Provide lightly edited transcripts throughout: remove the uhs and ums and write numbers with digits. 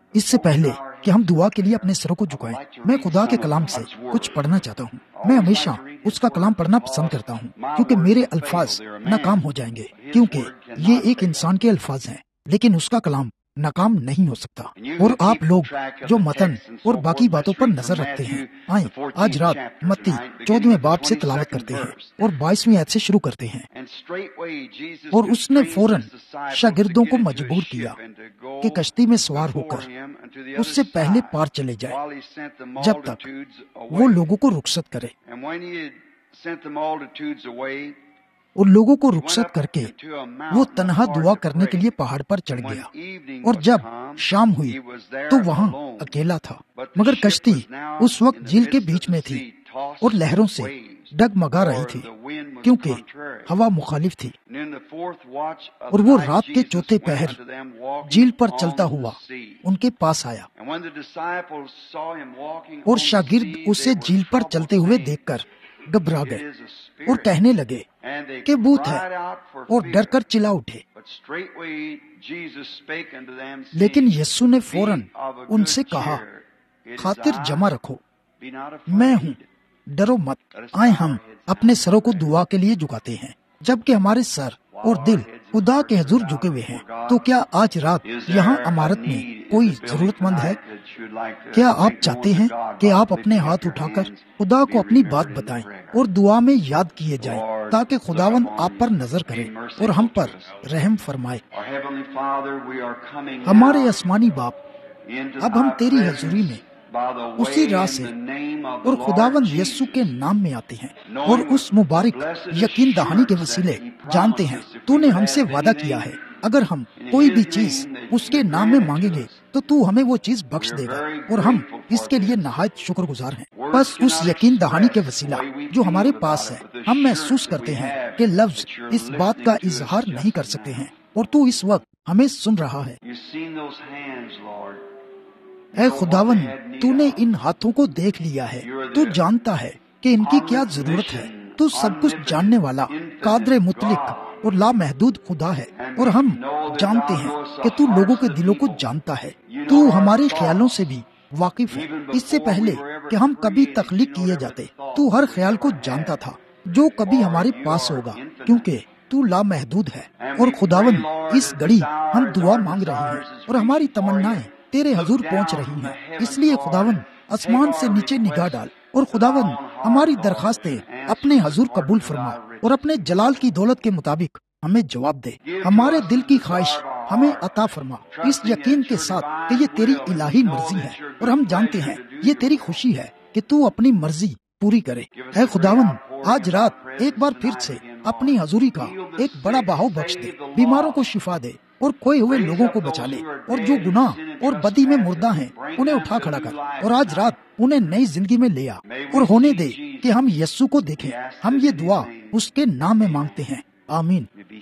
اس سے پہلے کہ ہم دعا کے لیے اپنے سروں کو جھکائیں، میں خدا کے کلام سے کچھ پڑھنا چاہتا ہوں۔ میں ہمیشہ اس کا کلام پڑھنا پسند کرتا ہوں کیونکہ میرے الفاظ ناکام ہو جائیں گے، کیونکہ یہ ایک انسان کے الفاظ ہیں، لیکن اس کا کلام ناکام نہیں ہو سکتا۔ اور آپ لوگ جو متن اور باقی باتوں پر نظر رکھتے ہیں، آئیں آج رات متی 14ویں باب سے تلاوت کرتے ہیں اور 22ویں آیت سے شروع کرتے ہیں۔ اور اس نے فوراً شاگردوں کو مجبور کیا کہ کشتی میں سوار ہو کر اس سے پہلے پار چلے جائے جب تک وہ لوگوں کو رخصت کرے۔ اور لوگوں کو رخصت کر کے وہ تنہا دعا کرنے کے لیے پہاڑ پر چڑھ گیا، اور جب شام ہوئی تو وہاں اکیلا تھا، مگر کشتی اس وقت جھیل کے بیچ میں تھی اور لہروں سے ڈگمگا رہی تھی کیونکہ ہوا مخالف تھی۔ اور وہ رات کے چوتھے پہر جھیل پر چلتا ہوا ان کے پاس آیا، اور شاگرد اسے جھیل پر چلتے ہوئے دیکھ کر گھبرا گئے اور کہنے لگے کہ بھوت ہے، اور ڈر کر چلا اٹھے۔ لیکن یسوع نے فوراً ان سے کہا، خاطر جمع رکھو، میں ہوں، ڈرو مت۔ آئے ہم اپنے سروں کو دعا کے لیے جھکاتے ہیں۔ جبکہ ہمارے سر اور دل خدا کے حضور جھکے ہوئے ہیں، تو کیا آج رات یہاں عمارت میں کوئی ضرورت مند ہے؟ کیا آپ چاہتے ہیں کہ آپ اپنے ہاتھ اٹھا کر خدا کو اپنی بات بتائیں اور دعا میں یاد کیے جائیں تاکہ خداوند آپ پر نظر کرے اور ہم پر رحم فرمائے؟ ہمارے آسمانی باپ، اب ہم تیری حضوری میں اسی راہ سے اور خداوند یسوع کے نام میں آتے ہیں، اور اس مبارک یقین دہانی کے وسیلے جانتے ہیں تو نے ہم سے وعدہ کیا ہے اگر ہم کوئی بھی چیز اس کے نام میں مانگیں گے تو ہمیں وہ چیز بخش دے گا، اور ہم اس کے لیے نہایت شکر گزار ہیں۔ بس اس یقین دہانی کے وسیلہ جو ہمارے پاس ہے، ہم محسوس کرتے ہیں کہ لفظ اس بات کا اظہار نہیں کر سکتے ہیں، اور تو اس وقت ہمیں سن رہا ہے۔ اے خداوند، تو نے ان ہاتھوں کو دیکھ لیا ہے، تو جانتا ہے کہ ان کی کیا ضرورت ہے۔ تو سب کچھ جاننے والا، قادر مطلق اور لامحدود خدا ہے، اور ہم جانتے ہیں کہ تو لوگوں کے دلوں کو جانتا ہے۔ تو ہمارے خیالوں سے بھی واقف ہے۔ اس سے پہلے کہ ہم کبھی تخلیق کیے جاتے تو ہر خیال کو جانتا تھا جو کبھی ہمارے پاس ہوگا، کیونکہ تو لامحدود ہے۔ اور خداوند، اس گھڑی ہم دعا مانگ رہے ہیں اور ہماری تمنائیں تیرے حضور پہنچ رہی ہیں، اس لیے خداوند آسمان سے نیچے نگاہ ڈال، اور خداوند ہماری درخواستیں اپنے حضور قبول فرما، اور اپنے جلال کی دولت کے مطابق ہمیں جواب دے۔ ہمارے دل کی خواہش ہمیں عطا فرما، اس یقین کے ساتھ کہ یہ تیری الہی مرضی ہے، اور ہم جانتے ہیں یہ تیری خوشی ہے کہ تو اپنی مرضی پوری کرے۔ اے خداوند، آج رات ایک بار پھر سے اپنی حضوری کا ایک بڑا بہاؤ بخش دے، بیماروں کو شفا دے اور کھوئے ہوئے لوگوں کو بچا لے، اور جو گناہ اور بدی میں مردہ ہیں انہیں اٹھا کھڑا کر، اور آج رات انہیں نئی زندگی میں لے آ، اور ہونے دے کہ ہم یسوع کو دیکھیں۔ ہم یہ دعا اس کے نام میں مانگتے ہیں، آمین۔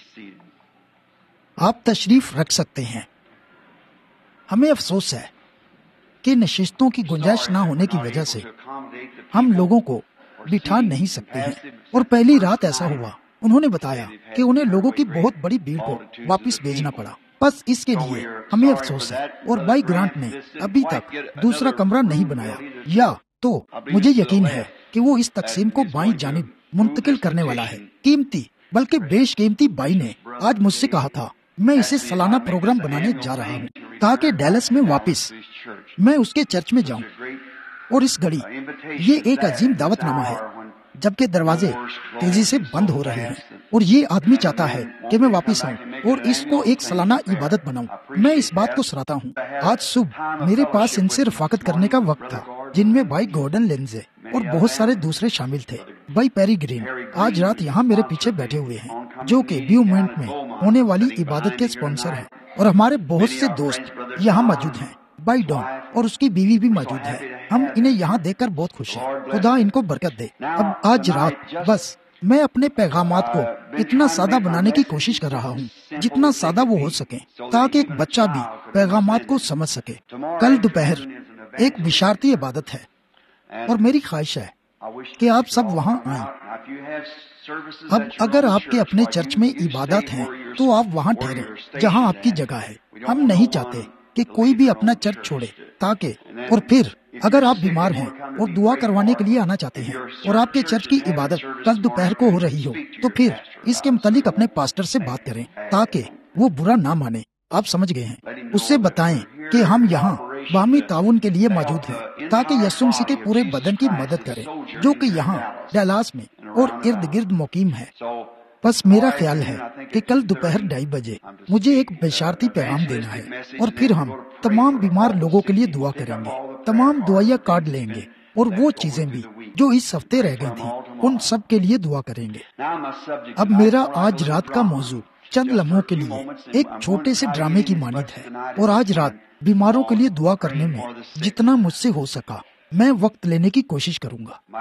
آپ تشریف رکھ سکتے ہیں۔ ہمیں افسوس ہے کہ نشستوں کی گنجائش نہ ہونے کی وجہ سے ہم لوگوں کو بٹھا نہیں سکتے ہیں، اور پہلی رات ایسا ہوا۔ انہوں نے بتایا کہ انہیں لوگوں کی بہت بڑی بھیڑ کو واپس بھیجنا پڑا، بس اس کے لیے ہمیں افسوس ہے، اور بھائی گرانٹ نے ابھی تک دوسرا کمرہ نہیں بنایا، یا تو مجھے یقین ہے کہ وہ اس تقسیم کو بائیں جانب منتقل کرنے والا ہے۔ قیمتی بلکہ بیش قیمتی بھائی نے آج مجھ سے کہا تھا میں اسے سالانہ پروگرام بنانے جا رہا ہوں تاکہ ڈیلس میں واپس میں اس کے چرچ میں جاؤں، اور اس گھڑی یہ ایک عظیم دعوت نامہ ہے جبکہ دروازے تیزی سے بند ہو رہے ہیں، اور یہ آدمی چاہتا ہے کہ میں واپس آؤں اور اس کو ایک سالانہ عبادت بناؤں۔ میں اس بات کو سراہتا ہوں۔ آج صبح میرے پاس ان سے رفاقت کرنے کا وقت تھا، جن میں بھائی گورڈن لینزے اور بہت سارے دوسرے شامل تھے۔ بھائی پیری گرین آج رات یہاں میرے پیچھے بیٹھے ہوئے ہیں، جو کہ بیو مومنٹ میں ہونے والی عبادت کے اسپانسر ہیں، اور ہمارے بہت سے دوست یہاں موجود ہیں۔ بھائی ڈون اور اس کی بیوی بھی موجود ہے۔ ہم انہیں یہاں دیکھ کر بہت خوش ہیں۔ خدا ان کو برکت دے۔ اب آج رات بس میں اپنے پیغامات کو اتنا سادہ بنانے کی کوشش کر رہا ہوں جتنا سادہ وہ ہو سکے، تاکہ ایک بچہ بھی پیغامات کو سمجھ سکے۔ کل دوپہر ایک بشارتی عبادت ہے، اور میری خواہش ہے کہ آپ سب وہاں آئیں۔ اب اگر آپ کے اپنے چرچ میں عبادات ہیں تو آپ وہاں ٹھہریں جہاں آپ کی جگہ ہے۔ ہم نہیں چاہتے کہ کوئی بھی اپنا چرچ چھوڑے تاکہ، اور پھر اگر آپ بیمار ہیں اور دعا کروانے کے لیے آنا چاہتے ہیں اور آپ کے چرچ کی عبادت کل دوپہر کو ہو رہی ہو، تو پھر اس کے متعلق اپنے پاسٹر سے بات کریں تاکہ وہ برا نہ مانے۔ آپ سمجھ گئے ہیں؟ اس سے بتائیں کہ ہم یہاں باہمی تعاون کے لیے موجود ہیں تاکہ یسوع مسیح کے پورے بدن کی مدد کریں جو کہ یہاں ڈالاس میں اور ارد گرد مقیم ہے۔ بس میرا خیال ہے کہ کل دوپہر 2:30 بجے مجھے ایک بشارتی پیغام دینا ہے، اور پھر ہم تمام بیمار لوگوں کے لیے دعا کریں گے، تمام دعائیا کارڈ لیں گے، اور وہ چیزیں بھی جو اس ہفتے رہ گئی تھیں ان سب کے لیے دعا کریں گے۔ اب میرا آج رات کا موضوع چند لمحوں کے لیے ایک چھوٹے سے ڈرامے کی مانند ہے، اور آج رات بیماروں کے لیے دعا کرنے میں جتنا مجھ سے ہو سکا میں وقت لینے کی کوشش کروں گا۔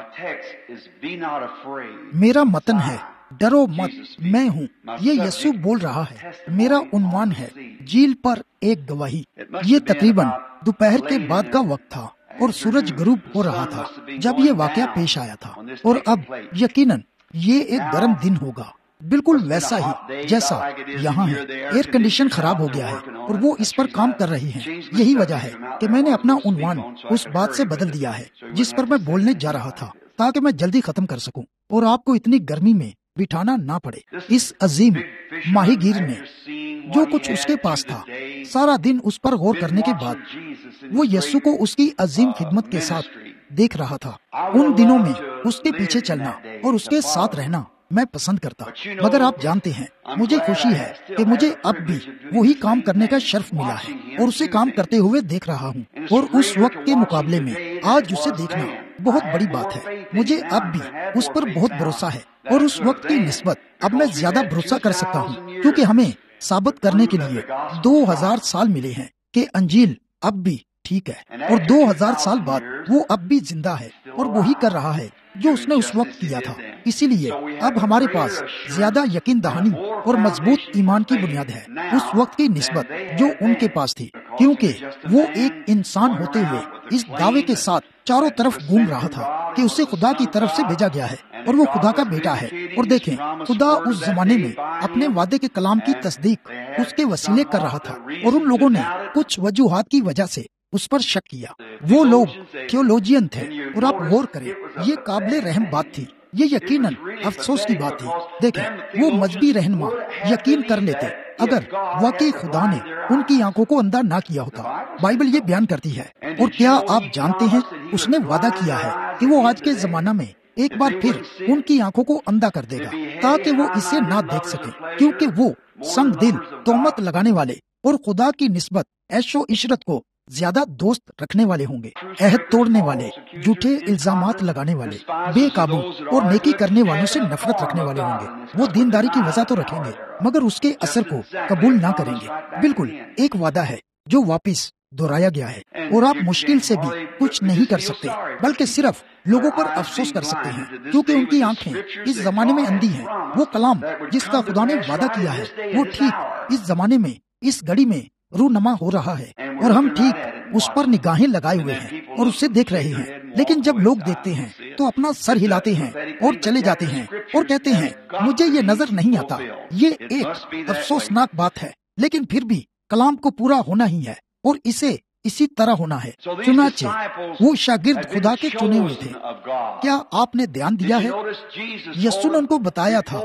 میرا متن ہے ڈرو مت، میں ہوں، یہ یسوع بول رہا ہے۔ میرا عنوان ہے جھیل پر ایک گواہی۔ یہ تقریباً دوپہر کے بعد کا وقت تھا اور سورج غروب ہو رہا تھا جب یہ واقعہ پیش آیا تھا، اور اب یقیناً یہ ایک گرم دن ہوگا، بالکل ویسا ہی جیسا یہاں ہے۔ ایئر کنڈیشن خراب ہو گیا ہے اور وہ اس پر کام کر رہی ہیں۔ یہی وجہ ہے کہ میں نے اپنا عنوان اس بات سے بدل دیا ہے جس پر میں بولنے جا رہا تھا، تاکہ میں جلدی ختم کر سکوں اور آپ کو اتنی گرمی میں بٹھانا نہ پڑے۔ اس عظیم ماہی گیر نے جو کچھ اس کے پاس تھا، سارا دن اس پر غور کرنے کے بعد وہ یسوع کو اس کی عظیم خدمت کے ساتھ دیکھ رہا تھا۔ ان دنوں میں اس کے پیچھے چلنا اور اس کے ساتھ رہنا میں پسند کرتا، مگر آپ جانتے ہیں مجھے خوشی ہے کہ مجھے اب بھی وہی کام کرنے کا شرف ملا ہے اور اسے کام کرتے ہوئے دیکھ رہا ہوں، اور اس وقت کے مقابلے میں آج اسے دیکھنا بہت بڑی بات ہے۔ مجھے اب بھی اس پر بہت بھروسہ ہے، اور اس وقت کی نسبت اب میں زیادہ بھروسہ کر سکتا ہوں، کیونکہ ہمیں ثابت کرنے کے لیے 2000 سال ملے ہیں کہ انجیل اب بھی ٹھیک ہے، اور 2000 سال بعد وہ اب بھی زندہ ہے اور وہی کر رہا ہے جو اس نے اس وقت کیا تھا۔ اسی لیے اب ہمارے پاس زیادہ یقین دہانی اور مضبوط ایمان کی بنیاد ہے اس وقت کی نسبت جو ان کے پاس تھی، کیونکہ وہ ایک انسان ہوتے ہوئے اس دعوے کے ساتھ چاروں طرف گھوم رہا تھا کہ اسے خدا کی طرف سے بھیجا گیا ہے اور وہ خدا کا بیٹا ہے۔ اور دیکھیں، خدا اس زمانے میں اپنے وعدے کے کلام کی تصدیق اس کے وسیلے کر رہا تھا، اور ان لوگوں نے کچھ وجوہات کی وجہ سے اس پر شک کیا۔ وہ لوگ تھیولوجین تھے، اور آپ غور کریں، یہ قابل رحم بات تھی، یہ یقیناً افسوس کی بات تھی۔ دیکھیں، وہ مذہبی رہنما یقین کر لیتے اگر واقعی خدا نے ان کی آنکھوں کو اندھا نہ کیا ہوتا۔ بائبل یہ بیان کرتی ہے، اور کیا آپ جانتے ہیں اس نے وعدہ کیا ہے کہ وہ آج کے زمانہ میں ایک بار پھر ان کی آنکھوں کو اندھا کر دے گا تاکہ وہ اسے نہ دیکھ سکیں، کیونکہ وہ سنگ دل، تہمت لگانے والے اور خدا کی نسبت عیش و عشرت کو زیادہ دوست رکھنے والے ہوں گے، عہد توڑنے والے، جھوٹے الزامات لگانے والے، بے قابو اور نیکی کرنے والوں سے نفرت رکھنے والے ہوں گے۔ وہ دینداری کی وجہ تو رکھیں گے مگر اس کے اثر کو قبول نہ کریں گے۔ بالکل ایک وعدہ ہے جو واپس دہرایا گیا ہے، اور آپ مشکل سے بھی کچھ نہیں کر سکتے بلکہ صرف لوگوں پر افسوس کر سکتے ہیں، کیونکہ ان کی آنکھیں اس زمانے میں اندھی ہیں۔ وہ کلام جس کا خدا نے وعدہ کیا ہے وہ ٹھیک اس زمانے میں، اس گھڑی میں رونما ہو رہا ہے، اور ہم ٹھیک اس پر نگاہیں لگائے ہوئے ہیں اور اسے دیکھ رہے ہیں۔ لیکن جب لوگ دیکھتے ہیں تو اپنا سر ہلاتے ہیں اور چلے جاتے ہیں اور کہتے ہیں مجھے یہ نظر نہیں آتا۔ یہ ایک افسوسناک بات ہے، لیکن پھر بھی کلام کو پورا ہونا ہی ہے اور اسے اسی طرح ہونا ہے۔ چنانچہ وہ شاگرد خدا کے چنے ہوئے تھے۔ کیا آپ نے دھیان دیا ہے؟ یسوع نے ان کو بتایا تھا،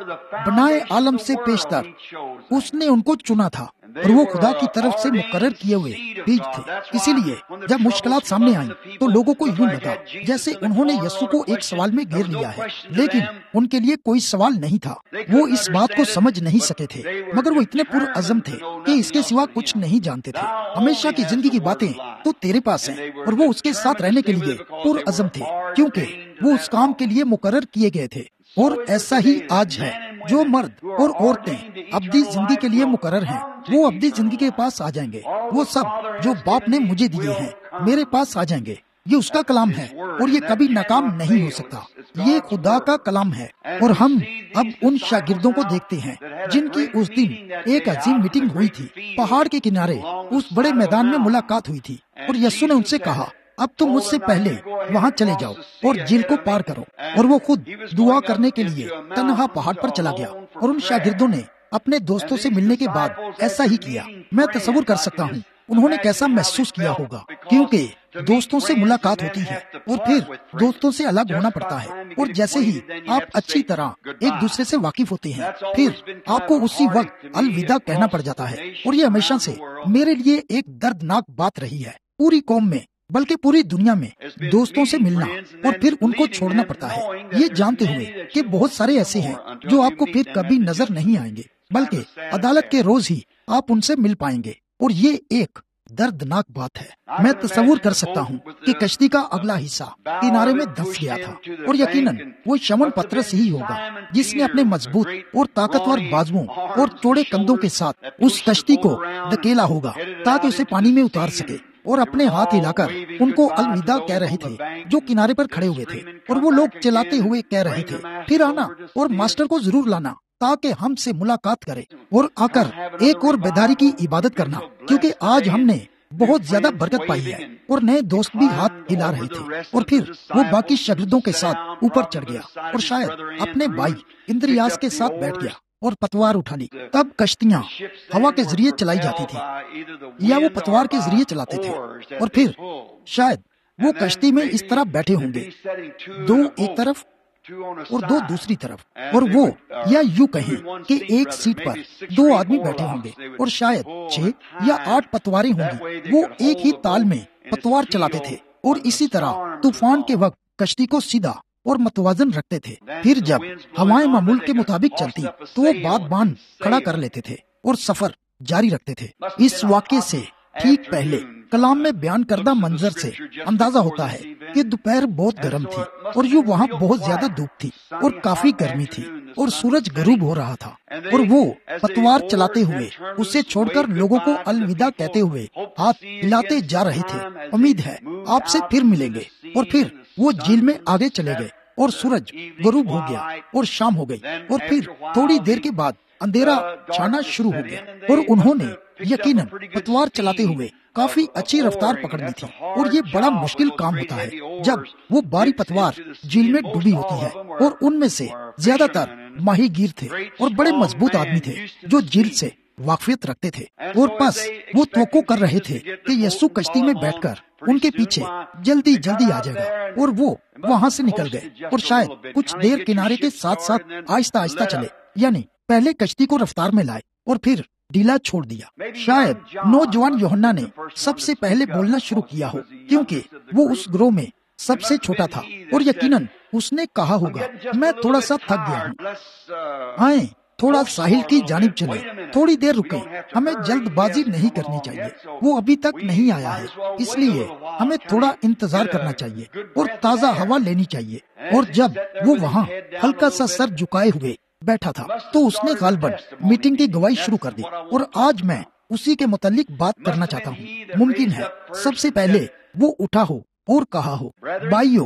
بنائے عالم سے پیشتر اس نے ان کو چنا تھا، اور وہ خدا کی طرف سے مقرر کیے ہوئے بیج تھے۔ اسی لیے جب مشکلات سامنے آئیں تو لوگوں کو یوں لگا جیسے انہوں نے یسوع کو ایک سوال میں گھیر لیا ہے، لیکن ان کے لیے کوئی سوال نہیں تھا۔ وہ اس بات کو سمجھ نہیں سکے تھے، مگر وہ اتنے پرعزم تھے کہ اس کے سوا کچھ نہیں جانتے تھے۔ ہمیشہ کی زندگی کی باتیں تو تیرے پاس ہیں، اور وہ اس کے ساتھ رہنے کے لیے پرعزم تھے کیونکہ وہ اس کام کے لیے مقرر کیے گئے تھے۔ اور ایسا ہی آج ہے، جو مرد اور عورتیں ابدی زندگی کے لیے مقرر ہیں وہ ابدی زندگی کے پاس آ جائیں گے۔ وہ سب جو باپ نے مجھے دیے ہیں میرے پاس آ جائیں گے۔ یہ اس کا کلام ہے اور یہ کبھی ناکام نہیں ہو سکتا۔ یہ خدا کا کلام ہے، اور ہم اب ان شاگردوں کو دیکھتے ہیں جن کی اس دن ایک عظیم میٹنگ ہوئی تھی، پہاڑ کے کنارے اس بڑے میدان میں ملاقات ہوئی تھی، اور یسوع نے ان سے کہا اب تم مجھ سے پہلے وہاں چلے جاؤ اور جھیل کو پار کرو، اور وہ خود دعا کرنے کے لیے تنہا پہاڑ پر چلا گیا، اور ان شاگردوں نے اپنے دوستوں سے ملنے کے بعد ایسا ہی کیا۔ میں تصور کر سکتا ہوں انہوں نے کیسا محسوس کیا ہوگا، کیونکہ دوستوں سے ملاقات ہوتی ہے اور پھر دوستوں سے الگ ہونا پڑتا ہے، اور جیسے ہی آپ اچھی طرح ایک دوسرے سے واقف ہوتے ہیں پھر آپ کو اسی وقت الوداع کہنا پڑ جاتا ہے، اور یہ ہمیشہ سے میرے لیے ایک دردناک بات رہی ہے۔ پوری قوم میں بلکہ پوری دنیا میں دوستوں سے ملنا اور پھر ان کو چھوڑنا پڑتا ہے، یہ جانتے ہوئے کہ بہت سارے ایسے ہیں جو آپ کو پھر کبھی نظر نہیں آئیں گے، بلکہ عدالت کے روز ہی آپ ان سے مل پائیں گے، اور یہ ایک دردناک بات ہے۔ میں تصور کر سکتا ہوں کہ کشتی کا اگلا حصہ کنارے میں دھنس گیا تھا، اور یقیناً وہ شمن پترس ہی ہوگا جس نے اپنے مضبوط اور طاقتور بازوؤں اور چوڑے کندھوں کے ساتھ اس کشتی کو دھکیلا ہوگا تاکہ اسے پانی میں اتار سکے، اور اپنے ہاتھ ہلا کر ان کو الوداع کہہ رہے تھے جو کنارے پر کھڑے ہوئے تھے، اور وہ لوگ چلاتے ہوئے کہہ رہے تھے، پھر آنا اور ماسٹر کو ضرور لانا تاکہ ہم سے ملاقات کرے اور آ کر ایک اور بیداری کی عبادت کرنا، کیونکہ آج ہم نے بہت زیادہ برکت پائی ہے۔ اور نئے دوست بھی ہاتھ ہلا رہے تھے، اور پھر وہ باقی شاگردوں کے ساتھ اوپر چڑھ گیا اور شاید اپنے بھائی اندریاس کے ساتھ بیٹھ گیا اور پتوار اٹھا لی۔ تب کشتیاں ہوا کے ذریعے چلائی جاتی تھی یا وہ پتوار کے ذریعے چلاتے تھے، اور پھر شاید وہ کشتی میں اس طرح بیٹھے ہوں گے، دو ایک طرف اور دو دوسری طرف، اور وہ یا یوں کہیں کہ ایک سیٹ پر دو آدمی بیٹھے ہوں گے اور شاید 6 یا 8 پتواریں ہوں گی۔ وہ ایک ہی تال میں پتوار چلاتے تھے اور اسی طرح طوفان کے وقت کشتی کو سیدھا اور متوازن رکھتے تھے۔ پھر جب ہوائیں معمول کے مطابق چلتی تو وہ بات باندھ کھڑا کر لیتے تھے اور سفر جاری رکھتے تھے۔ اس واقعے سے ٹھیک پہلے کلام میں بیان کردہ منظر سے اندازہ ہوتا ہے کہ دوپہر بہت گرم تھی، اور یوں وہاں بہت زیادہ دھوپ تھی اور کافی گرمی تھی، اور سورج غروب ہو رہا تھا، اور وہ پتوار چلاتے ہوئے اسے چھوڑ کر لوگوں کو الوداع کہتے ہوئے ہاتھ ہلاتے جا رہے تھے۔ امید ہے آپ سے پھر ملیں گے، اور پھر وہ جھیل میں آگے چلے گئے اور سورج غروب ہو گیا اور شام ہو گئی، اور پھر تھوڑی دیر کے بعد اندھیرا چھانا شروع ہو گیا، اور انہوں نے یقیناً پتوار چلاتے ہوئے کافی اچھی رفتار پکڑنی تھی، اور یہ بڑا مشکل کام ہوتا ہے جب وہ باری پتوار جھیل میں ڈوبی ہوتی ہے، اور ان میں سے زیادہ تر ماہی گیر تھے اور بڑے مضبوط آدمی تھے جو جھیل سے واقفیت رکھتے تھے، اور بس وہ توقع کر رہے تھے کہ یسوع کشتی میں بیٹھ کر ان کے پیچھے جلدی جلدی آ جائے گا، اور وہ وہاں سے نکل گئے اور شاید کچھ دیر کنارے کے ساتھ ساتھ آہستہ آہستہ چلے، یعنی پہلے کشتی کو رفتار میں لائے اور پھر ڈھیلا چھوڑ دیا۔ شاید نوجوان یوحنا نے سب سے پہلے بولنا شروع کیا ہو، کیونکہ وہ اس گروہ میں سب سے چھوٹا تھا، اور یقیناً اس نے کہا ہوگا، میں تھوڑا سا تھک گیا ہوں، آئیں تھوڑا ساحل کی جانب چلیں، تھوڑی دیر رکیں، ہمیں جلد بازی نہیں کرنی چاہیے، وہ ابھی تک نہیں آیا ہے، اس لیے ہمیں تھوڑا انتظار کرنا چاہیے اور تازہ ہوا لینی چاہیے۔ اور جب وہ وہاں ہلکا سا سر جھکائے ہوئے بیٹھا تھا تو اس نے غالباً میٹنگ کی گواہی شروع کر دی، اور آج میں اسی کے متعلق بات کرنا چاہتا ہوں۔ ممکن ہے سب سے پہلے وہ اٹھا ہو اور کہا ہو، بھائیو،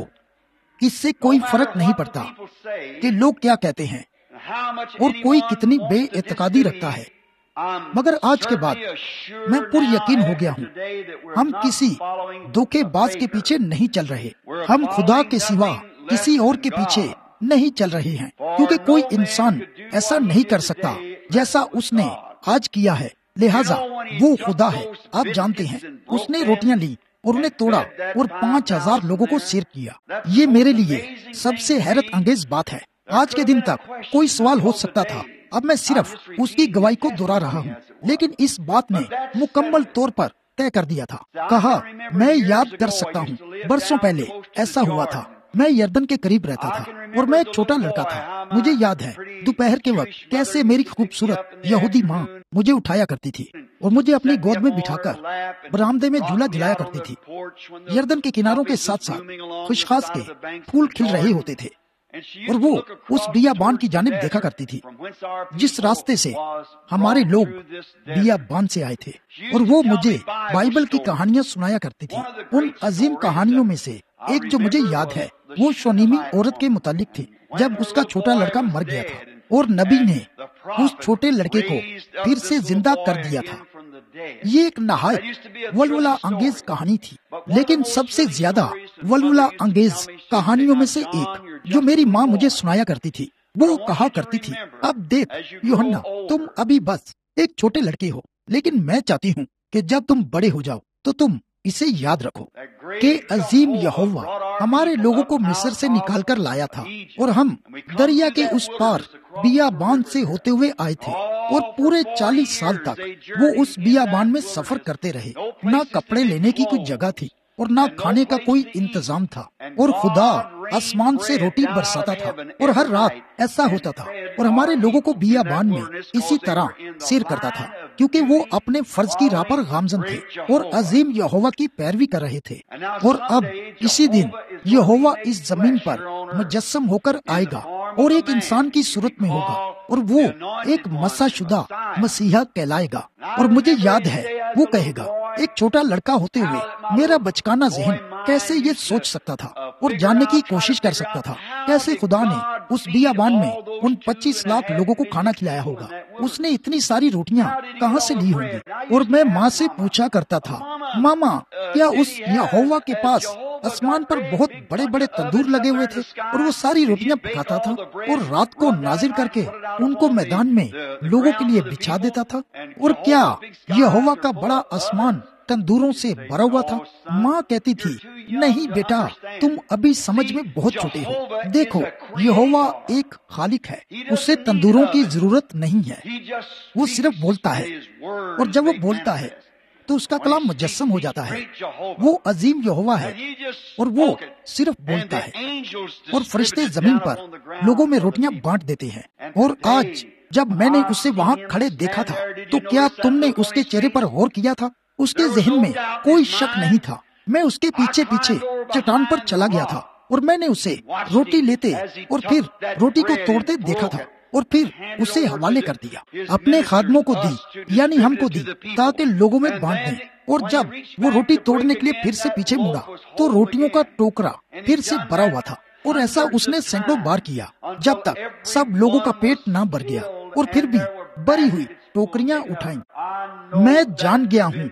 اس سے کوئی فرق نہیں پڑتا کہ لوگ کیا کہتے ہیں اور کوئی کتنی بے اعتقادی رکھتا ہے، مگر آج کے بعد میں پر یقین ہو گیا ہوں، ہم کسی دھوکے باز کے پیچھے نہیں چل رہے، ہم خدا کے سوا کسی اور کے پیچھے نہیں چل رہے ہیں، کیونکہ کوئی انسان ایسا نہیں کر سکتا جیسا اس نے آج کیا ہے، لہٰذا وہ خدا ہے۔ آپ جانتے ہیں اس نے روٹیاں لی اور انہیں توڑا اور 5000 لوگوں کو سیر کیا۔ یہ میرے لیے سب سے حیرت انگیز بات ہے۔ آج کے دن تک کوئی سوال ہو سکتا تھا، اب میں صرف اس کی گواہی کو دہرا رہا ہوں، لیکن اس بات نے مکمل طور پر طے کر دیا تھا۔ کہا، میں یاد کر سکتا ہوں برسوں پہلے ایسا ہوا تھا، میں یردن کے قریب رہتا تھا اور میں ایک چھوٹا لڑکا تھا۔ مجھے یاد ہے دوپہر کے وقت کیسے میری خوبصورت یہودی ماں مجھے اٹھایا کرتی تھی اور مجھے اپنی گود میں بٹھا کر برآمدے میں جھولا جلایا کرتی تھی۔ یردن کے کناروں کے ساتھ ساتھ خشخاش کے پھول کھل رہے ہوتے تھے، اور وہ اس بیابان کی جانب دیکھا کرتی تھی جس راستے سے ہمارے لوگ بیابان سے آئے تھے، اور وہ مجھے بائبل کی کہانیاں سنایا کرتی تھی۔ ان عظیم کہانیوں میں سے ایک جو مجھے یاد ہے وہ شونیمی عورت کے متعلق تھی، جب اس کا چھوٹا لڑکا مر گیا تھا اور نبی نے اس چھوٹے لڑکے کو پھر سے زندہ کر دیا تھا۔ یہ ایک نہایت ولولہ انگیز کہانی تھی، لیکن سب سے زیادہ ولولہ انگیز کہانیوں میں سے ایک جو میری ماں مجھے سنایا کرتی تھی، وہ کہا کرتی تھی، اب دیکھ یوحنا، تم ابھی بس ایک چھوٹے لڑکے ہو، لیکن میں چاہتی ہوں کہ جب تم بڑے ہو جاؤ تو تم اسے یاد رکھو کہ عظیم یہوہ ہمارے لوگوں کو مصر سے نکال کر لایا تھا، اور ہم دریا کے اس پار بیابان سے ہوتے ہوئے آئے تھے، اور پورے 40 سال تک وہ اس بیابان میں سفر کرتے رہے۔ نہ کپڑے لینے کی کوئی جگہ تھی اور نہ کھانے کا کوئی انتظام تھا، اور خدا آسمان سے روٹی برساتا تھا، اور ہر رات ایسا ہوتا تھا، اور ہمارے لوگوں کو بیابان میں اسی طرح سیر کرتا تھا، کیونکہ وہ اپنے فرض کی راہ پر گامزن تھے اور عظیم یہوہ کی پیروی کر رہے تھے۔ اور اب اسی دن یہوہ اس زمین پر مجسم ہو کر آئے گا اور ایک انسان کی صورت میں ہوگا، اور وہ ایک مسح شدہ مسیحا کہلائے گا۔ اور مجھے یاد ہے وہ کہے گا، ایک چھوٹا لڑکا ہوتے ہوئے میرا بچکانہ ذہن کیسے یہ سوچ سکتا تھا اور جاننے کی کوشش کر سکتا تھا کیسے خدا نے اس بیابان میں ان 25 لاکھ لوگوں کو کھانا کھلایا ہوگا۔ اس نے اتنی ساری روٹیاں کہاں سے لی ہوں گی؟ اور میں ماں سے پوچھا کرتا تھا، ماما کیا اس یہوہ کے پاس آسمان پر بہت بڑے بڑے تندور لگے ہوئے تھے اور وہ ساری روٹیاں پکاتا تھا اور رات کو نازل کر کے ان کو میدان میں لوگوں کے لیے بچھا دیتا تھا؟ اور کیا یہوہ کا بڑا آسمان تندوروں سے بھرا ہوا تھا؟ ماں کہتی تھی، نہیں بیٹا، تم ابھی سمجھ میں بہت چھوٹے ہو۔ دیکھو، یہوہ ایک خالق ہے، اسے تندوروں کی ضرورت نہیں ہے، وہ صرف بولتا ہے، اور جب وہ بولتا ہے تو اس کا کلام مجسم ہو جاتا ہے۔ وہ عظیم یہوہ ہے اور وہ صرف بولتا ہے، اور فرشتے زمین پر لوگوں میں روٹیاں بانٹ دیتے ہیں۔ اور آج جب میں نے اسے وہاں کھڑے دیکھا تھا تو کیا تم نے اس کے چہرے پر غور کیا تھا؟ اس کے ذہن میں کوئی شک نہیں تھا۔ میں اس کے پیچھے پیچھے چٹان پر چلا گیا تھا اور میں نے اسے روٹی لیتے اور پھر روٹی کو توڑتے دیکھا تھا، اور پھر اسے حوالے کر دیا، اپنے خادموں کو دی، یعنی ہم کو دی، تاکہ لوگوں میں بانٹ دیں۔ اور جب وہ روٹی توڑنے کے لیے پھر سے پیچھے مڑا تو روٹیوں کا ٹوکرا پھر سے بھرا ہوا تھا، اور ایسا اس نے سینکڑوں بار کیا جب تک سب لوگوں کا پیٹ نہ بھر گیا، اور پھر بھی بھری ہوئی ٹوکریاں اٹھائیں۔ میں جان گیا ہوں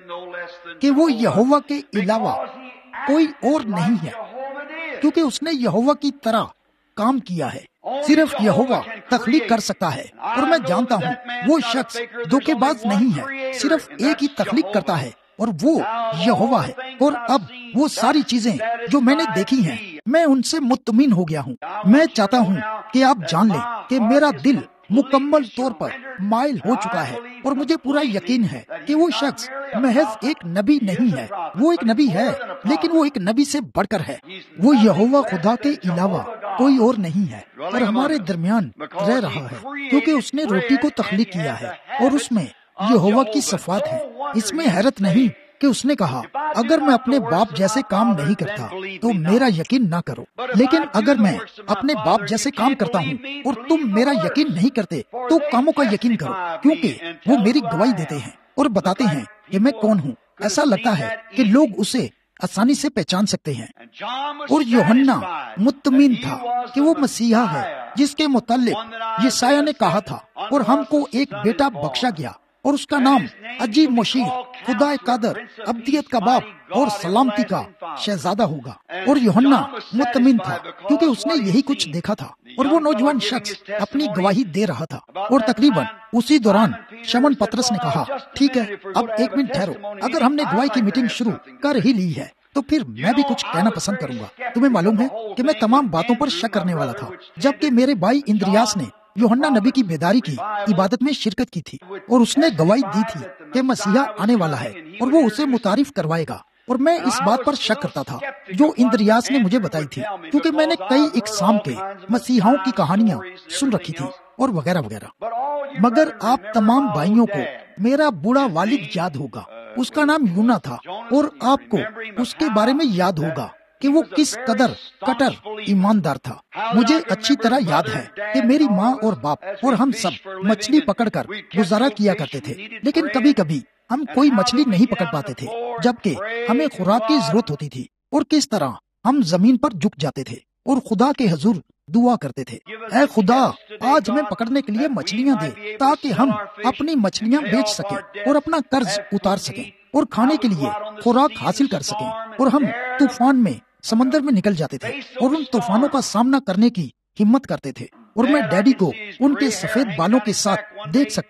کہ وہ یہوہ کے علاوہ کوئی اور نہیں ہے، کیونکہ اس نے یہوہ کی طرح کام کیا ہے۔ صرف یہوہ تخلیق کر سکتا ہے، اور میں جانتا ہوں وہ شخص دھوکے باز نہیں ہے، صرف ایک ہی تخلیق کرتا ہے، اور وہ یہوہ ہے۔ اور اب وہ ساری چیزیں جو میں نے دیکھی ہیں، میں ان سے مطمئن ہو گیا ہوں۔ میں چاہتا ہوں کہ آپ جان لیں کہ میرا دل مکمل طور پر مائل ہو چکا ہے، اور مجھے پورا یقین ہے کہ وہ شخص محض ایک نبی نہیں ہے، وہ ایک نبی ہے، لیکن وہ ایک نبی سے بڑھ کر ہے۔ وہ یہوہ خدا کے علاوہ کوئی اور نہیں ہے، اور ہمارے درمیان رہ رہا ہے، کیونکہ اس نے روٹی کو تخلیق کیا ہے، اور اس میں یہوہ کی صفات ہے۔ اس میں حیرت نہیں کہ اس نے کہا، اگر میں اپنے باپ جیسے کام نہیں کرتا تو میرا یقین نہ کرو، لیکن اگر میں اپنے باپ جیسے کام کرتا ہوں اور تم میرا یقین نہیں کرتے تو کاموں کا یقین کرو، کیونکہ وہ میری گواہی دیتے ہیں اور بتاتے ہیں کہ میں کون ہوں۔ ایسا لگتا ہے کہ لوگ اسے آسانی سے پہچان سکتے ہیں۔ اور یوحنا مطمئن تھا کہ وہ مسیحا ہے جس کے متعلق یسایہ نے کہا تھا، اور ہم کو ایک بیٹا بخشا گیا، اور اس کا نام عجیب مشیر، خدا قادر، ابدیت کا باپ اور سلامتی کا شہزادہ ہوگا۔ اور یوحنا مطمئن تھا کیونکہ اس نے یہی کچھ دیکھا تھا، اور وہ نوجوان شخص اپنی گواہی دے رہا تھا۔ اور تقریباً اسی دوران شمعون پترس نے کہا، ٹھیک ہے، اب ایک منٹ ٹھہرو، اگر ہم نے گواہی کی میٹنگ شروع کر ہی لی ہے تو پھر میں بھی کچھ کہنا پسند کروں گا۔ تمہیں معلوم ہے کہ میں تمام باتوں پر شک کرنے والا تھا، جبکہ میرے بھائی اندریاس نے یوحنا نبی کی بیداری کی عبادت میں شرکت کی تھی، اور اس نے گواہی دی تھی کہ مسیحا آنے والا ہے اور وہ اسے متعارف کروائے گا۔ اور میں اس بات پر شک کرتا تھا جو اندریاس نے مجھے بتائی تھی، کیونکہ میں نے کئی اقسام کے مسیحاؤں کی کہانیاں سن رکھی تھی اور وغیرہ وغیرہ۔ مگر آپ تمام بھائیوں کو میرا بوڑھا والد یاد ہوگا، اس کا نام یونا تھا، اور آپ کو اس کے بارے میں یاد ہوگا کہ وہ کس قدر کٹر ایماندار تھا۔ مجھے اچھی طرح یاد ہے کہ میری ماں اور باپ اور ہم سب مچھلی پکڑ کر گزارا کیا کرتے تھے، لیکن کبھی کبھی ہم کوئی مچھلی نہیں پکڑ پاتے تھے جبکہ ہمیں خوراک کی ضرورت ہوتی تھی، اور کس طرح ہم زمین پر جھک جاتے تھے اور خدا کے حضور دعا کرتے تھے، اے خدا آج ہمیں پکڑنے کے لیے مچھلیاں دے تاکہ ہم اپنی مچھلیاں بیچ سکیں اور اپنا قرض اتار سکیں اور کھانے کے لیے خوراک حاصل کر سکیں۔ اور ہم طوفان میں سمندر میں نکل جاتے تھے اور ان طوفانوں کا سامنا کرنے کی ہمت کرتے تھے۔ اور میں ڈیڈی کو ان کے سفید بالوں کے ساتھ دیکھ سکتا ہوں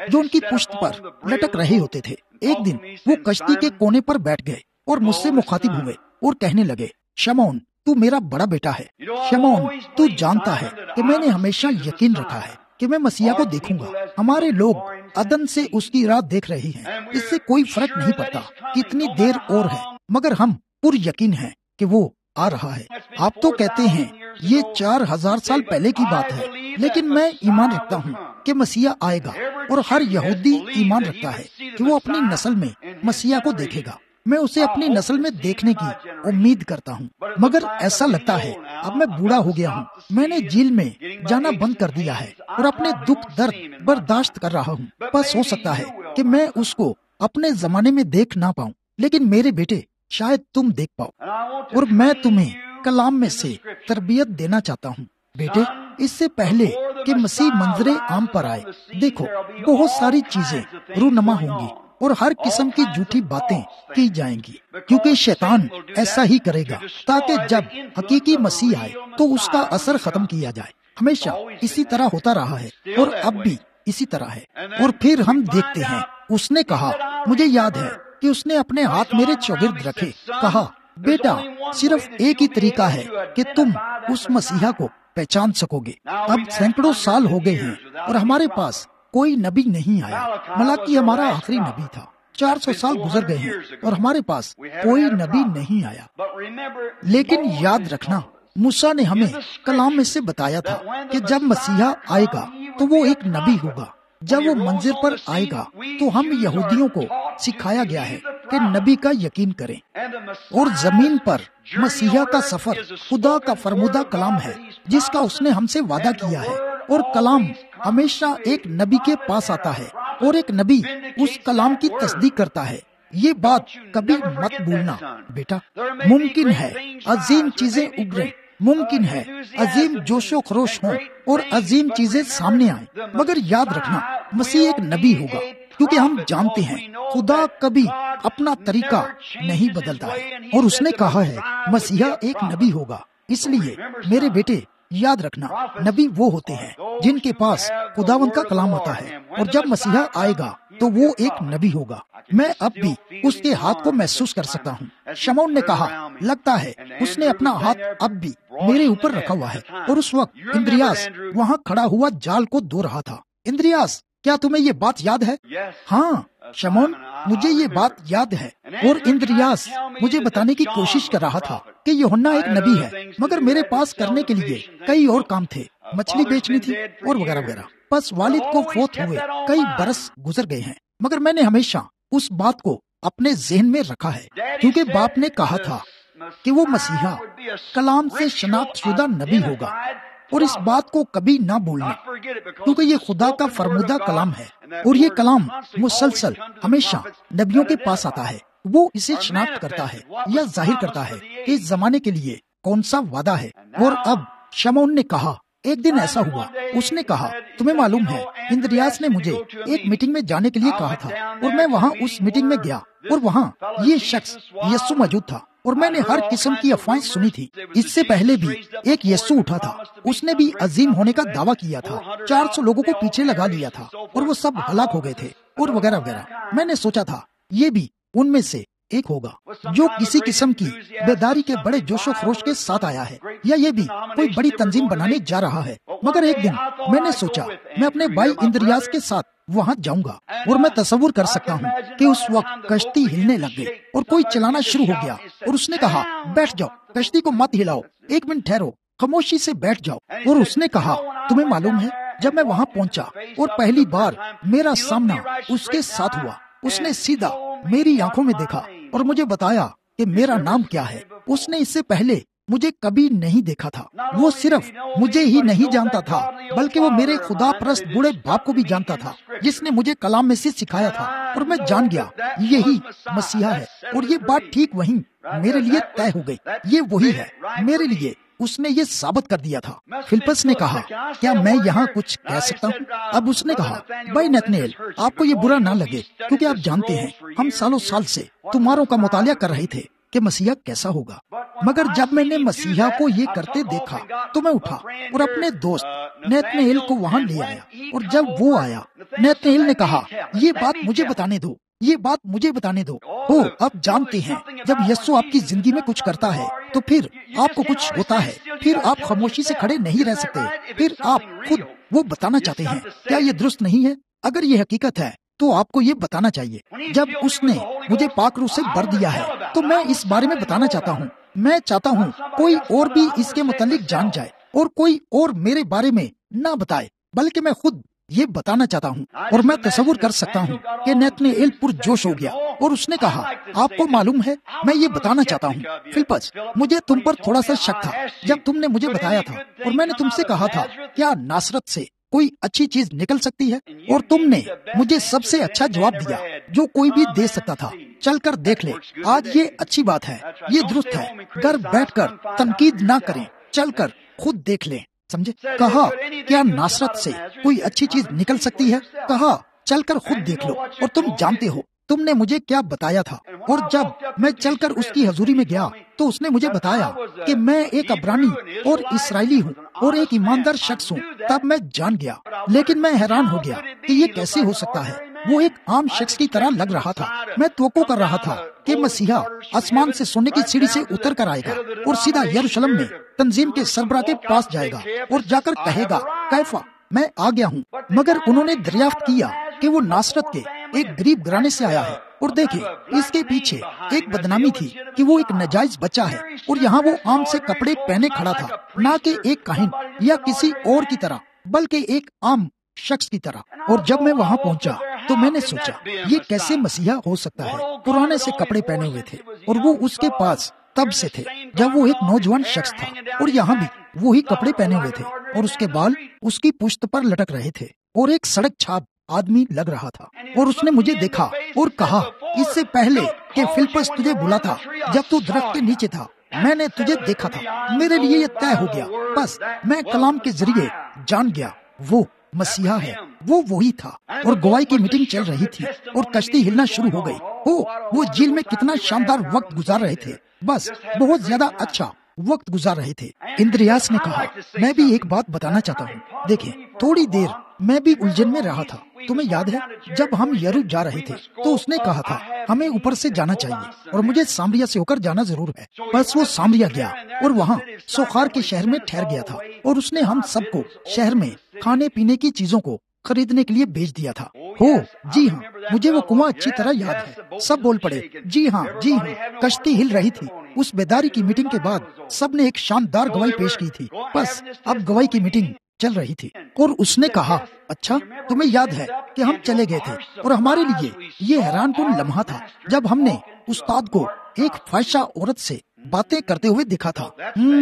جو ان کی پشت پر لٹک رہے ہوتے تھے۔ ایک دن وہ کشتی کے کونے پر بیٹھ گئے اور مجھ سے مخاطب ہوئے اور کہنے لگے، شمعون تو میرا بڑا بیٹا ہے، شمعون تو جانتا ہے کہ میں نے ہمیشہ یقین رکھا ہے کہ میں مسیح کو دیکھوں گا۔ ہمارے لوگ عدن سے اس کی راہ دیکھ رہے ہیں، اس سے کوئی فرق نہیں پڑتا کتنی دیر اور ہے، مگر ہم پر یقین ہیں کہ وہ آ رہا ہے۔ آپ تو کہتے ہیں یہ 4000 سال پہلے کی بات ہے، لیکن میں ایمان رکھتا ہوں کہ مسیح آئے گا، اور ہر یہودی ایمان رکھتا ہے کہ وہ اپنی نسل میں مسیح کو دیکھے گا۔ میں اسے اپنی نسل میں دیکھنے کی امید کرتا ہوں، مگر ایسا لگتا ہے اب میں بوڑھا ہو گیا ہوں۔ میں نے جیل میں جانا بند کر دیا ہے اور اپنے دکھ درد برداشت کر رہا ہوں۔ بس ہو سکتا ہے کہ میں اس کو اپنے زمانے میں دیکھ نہ پاؤں، لیکن میرے بیٹے شاید تم دیکھ پاؤ، اور میں تمہیں کلام میں سے تربیت دینا چاہتا ہوں۔ بیٹے، اس سے پہلے کہ مسیح منظر عام پر آئے، دیکھو بہت ساری چیزیں رونما ہوں گی اور ہر قسم کی جھوٹی باتیں کی جائیں گی، کیونکہ شیطان ایسا ہی کرے گا تاکہ جب حقیقی مسیح آئے تو اس کا اثر ختم کیا جائے۔ ہمیشہ اسی طرح ہوتا رہا ہے اور اب بھی اسی طرح ہے۔ اور پھر ہم دیکھتے ہیں اس نے کہا، مجھے یاد ہے کہ اس نے اپنے ہاتھ میرے چوگرد رکھے، کہا، بیٹا صرف ایک ہی طریقہ ہے کہ تم اس مسیحا کو پہچان سکو گے۔ اب سینکڑوں سال ہو گئے ہیں اور ہمارے پاس کوئی نبی نہیں آیا۔ ملاکی ہمارا آخری نبی تھا۔ 400 سال گزر گئے ہیں اور ہمارے پاس کوئی نبی نہیں آیا۔ لیکن یاد رکھنا، موسیٰ نے ہمیں کلام میں سے بتایا تھا کہ جب مسیحا آئے گا تو وہ ایک نبی ہوگا۔ جب وہ منظر پر آئے گا تو ہم یہودیوں کو سکھایا گیا ہے کہ نبی کا یقین کریں، اور زمین پر مسیحا کا سفر خدا کا فرمودہ کلام ہے جس کا اس نے ہم سے وعدہ کیا ہے، اور کلام ہمیشہ ایک نبی کے پاس آتا ہے اور ایک نبی اس کلام کی تصدیق کرتا ہے۔ یہ بات کبھی مت بھولنا بیٹا۔ ممکن ہے عظیم چیزیں ابھریں، ممکن ہے عظیم جوش و خروش ہوں اور عظیم چیزیں سامنے آئیں، مگر یاد رکھنا مسیح ایک نبی ہوگا، کیونکہ ہم جانتے ہیں خدا کبھی اپنا طریقہ نہیں بدلتا ہے، اور اس نے کہا ہے مسیحا ایک نبی ہوگا۔ اس لیے میرے بیٹے یاد رکھنا، نبی وہ ہوتے ہیں جن کے پاس خداوند کا کلام آتا ہے، اور جب مسیحا آئے گا تو وہ ایک نبی ہوگا۔ میں اب بھی اس کے ہاتھ کو محسوس کر سکتا ہوں۔ شمعون نے کہا، لگتا ہے اس نے اپنا ہاتھ اب بھی میرے اوپر رکھا ہوا ہے، اور اس وقت اندریاس وہاں کھڑا ہوا جال کو دھو رہا تھا۔ اندریاس، کیا تمہیں یہ بات یاد ہے؟ ہاں شمعون، مجھے یہ بات یاد ہے، اور اندریاس مجھے بتانے کی کوشش کر رہا تھا کہ یوحنا ایک نبی ہے، مگر میرے پاس کرنے کے لیے کئی اور کام تھے، مچھلی بیچنی تھی اور وغیرہ وغیرہ۔ بس والد کو فوت ہوئے کئی برس گزر گئے ہیں، مگر میں نے ہمیشہ اس بات کو اپنے ذہن میں رکھا ہے، کیونکہ باپ نے کہا تھا کہ وہ مسیحا کلام سے شناخت شدہ نبی ہوگا، اور اس بات کو کبھی نہ بھولنا، کیونکہ یہ خدا کا فرمودہ کلام ہے، اور یہ کلام مسلسل ہمیشہ نبیوں کے پاس آتا ہے۔ وہ اسے شناخت کرتا ہے یا ظاہر کرتا ہے کہ اس زمانے کے لیے کون سا وعدہ ہے۔ اور اب شمعون نے کہا، ایک دن ایسا ہوا، اس نے کہا، تمہیں معلوم ہے اندریاس نے مجھے ایک میٹنگ میں جانے کے لیے کہا تھا، اور میں وہاں اس میٹنگ میں گیا، اور وہاں یہ شخص یسوع موجود تھا، اور میں نے ہر قسم کی افواہیں سنی تھی۔ اس سے پہلے بھی ایک یسوع اٹھا تھا، اس نے بھی عظیم ہونے کا دعویٰ کیا تھا، 400 لوگوں کو پیچھے لگا لیا تھا، اور وہ سب ہلاک ہو گئے تھے، اور وغیرہ وغیرہ۔ میں نے سوچا تھا یہ بھی ان میں سے ایک ہوگا جو کسی قسم کی بیداری کے بڑے جوش و خروش کے ساتھ آیا ہے، یا یہ بھی کوئی بڑی تنظیم بنانے جا رہا ہے۔ مگر ایک دن میں نے سوچا میں اپنے بھائی اندریاس کے ساتھ وہاں جاؤں گا، اور میں تصور کر سکتا ہوں کہ اس وقت کشتی ہلنے لگ گئی اور کوئی چلانا شروع ہو گیا، اور اس نے کہا، بیٹھ جاؤ، کشتی کو مت ہلاؤ، ایک منٹ ٹھہرو، خاموشی سے بیٹھ جاؤ۔ اور اس نے کہا، تمہیں معلوم ہے جب میں وہاں پہنچا اور پہلی بار میرا سامنا اس کے ساتھ ہوا، اس نے سیدھا میری آنکھوں میں دیکھا اور مجھے بتایا کہ میرا نام کیا ہے۔ اس نے اس سے پہلے مجھے کبھی نہیں دیکھا تھا۔ وہ صرف مجھے ہی نہیں جانتا تھا بلکہ وہ میرے خدا پرست بوڑھے باپ کو بھی جانتا تھا جس نے مجھے کلام میں سے سکھایا تھا، اور میں جان گیا یہی مسیحا ہے، اور یہ بات ٹھیک وہیں میرے لیے طے ہو گئی، یہ وہی ہے میرے لیے۔ اس نے یہ ثابت کر دیا تھا۔ فلپس نے کہا، کیا میں یہاں کچھ کہہ سکتا ہوں؟ اب اس نے کہا، بھائی نتنیل، آپ کو یہ برا نہ لگے، کیونکہ آپ جانتے ہیں ہم سالوں سال سے تمہاروں کا مطالعہ کر رہے تھے کہ مسیحا کیسا ہوگا، مگر جب میں نے مسیحا کو یہ کرتے دیکھا تو میں اٹھا اور اپنے دوست نتنیل کو وہاں لے آیا، اور جب وہ آیا نتنیل نے کہا یہ بات مجھے بتانے دو، یہ بات مجھے بتانے دو۔ آپ جانتے ہیں جب یسوع آپ کی زندگی میں کچھ کرتا ہے تو پھر آپ کو کچھ ہوتا ہے، پھر آپ خاموشی سے کھڑے نہیں رہ سکتے، پھر آپ خود وہ بتانا چاہتے ہیں کیا یہ درست نہیں ہے؟ اگر یہ حقیقت ہے تو آپ کو یہ بتانا چاہیے۔ جب اس نے مجھے پاک روح سے بھر دیا ہے تو میں اس بارے میں بتانا چاہتا ہوں۔ میں چاہتا ہوں کوئی اور بھی اس کے متعلق جان جائے اور کوئی اور میرے بارے میں نہ بتائے، بلکہ میں خود یہ بتانا چاہتا ہوں۔ اور میں تصور کر سکتا ہوں کہ نتنیل پرجوش ہو گیا اور اس نے کہا آپ کو معلوم ہے میں یہ بتانا چاہتا ہوں فلپس، مجھے تم پر تھوڑا سا شک تھا جب تم نے مجھے بتایا تھا، اور میں نے تم سے کہا تھا کیا ناصرت سے کوئی اچھی چیز نکل سکتی ہے؟ اور تم نے مجھے سب سے اچھا جواب دیا جو کوئی بھی دے سکتا تھا، چل کر دیکھ لے۔ آج یہ اچھی بات ہے، یہ درست ہے، گھر بیٹھ کر تنقید نہ کریں، چل کر خود دیکھ لیں، سمجھے؟ کہا کیا ناصرت سے کوئی اچھی چیز نکل سکتی ہے؟ کہا چل کر خود دیکھ لو، اور تم جانتے ہو تم نے مجھے کیا بتایا تھا۔ اور جب میں چل کر اس کی حضوری میں گیا تو اس نے مجھے بتایا کہ میں ایک عبرانی اور اسرائیلی ہوں اور ایک ایماندار شخص ہوں۔ تب میں جان گیا، لیکن میں حیران ہو گیا کہ یہ کیسے ہو سکتا ہے۔ وہ ایک عام شخص کی طرح لگ رہا تھا۔ میں توقع کر رہا تھا کہ مسیحا آسمان سے سونے کی سیڑھی سے اتر کر آئے گا اور سیدھا یروشلم میں تنظیم کے سربراہ کے پاس جائے گا اور جا کر کہے گا کیفا میں آ گیا ہوں۔ مگر انہوں نے دریافت کیا کہ وہ ناصرت کے ایک غریب گھرانے سے آیا ہے، اور دیکھیں اس کے پیچھے ایک بدنامی تھی کہ وہ ایک ناجائز بچہ ہے، اور یہاں وہ عام سے کپڑے پہنے کھڑا تھا، نہ کہ ایک کاہن یا کسی اور کی طرح بلکہ ایک عام شخص کی طرح۔ اور جب میں وہاں پہنچا تو میں نے سوچا یہ کیسے مسیحا ہو سکتا ہے؟ پرانے سے کپڑے پہنے ہوئے تھے، اور وہ اس کے پاس تب سے تھے جب وہ ایک نوجوان شخص تھا، اور یہاں بھی وہی کپڑے پہنے ہوئے تھے، اور اس کے بال اس کی پشت پر لٹک رہے تھے، اور ایک سڑک چھاپ آدمی لگ رہا تھا۔ اور اس نے مجھے دیکھا اور کہا اس سے پہلے کہ فلپس تجھے بلا تھا جب تو درخت کے نیچے تھا، میں نے تجھے دیکھا تھا۔ میرے لیے یہ طے ہو گیا، بس میں کلام کے ذریعے جان گیا وہ مسیحا ہے، وہ وہی تھا۔ اور گواہی کی میٹنگ چل رہی تھی اور کشتی ہلنا شروع ہو گئی۔ وہ جھیل میں کتنا شاندار وقت گزار رہے تھے، بس بہت زیادہ اچھا وقت گزار رہے تھے۔ اندریاس نے کہا میں بھی ایک بات بتانا چاہتا ہوں۔ دیکھیں تھوڑی دیر میں بھی الجھن میں رہا تھا۔ تمہیں یاد ہے جب ہم یرو جا رہے تھے تو اس نے کہا تھا ہمیں اوپر سے جانا چاہیے اور مجھے سامریا سے ہو کر جانا ضرور ہے۔ بس وہ سامریا گیا اور وہاں سوخار کے شہر میں ٹھہر گیا تھا، اور اس نے ہم سب کو شہر میں کھانے پینے کی چیزوں کو خریدنے کے لیے بھیج دیا تھا۔ جی ہاں، مجھے وہ کنواں اچھی طرح یاد ہے۔ سب بول پڑے جی ہاں جی ہاں۔ کشتی ہل رہی تھی۔ اس بیداری کی میٹنگ کے بعد سب نے ایک شاندار گواہی پیش کی تھی۔ بس اب گواہی کی میٹنگ چل رہی تھی، اور اس نے کہا اچھا تمہیں یاد ہے کہ ہم چلے گئے تھے، اور ہمارے لیے یہ حیران کن لمحہ تھا جب ہم نے استاد کو ایک فاحشہ عورت سے باتیں کرتے ہوئے دیکھا تھا۔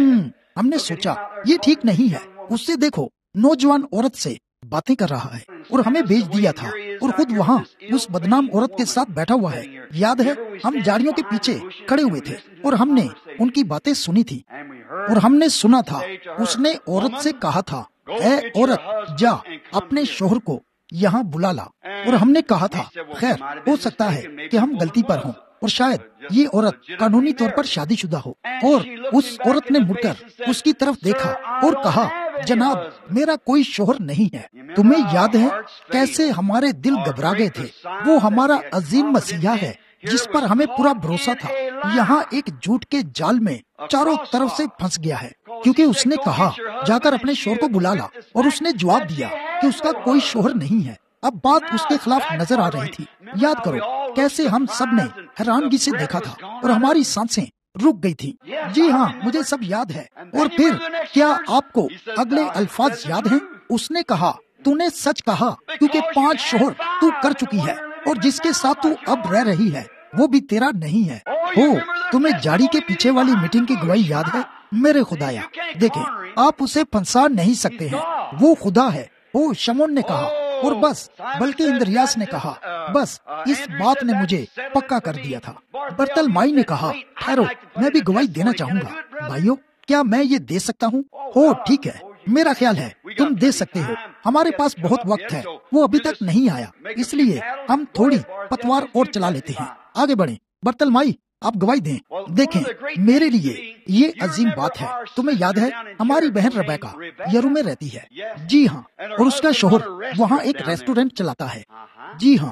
ہم نے سوچا یہ ٹھیک نہیں ہے، اس سے دیکھو نوجوان عورت سے باتیں کر رہا ہے، اور ہمیں بھیج دیا تھا، اور خود وہاں اس بدنام عورت کے ساتھ بیٹھا ہوا ہے۔ یاد ہے ہم جاریوں کے پیچھے کھڑے ہوئے تھے اور ہم نے ان کی باتیں سنی تھی، اور ہم نے سنا تھا اس نے عورت سے کہا تھا اے عورت جا اپنے شوہر کو یہاں بلا لا، اور ہم نے کہا تھا خیر ہو سکتا ہے کہ ہم غلطی پر ہوں، اور شاید یہ عورت قانونی طور پر شادی شدہ ہو۔ اور اس عورت نے مڑ کر اس کی طرف دیکھا اور کہا جناب میرا کوئی شوہر نہیں ہے۔ تمہیں یاد ہے کیسے ہمارے دل گھبرا گئے تھے؟ وہ ہمارا عظیم مسیحا ہے جس پر ہمیں پورا بھروسہ تھا، یہاں ایک جھوٹ کے جال میں چاروں طرف سے پھنس گیا ہے، کیونکہ اس نے کہا جا کر اپنے شوہر کو بلا لا، اور اس نے جواب دیا کہ اس کا کوئی شوہر نہیں ہے۔ اب بات اس کے خلاف نظر آ رہی تھی۔ یاد کرو کیسے ہم سب نے حیرانگی سے دیکھا تھا اور ہماری سانسیں رک گئی تھی۔ جی ہاں مجھے سب یاد ہے۔ اور پھر کیا آپ کو اگلے الفاظ یاد ہیں؟ اس نے کہا تو نے سچ کہا، کیونکہ 5 شوہر تو کر چکی ہے، اور جس کے ساتھ تو اب رہ رہی ہے وہ بھی تیرا نہیں ہے۔ تمہیں جاڑی کے پیچھے والی میٹنگ کی گواہی یاد ہے؟ میرے خدایا دیکھیں آپ اسے پھنسا نہیں سکتے ہیں، وہ خدا ہے۔ شمعون نے کہا، اور بس بلکہ اندریاس نے کہا بس اس بات نے مجھے پکا کر دیا تھا۔ برتلمائی نے کہا ٹھہرو میں بھی گواہی دینا چاہوں گا۔ بھائیو کیا میں یہ دے سکتا ہوں؟ ٹھیک ہے میرا خیال ہے تم دے سکتے ہو، ہمارے پاس بہت وقت ہے، وہ ابھی تک نہیں آیا، اس لیے ہم تھوڑی پتوار اور چلا لیتے ہیں۔ آگے بڑھیں۔ برتلمائی آپ گواہی دیں۔ دیکھیں میرے لیے یہ عظیم بات ہے۔ تمہیں یاد ہے ہماری بہن ربیکا یرو میں رہتی ہے؟ جی ہاں، اور اس کا شوہر وہاں ایک ریسٹورینٹ چلاتا ہے۔ جی ہاں،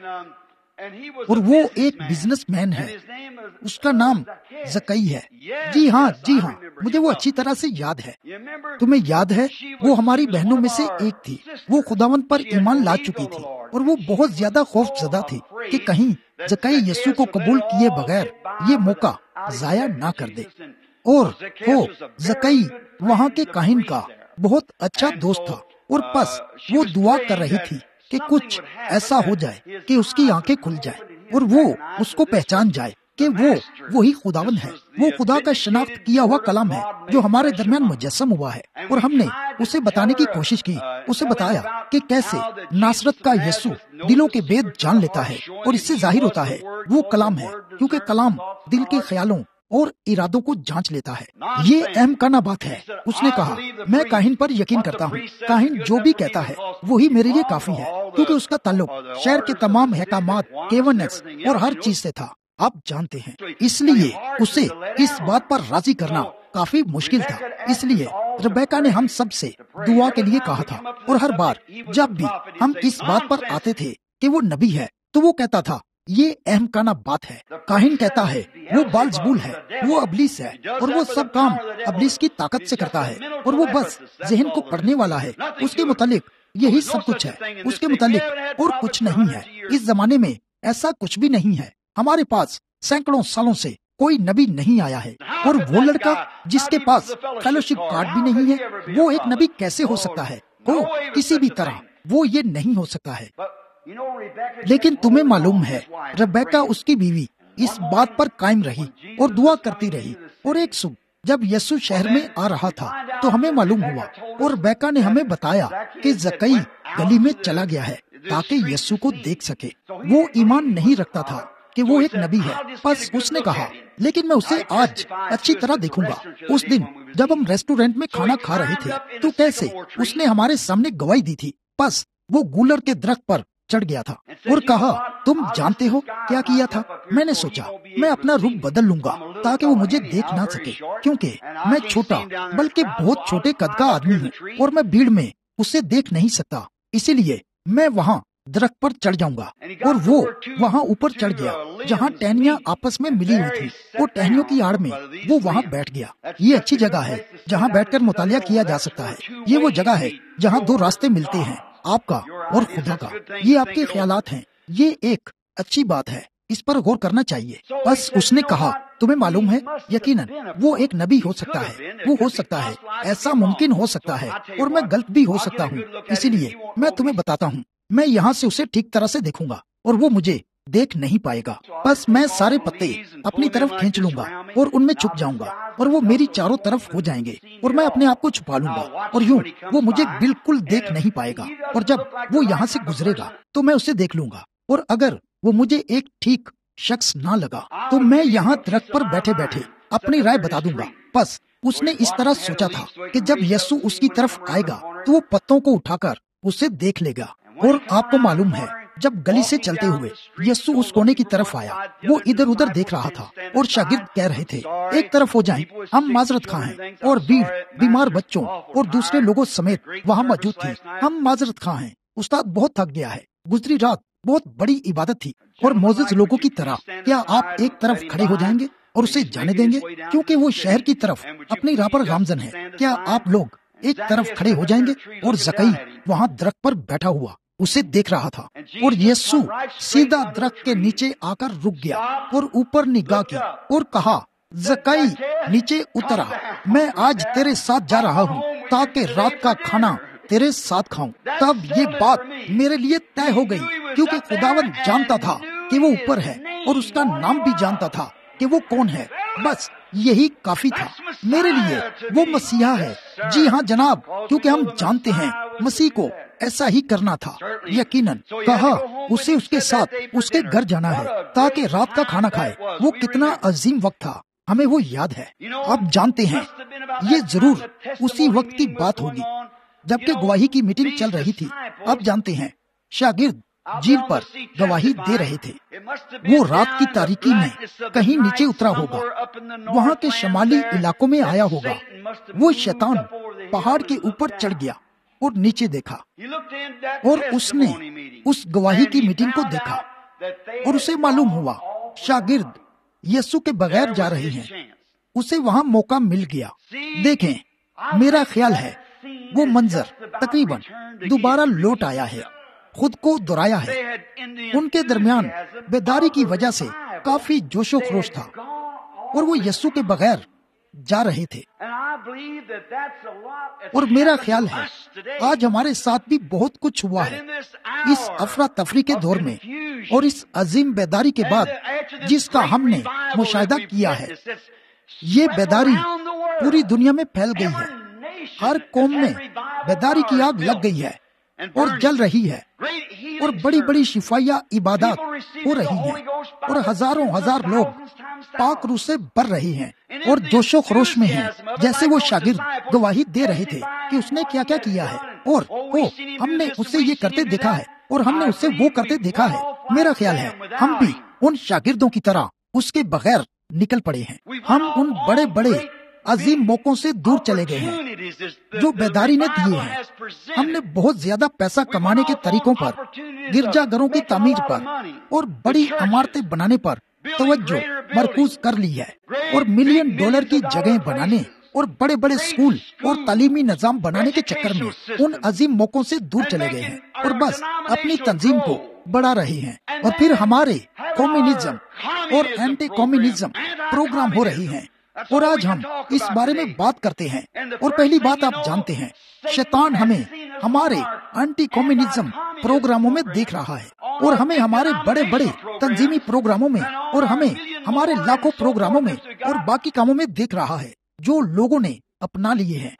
اور وہ ایک بزنس مین ہے، اس کا نام زکئی ہے۔ جی ہاں، جی ہاں، مجھے وہ اچھی طرح سے یاد ہے۔ تمہیں یاد ہے وہ ہماری بہنوں میں سے ایک تھی۔ وہ خداوند پر ایمان لا چکی تھی اور وہ بہت زیادہ خوف زدہ تھی کہ کہیں زکئی یسوع کو قبول کیے بغیر یہ موقع ضائع نہ کر دے۔ اور وہ زکئی وہاں کے کاہن کا بہت اچھا دوست تھا، اور بس وہ دعا کر رہی تھی کہ کچھ ایسا ہو جائے کہ اس کی آنکھیں کھل جائے اور وہ اس کو پہچان جائے کہ وہ وہی خداوند ہے، وہ خدا کا شناخت کیا ہوا کلام ہے جو ہمارے درمیان مجسم ہوا ہے۔ اور ہم نے اسے بتانے کی کوشش کی، اسے بتایا کہ کیسے ناصرت کا یسوع دلوں کے بید جان لیتا ہے اور اس سے ظاہر ہوتا ہے وہ کلام ہے، کیونکہ کلام دل کے خیالوں اور ارادوں کو جانچ لیتا ہے۔ یہ اہم کرنا بات ہے۔ اس نے کہا میں کاہن پر یقین کرتا ہوں، کاہن جو بھی کہتا ہے وہی میرے لیے کافی ہے، کیونکہ اس کا تعلق شہر کے تمام حکامات کیونس اور ہر چیز سے تھا، آپ جانتے ہیں۔ اس لیے اسے اس بات پر راضی کرنا کافی مشکل تھا۔ اس لیے ربیکا نے ہم سب سے دعا کے لیے کہا تھا، اور ہر بار جب بھی ہم اس بات پر آتے تھے کہ وہ نبی ہے تو وہ کہتا تھا یہ اہم کانا بات ہے۔ کاہن کہتا ہے وہ بالزبول ہے، وہ ابلیس ہے، اور وہ سب کام ابلیس کی طاقت سے کرتا ہے، اور وہ بس ذہن کو پڑھنے والا ہے۔ اس کے متعلق یہی سب کچھ ہے، اس کے متعلق اور کچھ نہیں ہے۔ اس زمانے میں ایسا کچھ بھی نہیں ہے۔ ہمارے پاس سینکڑوں سالوں سے کوئی نبی نہیں آیا ہے، اور وہ لڑکا جس کے پاس فیلوشپ کارڈ بھی نہیں ہے، وہ ایک نبی کیسے ہو سکتا ہے؟ کسی بھی طرح وہ یہ نہیں ہو سکتا ہے۔ لیکن تمہیں معلوم ہے ربیکا اس کی بیوی اس بات پر قائم رہی اور دعا کرتی رہی، اور ایک صبح جب یسوع شہر میں آ رہا تھا تو ہمیں معلوم ہوا، اور ربیکا نے ہمیں بتایا کہ زکئی گلی میں چلا گیا ہے تاکہ یسوع کو دیکھ سکے۔ وہ ایمان نہیں رکھتا تھا کہ وہ ایک نبی ہے، بس اس نے کہا لیکن میں اسے آج اچھی طرح دیکھوں گا۔ اس دن جب ہم ریسٹورینٹ میں کھانا کھا رہے تھے تو کیسے اس نے ہمارے سامنے گواہی دی تھی، بس وہ گولر کے درخت پر چڑھ گیا تھا اور کہا تم جانتے ہو کیا کیا تھا؟ میں نے سوچا میں اپنا رخ بدل لوں گا تاکہ وہ مجھے دیکھ نہ سکے، کیونکہ میں چھوٹا بلکہ بہت چھوٹے قد کا آدمی ہوں اور میں بھیڑ میں اسے دیکھ نہیں سکتا، اسی لیے میں وہاں درخت پر چڑھ جاؤں گا۔ اور وہ وہاں اوپر چڑھ گیا جہاں ٹہنیاں آپس میں ملی ہوئی تھی، اور ٹہنیوں کی آڑ میں وہ وہاں بیٹھ گیا۔ یہ اچھی جگہ ہے جہاں بیٹھ کر مطالعہ کیا جا سکتا ہے۔ یہ وہ جگہ ہے جہاں دو راستے ملتے ہیں، آپ کا اور خدا کا۔ یہ آپ کے خیالات ہیں، یہ ایک اچھی بات ہے، اس پر غور کرنا چاہیے۔ بس اس نے کہا تمہیں معلوم ہے یقیناً وہ ایک نبی ہو سکتا ہے، وہ ہو سکتا ہے، ایسا ممکن ہو سکتا ہے، اور میں غلط بھی ہو سکتا ہوں، اسی لیے میں تمہیں بتاتا ہوں میں یہاں سے اسے ٹھیک طرح سے دیکھوں گا اور وہ مجھے دیکھ نہیں پائے گا۔ بس میں سارے پتے اپنی طرف کھینچ لوں گا اور ان میں چھپ جاؤں گا، اور وہ میری چاروں طرف ہو جائیں گے، اور میں اپنے آپ کو چھپا لوں گا، اور یوں وہ مجھے بالکل دیکھ نہیں پائے گا۔ اور جب وہ یہاں سے گزرے گا تو میں اسے دیکھ لوں گا، اور اگر وہ مجھے ایک ٹھیک شخص نہ لگا تو میں یہاں درخت پر بیٹھے بیٹھے اپنی رائے بتا دوں گا۔ بس اس نے اس طرح سوچا تھا کہ جب یسوع اس کی طرف آئے گا تو وہ پتوں کو اٹھا کر اسے دیکھ لے گا۔ اور آپ کو معلوم ہے جب گلی سے چلتے ہوئے یسوع اس کونے کی طرف آیا، وہ ادھر ادھر دیکھ رہا تھا، اور شاگرد کہہ رہے تھے ایک طرف ہو جائیں، ہم معذرت خواہ ہیں، اور بھیڑ بیمار بچوں اور دوسرے لوگوں سمیت وہاں موجود تھی، ہم معذرت خواہ ہیں، استاد بہت تھک گیا ہے، گزری رات بہت بڑی عبادت تھی، اور معزز لوگوں کی طرح کیا آپ ایک طرف کھڑے ہو جائیں گے اور اسے جانے دیں گے، کیونکہ وہ شہر کی طرف اپنی راہ پر گامزن ہے؟ کیا آپ لوگ ایک طرف کھڑے ہو جائیں گے؟ اور زکئی وہاں درخت پر بیٹھا ہوا اسے دیکھ رہا تھا، اور یسوع سیدھا درخت کے نیچے آ کر رک گیا اور اوپر نگاہ کی اور کہا زکئی نیچے اترا، میں آج تیرے ساتھ جا رہا ہوں تاکہ رات کا کھانا تیرے ساتھ کھاؤں۔ تب یہ بات میرے لیے طے ہو گئی، کیونکہ خداوند جانتا تھا کہ وہ اوپر ہے، اور اس کا نام بھی جانتا تھا کہ وہ کون ہے۔ بس یہی کافی تھا میرے لیے، وہ مسیحا ہے۔ جی ہاں جناب، کیونکہ ہم جانتے ہیں مسیح کو ایسا ہی کرنا تھا۔ یقیناً کہا اسے اس کے ساتھ اس کے گھر جانا ہے تاکہ رات کا کھانا کھائے۔ وہ کتنا عظیم وقت تھا، ہمیں وہ یاد ہے۔ آپ جانتے ہیں یہ ضرور اسی وقت کی بات ہوگی جبکہ گواہی کی میٹنگ چل رہی تھی۔ آپ جانتے ہیں شاگرد جھیل پر گواہی دے رہے تھے۔ وہ رات کی تاریکی میں کہیں نیچے اترا ہوگا، وہاں کے شمالی علاقوں میں آیا ہوگا۔ وہ شیطان پہاڑ کے اوپر چڑھ گیا اور نیچے دیکھا، اور اس نے اس گواہی کی میٹنگ کو دیکھا، اور اسے معلوم ہوا شاگرد یسوع کے بغیر جا رہے ہیں۔ اسے وہاں موقع مل گیا۔ دیکھیں، میرا خیال ہے وہ منظر تقریباً دوبارہ لوٹ آیا ہے، خود کو دہرایا ہے۔ ان کے درمیان بیداری کی وجہ سے کافی جوش و خروش تھا، اور وہ یسوع کے بغیر جا رہے تھے۔ اور میرا خیال ہے آج ہمارے ساتھ بھی بہت کچھ ہوا ہے اس افراتفری کے دور میں، اور اس عظیم بیداری کے بعد جس کا ہم نے مشاہدہ کیا ہے۔ یہ بیداری پوری دنیا میں پھیل گئی ہے، ہر قوم میں بیداری کی آگ لگ گئی ہے اور جل رہی ہے، اور بڑی بڑی شفائیہ عبادات ہو رہی ہیں، اور ہزاروں ہزار لوگ پاک روح سے بھر رہے ہیں اور جوش و خروش میں ہیں، جیسے وہ شاگرد گواہی دے رہے تھے کہ اس نے کیا کیا کیا ہے، اور ہم نے اسے یہ کرتے دیکھا ہے، اور ہم نے اسے وہ کرتے دیکھا ہے۔ میرا خیال ہے ہم بھی ان شاگردوں کی طرح اس کے بغیر نکل پڑے ہیں۔ ہم ان بڑے بڑے عظیم موقعوں سے دور چلے گئے ہیں جو بیداری نے دیے ہیں۔ ہم نے بہت زیادہ پیسہ کمانے کے طریقوں پر، گرجا گھروں کی تعمیر پر اور بڑی عمارتیں بنانے پر توجہ مرکوز کر لی ہے، اور ملین ڈالر کی جگہیں بنانے اور بڑے بڑے اسکول اور تعلیمی نظام بنانے کے چکر میں ان عظیم موقعوں سے دور چلے گئے ہیں، اور بس اپنی تنظیم کو بڑھا رہے ہیں۔ اور پھر ہمارے کمیونزم اور اینٹی کمیونزم پروگرام ہو رہی ہیں، اور آج ہم اس بارے میں بات کرتے ہیں۔ اور پہلی بات آپ جانتے ہیں، شیطان ہمیں ہمارے اینٹی کمیونزم پروگراموں میں دیکھ رہا ہے، اور ہمیں ہمارے بڑے بڑے تنظیمی پروگراموں میں، اور ہمیں ہمارے لاکھوں پروگراموں میں اور باقی کاموں میں دیکھ رہا ہے جو لوگوں نے اپنا لیے ہیں،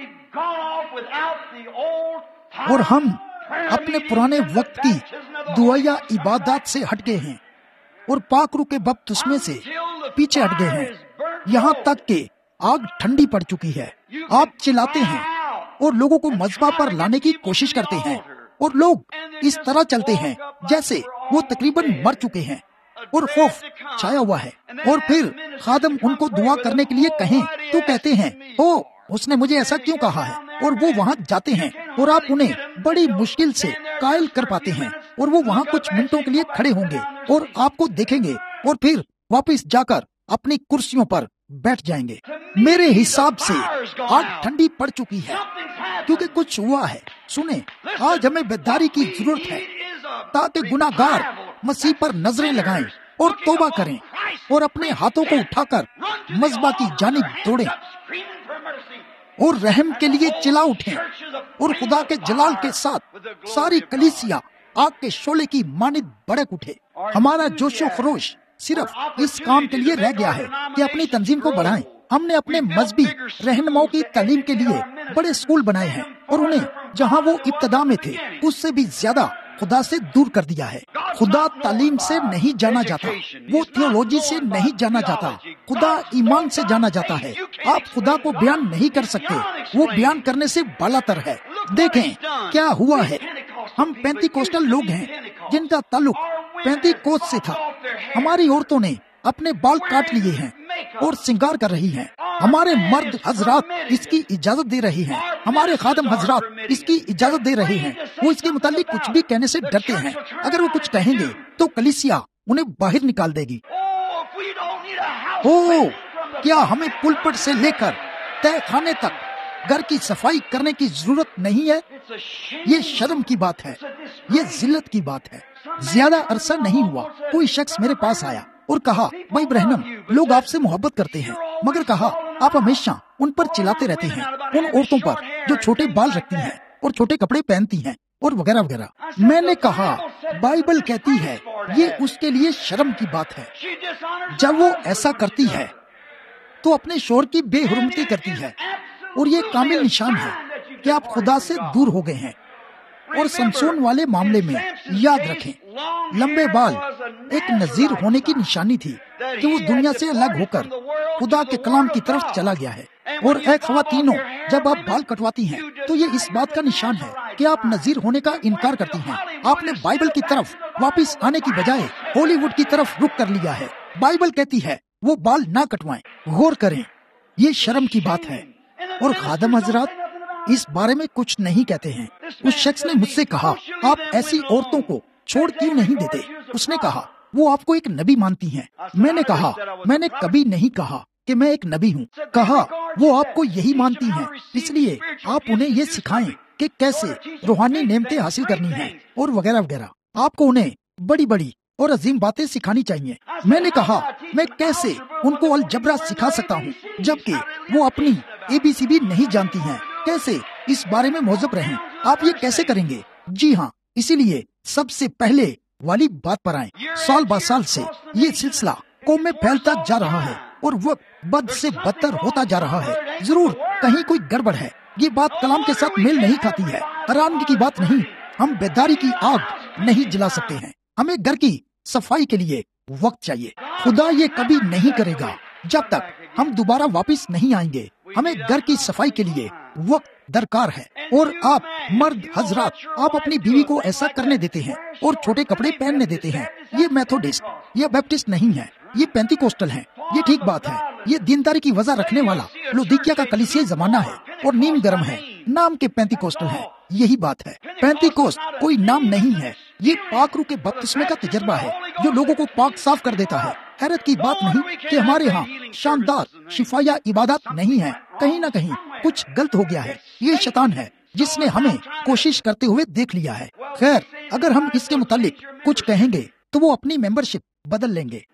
اور ہم اپنے پرانے وقت کی دعائیہ عبادات سے ہٹ گئے ہیں، اور پاک روح کے بپتسمے سے پیچھے ہٹ گئے ہیں، یہاں تک کہ آگ ٹھنڈی پڑ چکی ہے۔ آپ چلاتے ہیں اور لوگوں کو مذبح پر لانے کی کوشش کرتے ہیں، اور لوگ اس طرح چلتے ہیں جیسے وہ تقریباً مر چکے ہیں، اور خوف چھایا ہوا ہے۔ اور پھر خادم ان کو دعا کرنے کے لیے کہیں تو کہتے ہیں، او اس نے مجھے ایسا کیوں کہا ہے، اور وہ وہاں جاتے ہیں، اور آپ انہیں بڑی مشکل سے قائل کر پاتے ہیں، اور وہ وہاں کچھ منٹوں کے لیے کھڑے ہوں گے اور آپ کو دیکھیں گے، اور پھر واپس جا کر اپنی کرسیوں پر بیٹھ جائیں گے۔ میرے حساب سے آگ ٹھنڈی پڑ چکی ہے، کیونکہ کچھ ہوا ہے۔ سنیں، آج ہمیں بیداری کی ضرورت ہے تاکہ گناہ گار مسیح پر نظریں لگائیں اور توبہ کریں، اور اپنے ہاتھوں کو اٹھا کر مذبح کی جانب دوڑیں اور رحم کے لیے چلا اٹھیں، اور خدا کے جلال کے ساتھ ساری کلیسیا آگ کے شعلے کی مانند بڑک اٹھے۔ ہمارا جوش و خروش صرف اس کام کے لیے رہ گیا ہے کہ اپنی تنظیم کو بڑھائیں۔ ہم نے اپنے مذہبی رہنماؤں کی تعلیم کے لیے بڑے اسکول بنائے ہیں، اور انہیں جہاں وہ ابتدا میں تھے اس سے بھی زیادہ خدا سے دور کر دیا ہے۔ خدا تعلیم سے نہیں جانا جاتا، وہ تھیولوجی سے نہیں جانا جاتا، خدا ایمان سے جانا جاتا ہے۔ آپ خدا کو بیان نہیں کر سکتے، وہ بیان کرنے سے بالا تر ہے۔ دیکھیں کیا ہوا ہے، ہم پینتی کوسٹل لوگ ہیں جن کا تعلق پینتی کوس سے تھا۔ ہماری عورتوں نے اپنے بال کاٹ لیے ہیں اور سنگار کر رہی ہیں، ہمارے مرد حضرات اس کی اجازت دے رہے ہیں، ہمارے خادم حضرات اس کی اجازت دے رہے ہیں۔ وہ اس کے متعلق کچھ بھی کہنے سے ڈرتے ہیں، اگر وہ کچھ کہیں گے تو کلیسیا انہیں باہر نکال دے گی۔ کیا ہمیں پلپٹ سے لے کر تہہ خانے تک گھر کی صفائی کرنے کی ضرورت نہیں ہے؟ یہ شرم کی بات ہے، یہ ذلت کی بات ہے۔ زیادہ عرصہ نہیں ہوا کوئی شخص میرے پاس آیا اور کہا، بھائی برہنم، لوگ آپ سے محبت کرتے ہیں، مگر کہا آپ ہمیشہ ان پر چلاتے رہتے ہیں، ان عورتوں پر جو چھوٹے بال رکھتی ہیں اور چھوٹے کپڑے پہنتی ہیں اور وغیرہ وغیرہ۔ میں نے کہا بائبل کہتی ہے یہ اس کے لیے شرم کی بات ہے۔ جب وہ ایسا کرتی ہے تو اپنے شوہر کی بے حرمتی کرتی ہے، اور یہ کامل نشان ہے کہ آپ خدا سے دور ہو گئے ہیں۔ اور سمسون والے معاملے میں یاد رکھیں، لمبے بال ایک نذیر ہونے کی نشانی تھی کہ وہ دنیا سے الگ ہو کر خدا کے کلام کی طرف چلا گیا ہے۔ اور اے خواتینوں، جب آپ بال کٹواتی ہیں تو یہ اس بات کا نشان ہے کہ آپ نذیر ہونے کا انکار کرتی ہیں۔ آپ نے بائبل کی طرف واپس آنے کی بجائے ہالی ووڈ کی طرف رخ کر لیا ہے۔ بائبل کہتی ہے وہ بال نہ کٹوائیں۔ غور کریں، یہ شرم کی بات ہے، اور خادم حضرات اس بارے میں کچھ نہیں کہتے ہیں۔ اس شخص نے مجھ سے کہا، آپ ایسی عورتوں کو چھوڑ کیوں نہیں دیتے؟ اس نے کہا وہ آپ کو ایک نبی مانتی ہیں۔ میں نے کہا میں نے کبھی نہیں کہا کہ میں ایک نبی ہوں۔ کہا وہ آپ کو یہی مانتی ہیں، اس لیے آپ انہیں یہ سکھائیں کہ کیسے روحانی نعمتیں حاصل کرنی ہیں اور وغیرہ وغیرہ۔ آپ کو انہیں بڑی بڑی اور عظیم باتیں سکھانی چاہیے۔ میں نے کہا میں کیسے ان کو الجبرا سکھا سکتا ہوں جبکہ وہ اپنی ABC بھی نہیں جانتی ہیں؟ کیسے اس بارے میں موظف رہیں؟ آپ یہ کیسے کریں گے؟ جی ہاں، اسی لیے سب سے پہلے والی بات پر آئیں۔ سال با سال سے یہ سلسلہ قوم میں پھیلتا جا رہا ہے اور وقت بد سے بدتر ہوتا جا رہا ہے۔ ضرور کہیں کوئی گڑبڑ ہے، یہ بات کلام کے ساتھ میل نہیں کھاتی ہے۔ حیرانگی کی بات نہیں، ہم بیداری کی آگ نہیں جلا سکتے ہیں۔ ہمیں گھر کی صفائی کے لیے وقت چاہیے۔ خدا یہ کبھی نہیں کرے گا جب تک ہم دوبارہ واپس نہیں آئیں گے۔ ہمیں گھر کی صفائی کے لیے وقت درکار ہے، اور آپ مرد حضرات، آپ اپنی بیوی کو ایسا کرنے دیتے ہیں اور چھوٹے کپڑے پہننے دیتے ہیں۔ یہ میتھوڈسٹ یا بیپٹسٹ نہیں ہے، یہ پینتی کوسٹل ہے۔ یہ ٹھیک بات ہے، یہ دینداری کی وضع رکھنے والا لودیکیا کا کلیسیائی زمانہ ہے اور نیم گرم ہے، نام کے پینتی کوسٹل ہے۔ یہی بات ہے، پینتی کوسٹ کوئی نام نہیں ہے، یہ پاک روح کے بپتسمے کا تجربہ ہے جو لوگوں کو پاک صاف کر دیتا ہے۔ حیرت کی بات نہیں کہ ہمارے ہاں شاندار شفایہ عبادات نہیں ہے۔ کہیں نہ کہیں کچھ غلط ہو گیا ہے۔ یہ شیطان ہے جس نے ہمیں کوشش کرتے ہوئے دیکھ لیا ہے۔ خیر، اگر ہم اس کے متعلق کچھ کہیں گے تو وہ اپنی ممبرشپ بدل لیں گے۔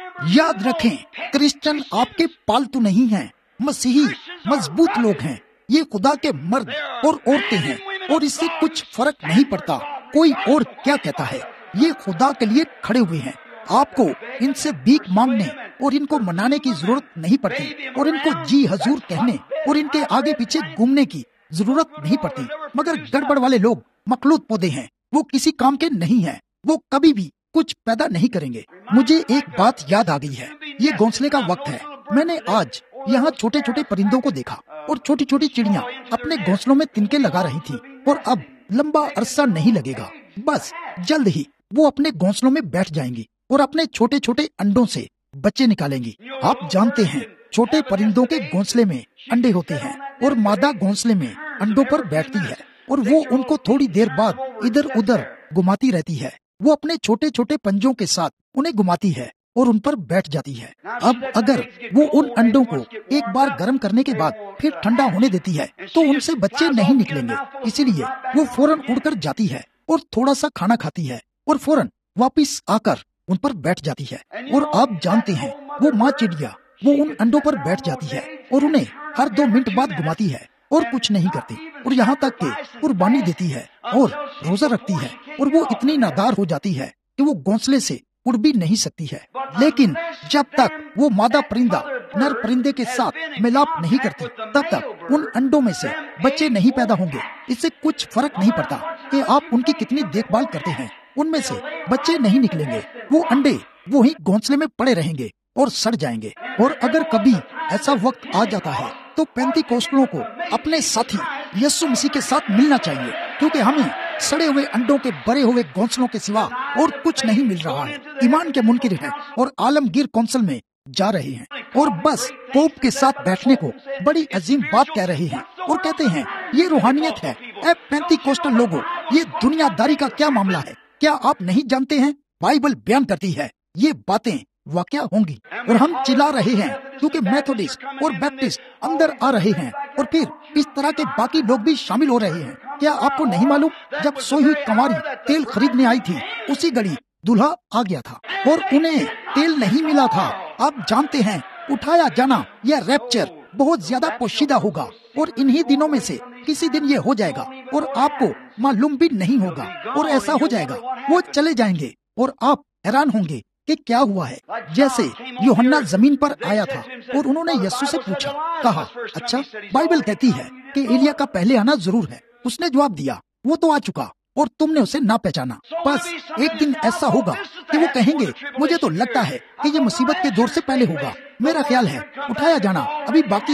یاد رکھیں، کرسچن آپ کے پالتو نہیں ہیں، مسیحی مضبوط لوگ ہیں۔ یہ خدا کے مرد اور عورتیں ہیں، اور اس سے کچھ فرق نہیں پڑتا کوئی اور کیا کہتا ہے۔ یہ خدا کے لیے کھڑے ہوئے ہیں۔ آپ کو ان سے بھیک مانگنے اور ان کو منانے کی ضرورت نہیں پڑتی، اور ان کو جی حضور کہنے اور ان کے آگے پیچھے گھومنے کی ضرورت نہیں پڑتی۔ مگر گڑبڑ والے لوگ مخلوط پودے ہیں، وہ کسی کام کے نہیں ہیں، وہ کبھی بھی کچھ پیدا نہیں کریں گے۔ مجھے ایک بات یاد آ گئی ہے، یہ گھونسلے کا وقت ہے۔ میں نے آج یہاں چھوٹے چھوٹے پرندوں کو دیکھا، اور چھوٹی چھوٹی چڑیاں اپنے گھونسلوں میں تنکے لگا رہی تھی، اور اب لمبا عرصہ نہیں لگے گا، بس جلد ہی وہ اپنے گھونسلوں میں بیٹھ جائیں گی اور اپنے چھوٹے چھوٹے انڈوں سے بچے نکالیں گی۔ آپ جانتے ہیں چھوٹے پرندوں کے گھونسلے میں انڈے ہوتے ہیں، اور مادہ گھونسلے میں انڈوں پر بیٹھتی ہے، اور وہ ان کو تھوڑی دیر بعد ادھر ادھر گھماتی رہتی ہے۔ وہ اپنے چھوٹے چھوٹے پنجوں کے ساتھ انہیں گھماتی ہے اور ان پر بیٹھ جاتی ہے۔ اب اگر وہ ان انڈوں کو ایک بار گرم کرنے کے بعد پھر ٹھنڈا ہونے دیتی ہے تو ان سے بچے نہیں نکلیں گے، اسی لیے وہ فوراً اڑ کر جاتی ہے اور تھوڑا سا کھانا کھاتی ہے اور فوراً واپس آ کر ان پر بیٹھ جاتی ہے۔ اور آپ جانتے ہیں وہ ماں چڑیا وہ ان انڈوں پر بیٹھ جاتی ہے اور انہیں ہر 2 منٹ بعد گھماتی ہے اور کچھ نہیں کرتی، اور یہاں تک کہ قربانی دیتی ہے اور روزہ رکھتی ہے، اور وہ اتنی نادار ہو جاتی ہے کہ وہ گھونسلے سے اڑ بھی نہیں سکتی ہے۔ لیکن جب تک وہ مادہ پرندہ نر پرندے کے ساتھ ملاپ نہیں کرتی تب تک ان انڈوں میں سے بچے نہیں پیدا ہوں گے۔ اس سے کچھ فرق نہیں پڑتا کہ آپ ان کی کتنی دیکھ بھال کرتے ہیں، ان میں سے بچے نہیں نکلیں گے۔ وہ انڈے وہی گھونسلے میں پڑے رہیں گے اور سڑ جائیں گے۔ اور اگر کبھی ایسا وقت آ جاتا ہے تو پینتی کوسٹلوں کو اپنے ساتھی یسوع مسیح کے ساتھ ملنا چاہیے، کیونکہ ہمیں سڑے ہوئے انڈوں کے بھرے ہوئے گھونسلوں کے سوا اور کچھ نہیں مل رہا ہے۔ ایمان کے منکر ہیں اور عالمگیر کونسل میں جا رہے ہیں اور بس پوپ کے ساتھ بیٹھنے کو بڑی عظیم بات کہہ رہے ہیں اور کہتے ہیں یہ روحانیت ہے۔ اے پینتی کوسٹل لوگوں، یہ دنیا داری کا کیا معاملہ ہے؟ کیا آپ نہیں جانتے ہیں بائبل بیان کرتی ہے یہ باتیں واقعہ ہوں گی، اور ہم چلا رہے ہیں کیونکہ میتھوڈسٹ اور بیپٹسٹ اندر آ رہے ہیں، اور پھر اس طرح کے باقی لوگ بھی شامل ہو رہے ہیں۔ کیا آپ کو نہیں معلوم جب سوئی ہوئی کنواری تیل خریدنے آئی تھی اسی گھڑی دلہا آ گیا تھا اور انہیں تیل نہیں ملا تھا؟ آپ جانتے ہیں اٹھایا جانا یا ریپچر بہت زیادہ پوشیدہ ہوگا، اور انہی دنوں میں سے کسی دن یہ ہو جائے گا اور آپ کو معلوم بھی نہیں ہوگا، اور ایسا ہو جائے گا وہ چلے جائیں گے اور آپ حیران ہوں گے کہ کیا ہوا ہے۔ جیسے یوحنا زمین پر آیا تھا اور انہوں نے یسوع سے پوچھا، کہا اچھا بائبل کہتی ہے کہ ایلیا کا پہلے آنا ضرور ہے۔ اس نے جواب دیا وہ تو آ چکا اور تم نے اسے نہ پہچانا۔ بس ایک دن ایسا ہوگا کہ وہ کہیں گے مجھے تو لگتا ہے کہ یہ مصیبت کے دور سے پہلے ہوگا۔ میرا خیال ہے اٹھایا جانا ابھی باقی ہے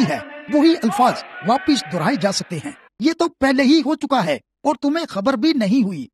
وہی الفاظ واپس دہرائے جا سکتے ہیں۔ یہ تو پہلے ہی ہو چکا ہے اور تمہیں خبر بھی نہیں ہوئی۔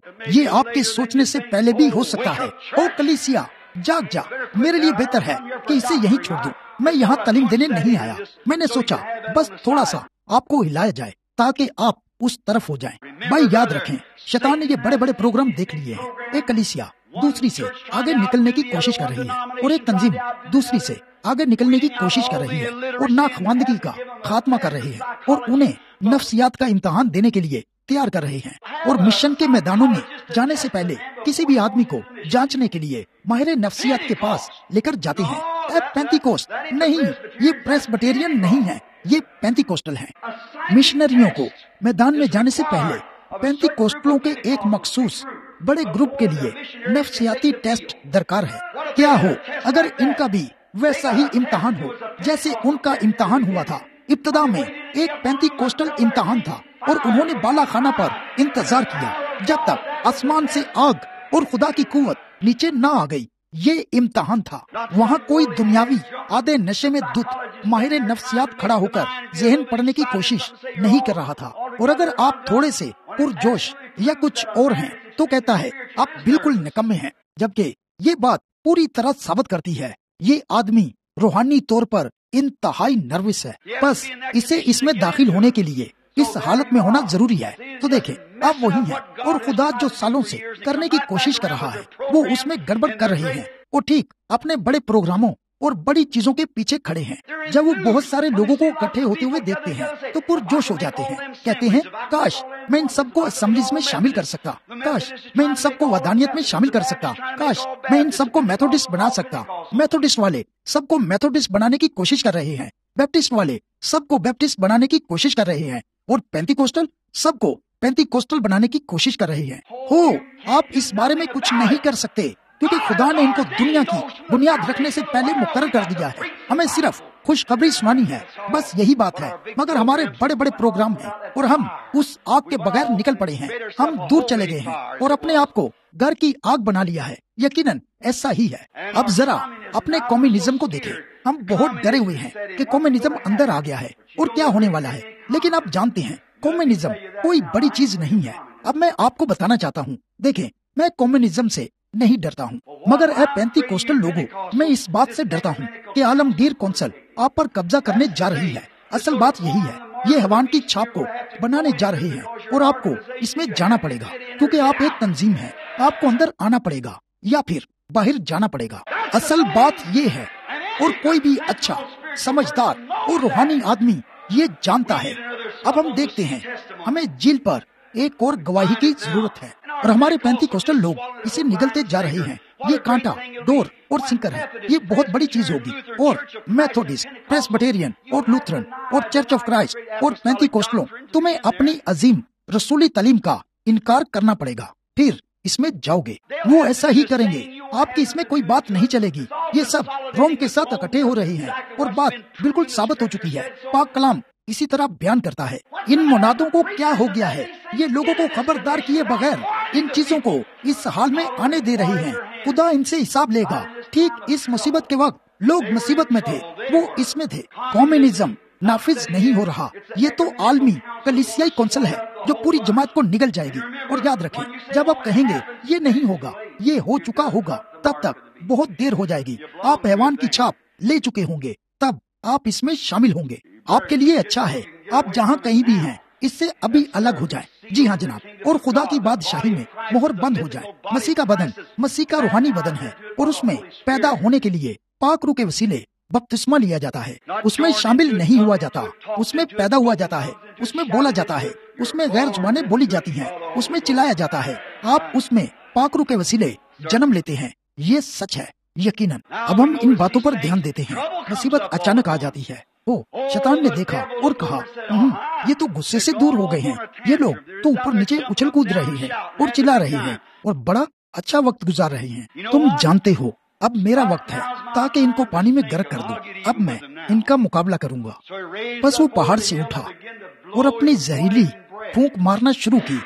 یہ آپ کے سوچنے سے پہلے بھی ہو سکتا ہے۔ او کلیسیا، جاگ جا، میرے لیے بہتر ہے کہ اسے یہیں چھوڑ دوں۔ میں یہاں تعلیم دینے نہیں آیا، میں نے سوچا بس تھوڑا سا آپ کو ہلایا جائے تاکہ آپ اس طرف ہو جائیں۔ بھائی یاد رکھیں، شیطان نے یہ بڑے بڑے پروگرام دیکھ لیے ہیں۔ ایک کلیسیا دوسری سے آگے نکلنے کی کوشش کر رہی ہے اور ایک تنظیم دوسری سے آگے نکلنے کی کوشش کر رہی ہے اور ناخواندگی کا خاتمہ کر رہی ہے اور انہیں نفسیات کا امتحان دینے کے لیے تیار کر رہے ہیں، اور مشن کے میدانوں میں جانے سے پہلے کسی بھی آدمی کو جانچنے کے لیے ماہر نفسیات کے پاس لے کر جاتے ہیں۔ اے پینتیکوسٹ نہیں، یہ پریسبٹیرین نہیں ہے، یہ پینتیکوسٹل ہیں۔ مشنریوں کو میدان میں جانے سے پہلے پینتیکوسٹلوں کے ایک مخصوص بڑے گروپ کے لیے نفسیاتی ٹیسٹ درکار ہے۔ کیا ہو اگر ان کا بھی ویسا ہی امتحان ہو جیسے ان کا امتحان ہوا تھا۔ ابتدا میں ایک پینتیکوسٹل امتحان تھا اور انہوں نے بالا خانہ پر انتظار کیا جب تک آسمان سے آگ اور خدا کی قوت نیچے نہ آ گئی۔ یہ امتحان تھا۔ وہاں کوئی دنیاوی آدھے نشے میں دھت ماہر نفسیات کھڑا ہو کر ذہن پڑھنے کی کوشش نہیں کر رہا تھا، اور اگر آپ تھوڑے سے پرجوش یا کچھ اور ہیں تو کہتا ہے آپ بالکل نکمے ہیں، جبکہ یہ بات پوری طرح ثابت کرتی ہے یہ آدمی روحانی طور پر انتہائی نروس ہے۔ بس اسے اس میں داخل ہونے کے لیے اس حالت میں ہونا ضروری ہے۔ تو دیکھیں، آپ وہی ہیں، اور خدا جو سالوں سے کرنے کی کوشش کر رہا ہے وہ اس میں گڑبڑ کر رہے ہیں، اور ٹھیک اپنے بڑے پروگراموں اور بڑی چیزوں کے پیچھے کھڑے ہیں۔ جب وہ بہت سارے لوگوں کو اکٹھے ہوتے ہوئے دیکھتے ہیں تو پرجوش ہو جاتے ہیں، کہتے ہیں کاش میں ان سب کو اسمبلیز میں شامل کر سکتا، کاش میں ان سب کو ودانیت میں شامل کر سکتا، کاش میں ان سب کو میتھوڈسٹ بنا سکتا۔ میتھوڈسٹ والے سب کو میتھوڈسٹ بنانے کی کوشش کر رہے ہیں، بیپٹسٹ والے سب کو بیپٹسٹ بنانے کی کوشش کر رہے ہیں، اور پینتیکوسٹل سب کو پینتیکوسٹل بنانے کی کوشش کر رہے ہیں۔ ہو آپ اس بارے میں کچھ نہیں کر سکتے کیونکہ خدا نے ان کو دنیا کی بنیاد رکھنے سے پہلے مقرر کر دیا ہے۔ ہمیں صرف خوشخبری سنانی ہے، بس یہی بات ہے۔ مگر ہمارے بڑے بڑے پروگرام ہیں اور ہم اس آگ کے بغیر نکل پڑے ہیں، ہم دور چلے گئے ہیں اور اپنے آپ کو گھر کی آگ بنا لیا ہے۔ یقیناً ایسا ہی ہے۔ اب ذرا اپنے کمیونزم کو دیکھیں، ہم بہت ڈرے ہوئے ہیں کہ کمیونزم اندر آ گیا ہے اور کیا ہونے والا ہے، لیکن آپ جانتے ہیں کمیونزم کوئی بڑی چیز نہیں ہے۔ اب میں آپ کو بتانا چاہتا ہوں، دیکھیں میں کمیونزم سے نہیں ڈرتا ہوں، مگر اے پینتیکوسٹل لوگوں، میں اس بات سے ڈرتا ہوں کہ عالمگیر کونسل آپ پر قبضہ کرنے جا رہی ہے۔ اصل بات یہی ہے، یہ حیوان کی چھاپ کو بنانے جا رہے ہیں اور آپ کو اس میں جانا پڑے گا کیونکہ آپ ایک تنظیم ہیں۔ آپ کو اندر آنا پڑے گا یا پھر باہر جانا پڑے گا۔ اصل بات یہ ہے، اور کوئی بھی اچھا سمجھدار اور روحانی آدمی یہ جانتا ہے۔ اب ہم دیکھتے ہیں ہمیں جیل پر ایک اور گواہی کی ضرورت ہے، اور ہمارے پینتیکوسٹل لوگ اسے نگلتے جا رہے ہیں۔ یہ کانٹا، ڈور اور سنکر ہے، یہ بہت بڑی چیز ہوگی، اور میتھوڈسٹ، پریسبٹیرین اور لوتھرن اور چرچ آف کرائسٹ اور پینتیکوسٹلوں تمہیں اپنی عظیم رسولی تعلیم کا انکار کرنا پڑے گا، پھر اس میں جاؤ گے۔ وہ ایسا ہی کریں گے، آپ کی اس میں کوئی بات نہیں چلے گی۔ یہ سب روم کے ساتھ اکٹھے ہو رہے ہیں اور بات بالکل ثابت ہو چکی ہے۔ پاک کلام اسی طرح بیان کرتا ہے۔ ان منادوں کو کیا ہو گیا ہے؟ یہ لوگوں کو خبردار کیے بغیر ان چیزوں کو اس حال میں آنے دے رہی ہیں۔ خدا ان سے حساب لے گا۔ ٹھیک اس مصیبت کے وقت لوگ مصیبت میں تھے، وہ اس میں تھے۔ کمیونزم نافذ نہیں ہو رہا، یہ تو عالمی کلیسیائی کونسل ہے جو پوری جماعت کو نگل جائے گی۔ اور یاد رکھیں، جب آپ کہیں گے یہ نہیں ہوگا، یہ ہو چکا ہوگا، تب تک بہت دیر ہو جائے گی۔ آپ حیوان کی چھاپ لے چکے ہوں گے، تب آپ اس میں شامل ہوں گے۔ آپ کے لیے اچھا ہے آپ جہاں کہیں بھی ہیں اس سے ابھی الگ ہو جائیں۔ جی ہاں جناب، اور خدا کی بادشاہی میں مہر بند ہو جائے۔ مسیح کا بدن مسیح کا روحانی بدن ہے، اور اس میں پیدا ہونے کے لیے پاک روح کے وسیلے بپتسمہ لیا جاتا ہے۔ اس میں شامل نہیں ہوا جاتا، اس میں پیدا ہوا جاتا ہے، اس میں بولا جاتا ہے، اس میں غیر زبانیں بولی جاتی ہیں، اس میں چلایا جاتا ہے۔ آپ اس میں پاک روح کے وسیلے جنم لیتے ہیں، یہ سچ ہے یقیناً۔ اب ہم ان باتوں پر دھیان دیتے ہیں، مصیبت اچانک آ جاتی ہے۔ شیطان نے دیکھا اور کہا یہ تو غصے سے دور ہو گئے ہیں، یہ لوگ تو اوپر نیچے اچھل کود رہے ہیں اور چلا رہے ہیں اور بڑا اچھا وقت گزار رہے ہیں۔ تم جانتے ہو اب میرا وقت ہے تاکہ ان کو پانی میں غرق کر دوں، اب میں ان کا مقابلہ کروں گا۔ بس وہ پہاڑ سے اٹھا اور اپنی زہریلی پھونک مارنا شروع کی۔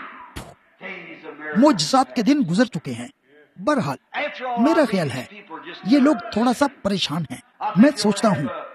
معجزات کے دن گزر چکے ہیں۔ بہرحال میرا خیال ہے یہ لوگ تھوڑا سا پریشان ہیں۔ میں سوچتا ہوں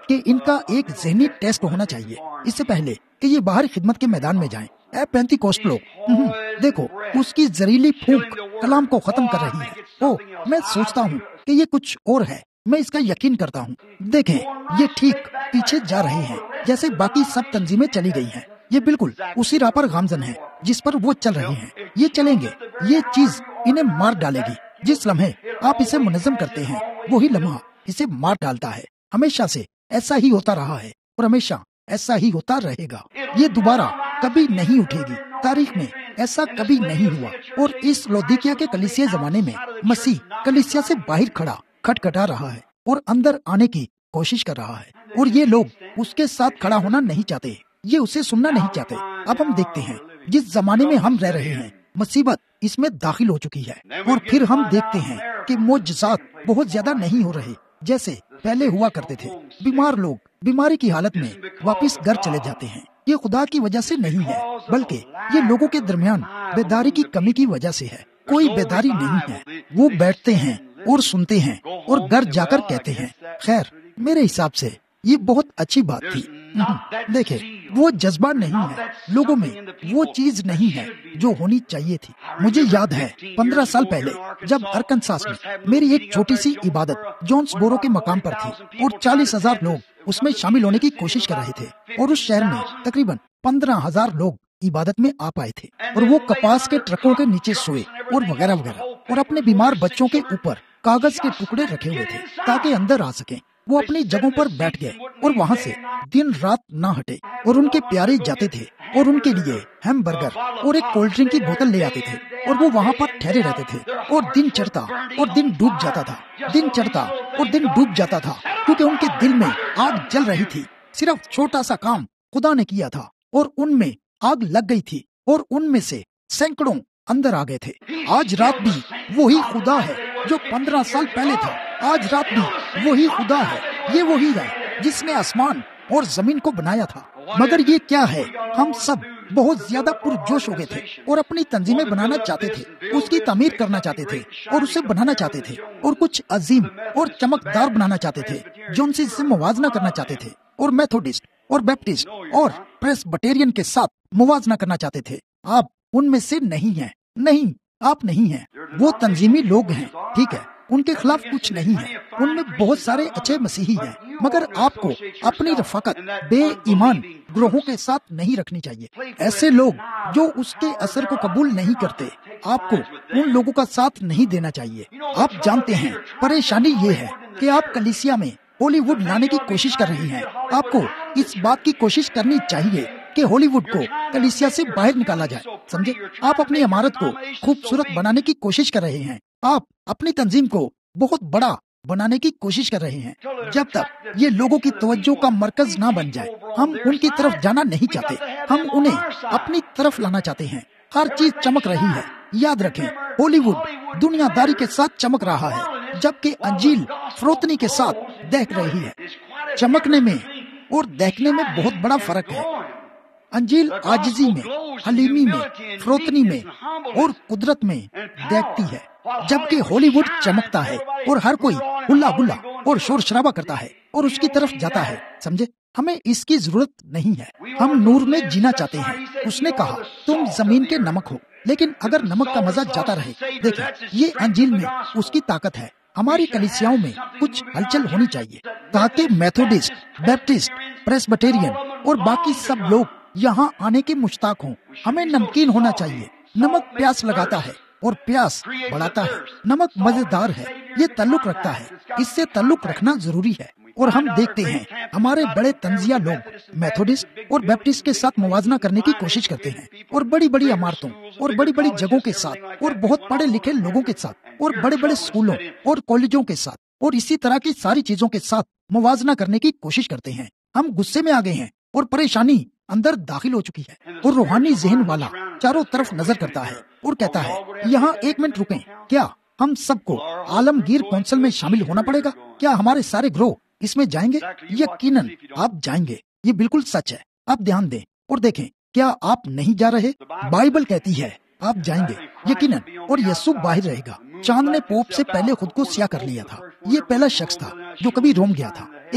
کہ ان کا ایک ذہنی ٹیسٹ ہونا چاہیے اس سے پہلے کہ یہ باہر خدمت کے میدان میں جائیں۔ اے پینتیکوسٹ لوگ، دیکھو اس کی زہریلی پھونک کلام کو ختم کر رہی ہے۔ میں سوچتا ہوں کہ یہ کچھ اور ہے، میں اس کا یقین کرتا ہوں۔ دیکھیں یہ ٹھیک پیچھے جا رہے ہیں جیسے باقی سب تنظیمیں چلی گئی ہیں۔ یہ بالکل اسی راہ پر گامزن ہے جس پر وہ چل رہے ہیں۔ یہ چلیں گے، یہ چیز انہیں مار ڈالے گی۔ جس لمحے آپ اسے منظم کرتے ہیں وہی لمحہ اسے مار ڈالتا ہے۔ ہمیشہ سے ایسا ہی ہوتا رہا ہے اور ہمیشہ ایسا ہی ہوتا رہے گا۔ یہ دوبارہ کبھی نہیں اٹھے گی، تاریخ میں ایسا کبھی نہیں ہوا۔ اور اس لودیکیا کے کلیسیائی زمانے میں مسیح کلیسیا سے باہر کھڑا کھٹکھٹا رہا ہے اور اندر آنے کی کوشش کر رہا ہے، اور یہ لوگ اس کے ساتھ کھڑا ہونا نہیں چاہتے، یہ اسے سننا نہیں چاہتے۔ اب ہم دیکھتے ہیں جس زمانے میں ہم رہ رہے ہیں مصیبت اس میں داخل ہو چکی ہے، اور پھر ہم دیکھتے ہیں کہ معجزات بہت زیادہ نہیں ہو رہے جیسے پہلے ہوا کرتے تھے۔ بیمار لوگ بیماری کی حالت میں واپس گھر چلے جاتے ہیں۔ یہ خدا کی وجہ سے نہیں ہے، بلکہ یہ لوگوں کے درمیان بیداری کی کمی کی وجہ سے ہے۔ کوئی بیداری نہیں ہے، وہ بیٹھتے ہیں اور سنتے ہیں اور گھر جا کر کہتے ہیں۔ خیر میرے حساب سے یہ بہت اچھی بات تھی۔ دیکھیں وہ جذبہ نہیں ہے، لوگوں میں وہ چیز نہیں ہے جو ہونی چاہیے تھی۔ مجھے یاد ہے 15 سال پہلے جب ارکنساس میں میری ایک چھوٹی سی عبادت جونس بورو کے مقام پر تھی اور 40,000 لوگ اس میں شامل ہونے کی کوشش کر رہے تھے، اور اس شہر میں تقریباً 15,000 لوگ عبادت میں آ پائے تھے، اور وہ کپاس کے ٹرکوں کے نیچے سوئے اور وغیرہ وغیرہ، اور اپنے بیمار بچوں کے اوپر کاغذ کے ٹکڑے رکھے ہوئے تھے تاکہ اندر آ سکیں۔ وہ اپنی جگہوں پر بیٹھ گئے اور وہاں سے دن رات نہ ہٹے، اور ان کے پیارے جاتے تھے اور ان کے لیے ہیم برگر اور ایک کولڈ ڈرنک کی بوتل لے آتے تھے، اور وہ وہاں پر ٹھہرے رہتے تھے، اور دن چڑھتا اور دن ڈوب جاتا تھا، دن چڑھتا اور دن ڈوب جاتا تھا، کیونکہ ان کے دل میں آگ جل رہی تھی۔ صرف چھوٹا سا کام خدا نے کیا تھا اور ان میں آگ لگ گئی تھی، اور ان میں سے سینکڑوں اندر آ گئے تھے۔ آج رات بھی وہی خدا ہے جو 15 سال پہلے تھا، آج رات بھی وہی خدا ہے۔ یہ وہی ہے جس نے آسمان اور زمین کو بنایا تھا۔ مگر یہ کیا ہے، ہم سب بہت زیادہ پرجوش ہو گئے تھے اور اپنی تنظیمیں بنانا چاہتے تھے، اس کی تعمیر کرنا چاہتے تھے اور اسے بنانا چاہتے تھے، اور کچھ عظیم اور چمکدار بنانا چاہتے تھے، جونسز سے موازنہ کرنا چاہتے تھے، اور میتھوڈسٹ اور بیپٹسٹ اور پریسبٹیرین کے ساتھ موازنہ کرنا چاہتے تھے۔ آپ ان میں سے نہیں ہیں، نہیں آپ نہیں ہیں۔ وہ تنظیمی لوگ ہیں، ٹھیک ہے، ان کے خلاف کچھ نہیں ہے، ان میں بہت سارے اچھے مسیحی ہیں، مگر آپ کو اپنی رفاقت بے ایمان گروہوں کے ساتھ نہیں رکھنی چاہیے۔ ایسے لوگ جو اس کے اثر کو قبول نہیں کرتے، آپ کو ان لوگوں کا ساتھ نہیں دینا چاہیے۔ آپ جانتے ہیں پریشانی یہ ہے کہ آپ کلیسیا میں ہالی ووڈ لانے کی کوشش کر رہی ہیں۔ آپ کو اس بات کی کوشش کرنی چاہیے کہ ہالی ووڈ کو کلیسیا سے باہر نکالا جائے، سمجھے؟ آپ اپنی عمارت کو خوبصورت بنانے کی کوشش کر رہے ہیں، آپ اپنی تنظیم کو بہت بڑا بنانے کی کوشش کر رہے ہیں۔ جب تک یہ لوگوں کی توجہ کا مرکز نہ بن جائے، ہم ان کی طرف جانا نہیں چاہتے، ہم انہیں اپنی طرف لانا چاہتے ہیں۔ ہر چیز چمک رہی ہے، یاد رکھیں ہالی ووڈ دنیا داری کے ساتھ چمک رہا ہے، جبکہ انجیل فروتنی کے ساتھ دہک رہی ہے۔ چمکنے میں اور دہکنے میں بہت بڑا فرق ہے۔ انجیل عاجزی میں، حلیمی میں، فروتنی میں اور قدرت میں دیکھتی ہے، جبکہ ہالی ووڈ چمکتا ہے اور ہر کوئی ہلا گلا اور شور شرابہ کرتا ہے اور اس کی طرف جاتا ہے، سمجھے؟ ہمیں اس کی ضرورت نہیں ہے، ہم نور میں جینا چاہتے ہیں۔ اس نے کہا تم زمین کے نمک ہو، لیکن اگر نمک کا مزہ جاتا رہے، دیکھیں یہ انجیل میں اس کی طاقت ہے۔ ہماری کلیسیاؤں میں کچھ ہلچل ہونی چاہیے تاکہ میتھوڈسٹ، بیپٹسٹ، پریسبٹیرین اور باقی سب لوگ یہاں آنے کے مشتاق ہوں۔ ہمیں نمکین ہونا چاہیے۔ نمک پیاس لگاتا ہے اور پیاس بڑھاتا ہے۔ نمک مزیدار ہے، یہ تعلق رکھتا ہے، اس سے تعلق رکھنا ضروری ہے۔ اور ہم دیکھتے ہیں ہمارے بڑے تنزیہ لوگ میتھوڈسٹ اور بیپٹسٹ کے ساتھ موازنہ کرنے کی کوشش کرتے ہیں، اور بڑی بڑی عمارتوں اور بڑی بڑی جگہوں کے ساتھ اور بہت پڑھے لکھے لوگوں کے ساتھ اور بڑے بڑے اسکولوں اور کالجوں کے ساتھ اور اسی طرح کی ساری چیزوں کے ساتھ موازنہ کرنے کی کوشش کرتے ہیں۔ ہم غصے میں آ گئے ہیں اور پریشانی اندر داخل ہو چکی ہے، اور روحانی ذہن والا چاروں طرف نظر کرتا ہے اور کہتا ہے یہاں ایک منٹ رکیں، کیا ہم سب کو عالمگیر کونسل میں شامل ہونا پڑے گا؟ کیا ہمارے سارے گروہ اس میں جائیں گے؟ یقیناً آپ جائیں گے، یہ بالکل سچ ہے۔ آپ دھیان دیں اور دیکھیں، کیا آپ نہیں جا رہے؟ بائبل کہتی ہے آپ جائیں گے یقیناً، اور یسوع باہر رہے گا۔ چاند نے پوپ سے پہلے خود کو سیاہ کر لیا تھا۔ یہ پہلا شخص تھا جو کبھی روم گیا تھا۔ ایک رات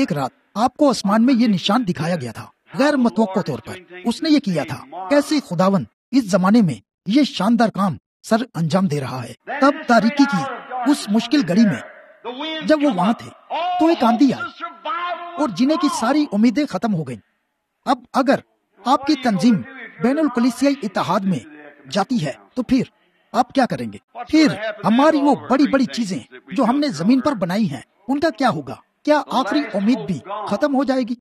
آپ کو آسمان میں یہ نشان دکھایا گیا تھا غیر متوقع طور پر. اس نے یہ کیا تھا. کیسے خداوند اس زمانے میں یہ شاندار کام سر انجام دے رہا ہے. تب تاریکی کی اس مشکل گھڑی میں جب وہ وہاں تھے تو ایک آندھی آئی اور جینے کی ساری امیدیں ختم ہو گئیں. اب اگر آپ کی تنظیم بین الکلیسیائی اتحاد میں جاتی ہے تو پھر آپ کیا کریں گے؟ پھر ہماری وہ بڑی بڑی چیزیں جو ہم نے زمین پر بنائی ہیں ان کا کیا ہوگا؟ کیا آخری امید بھی ختم ہو جائے گی؟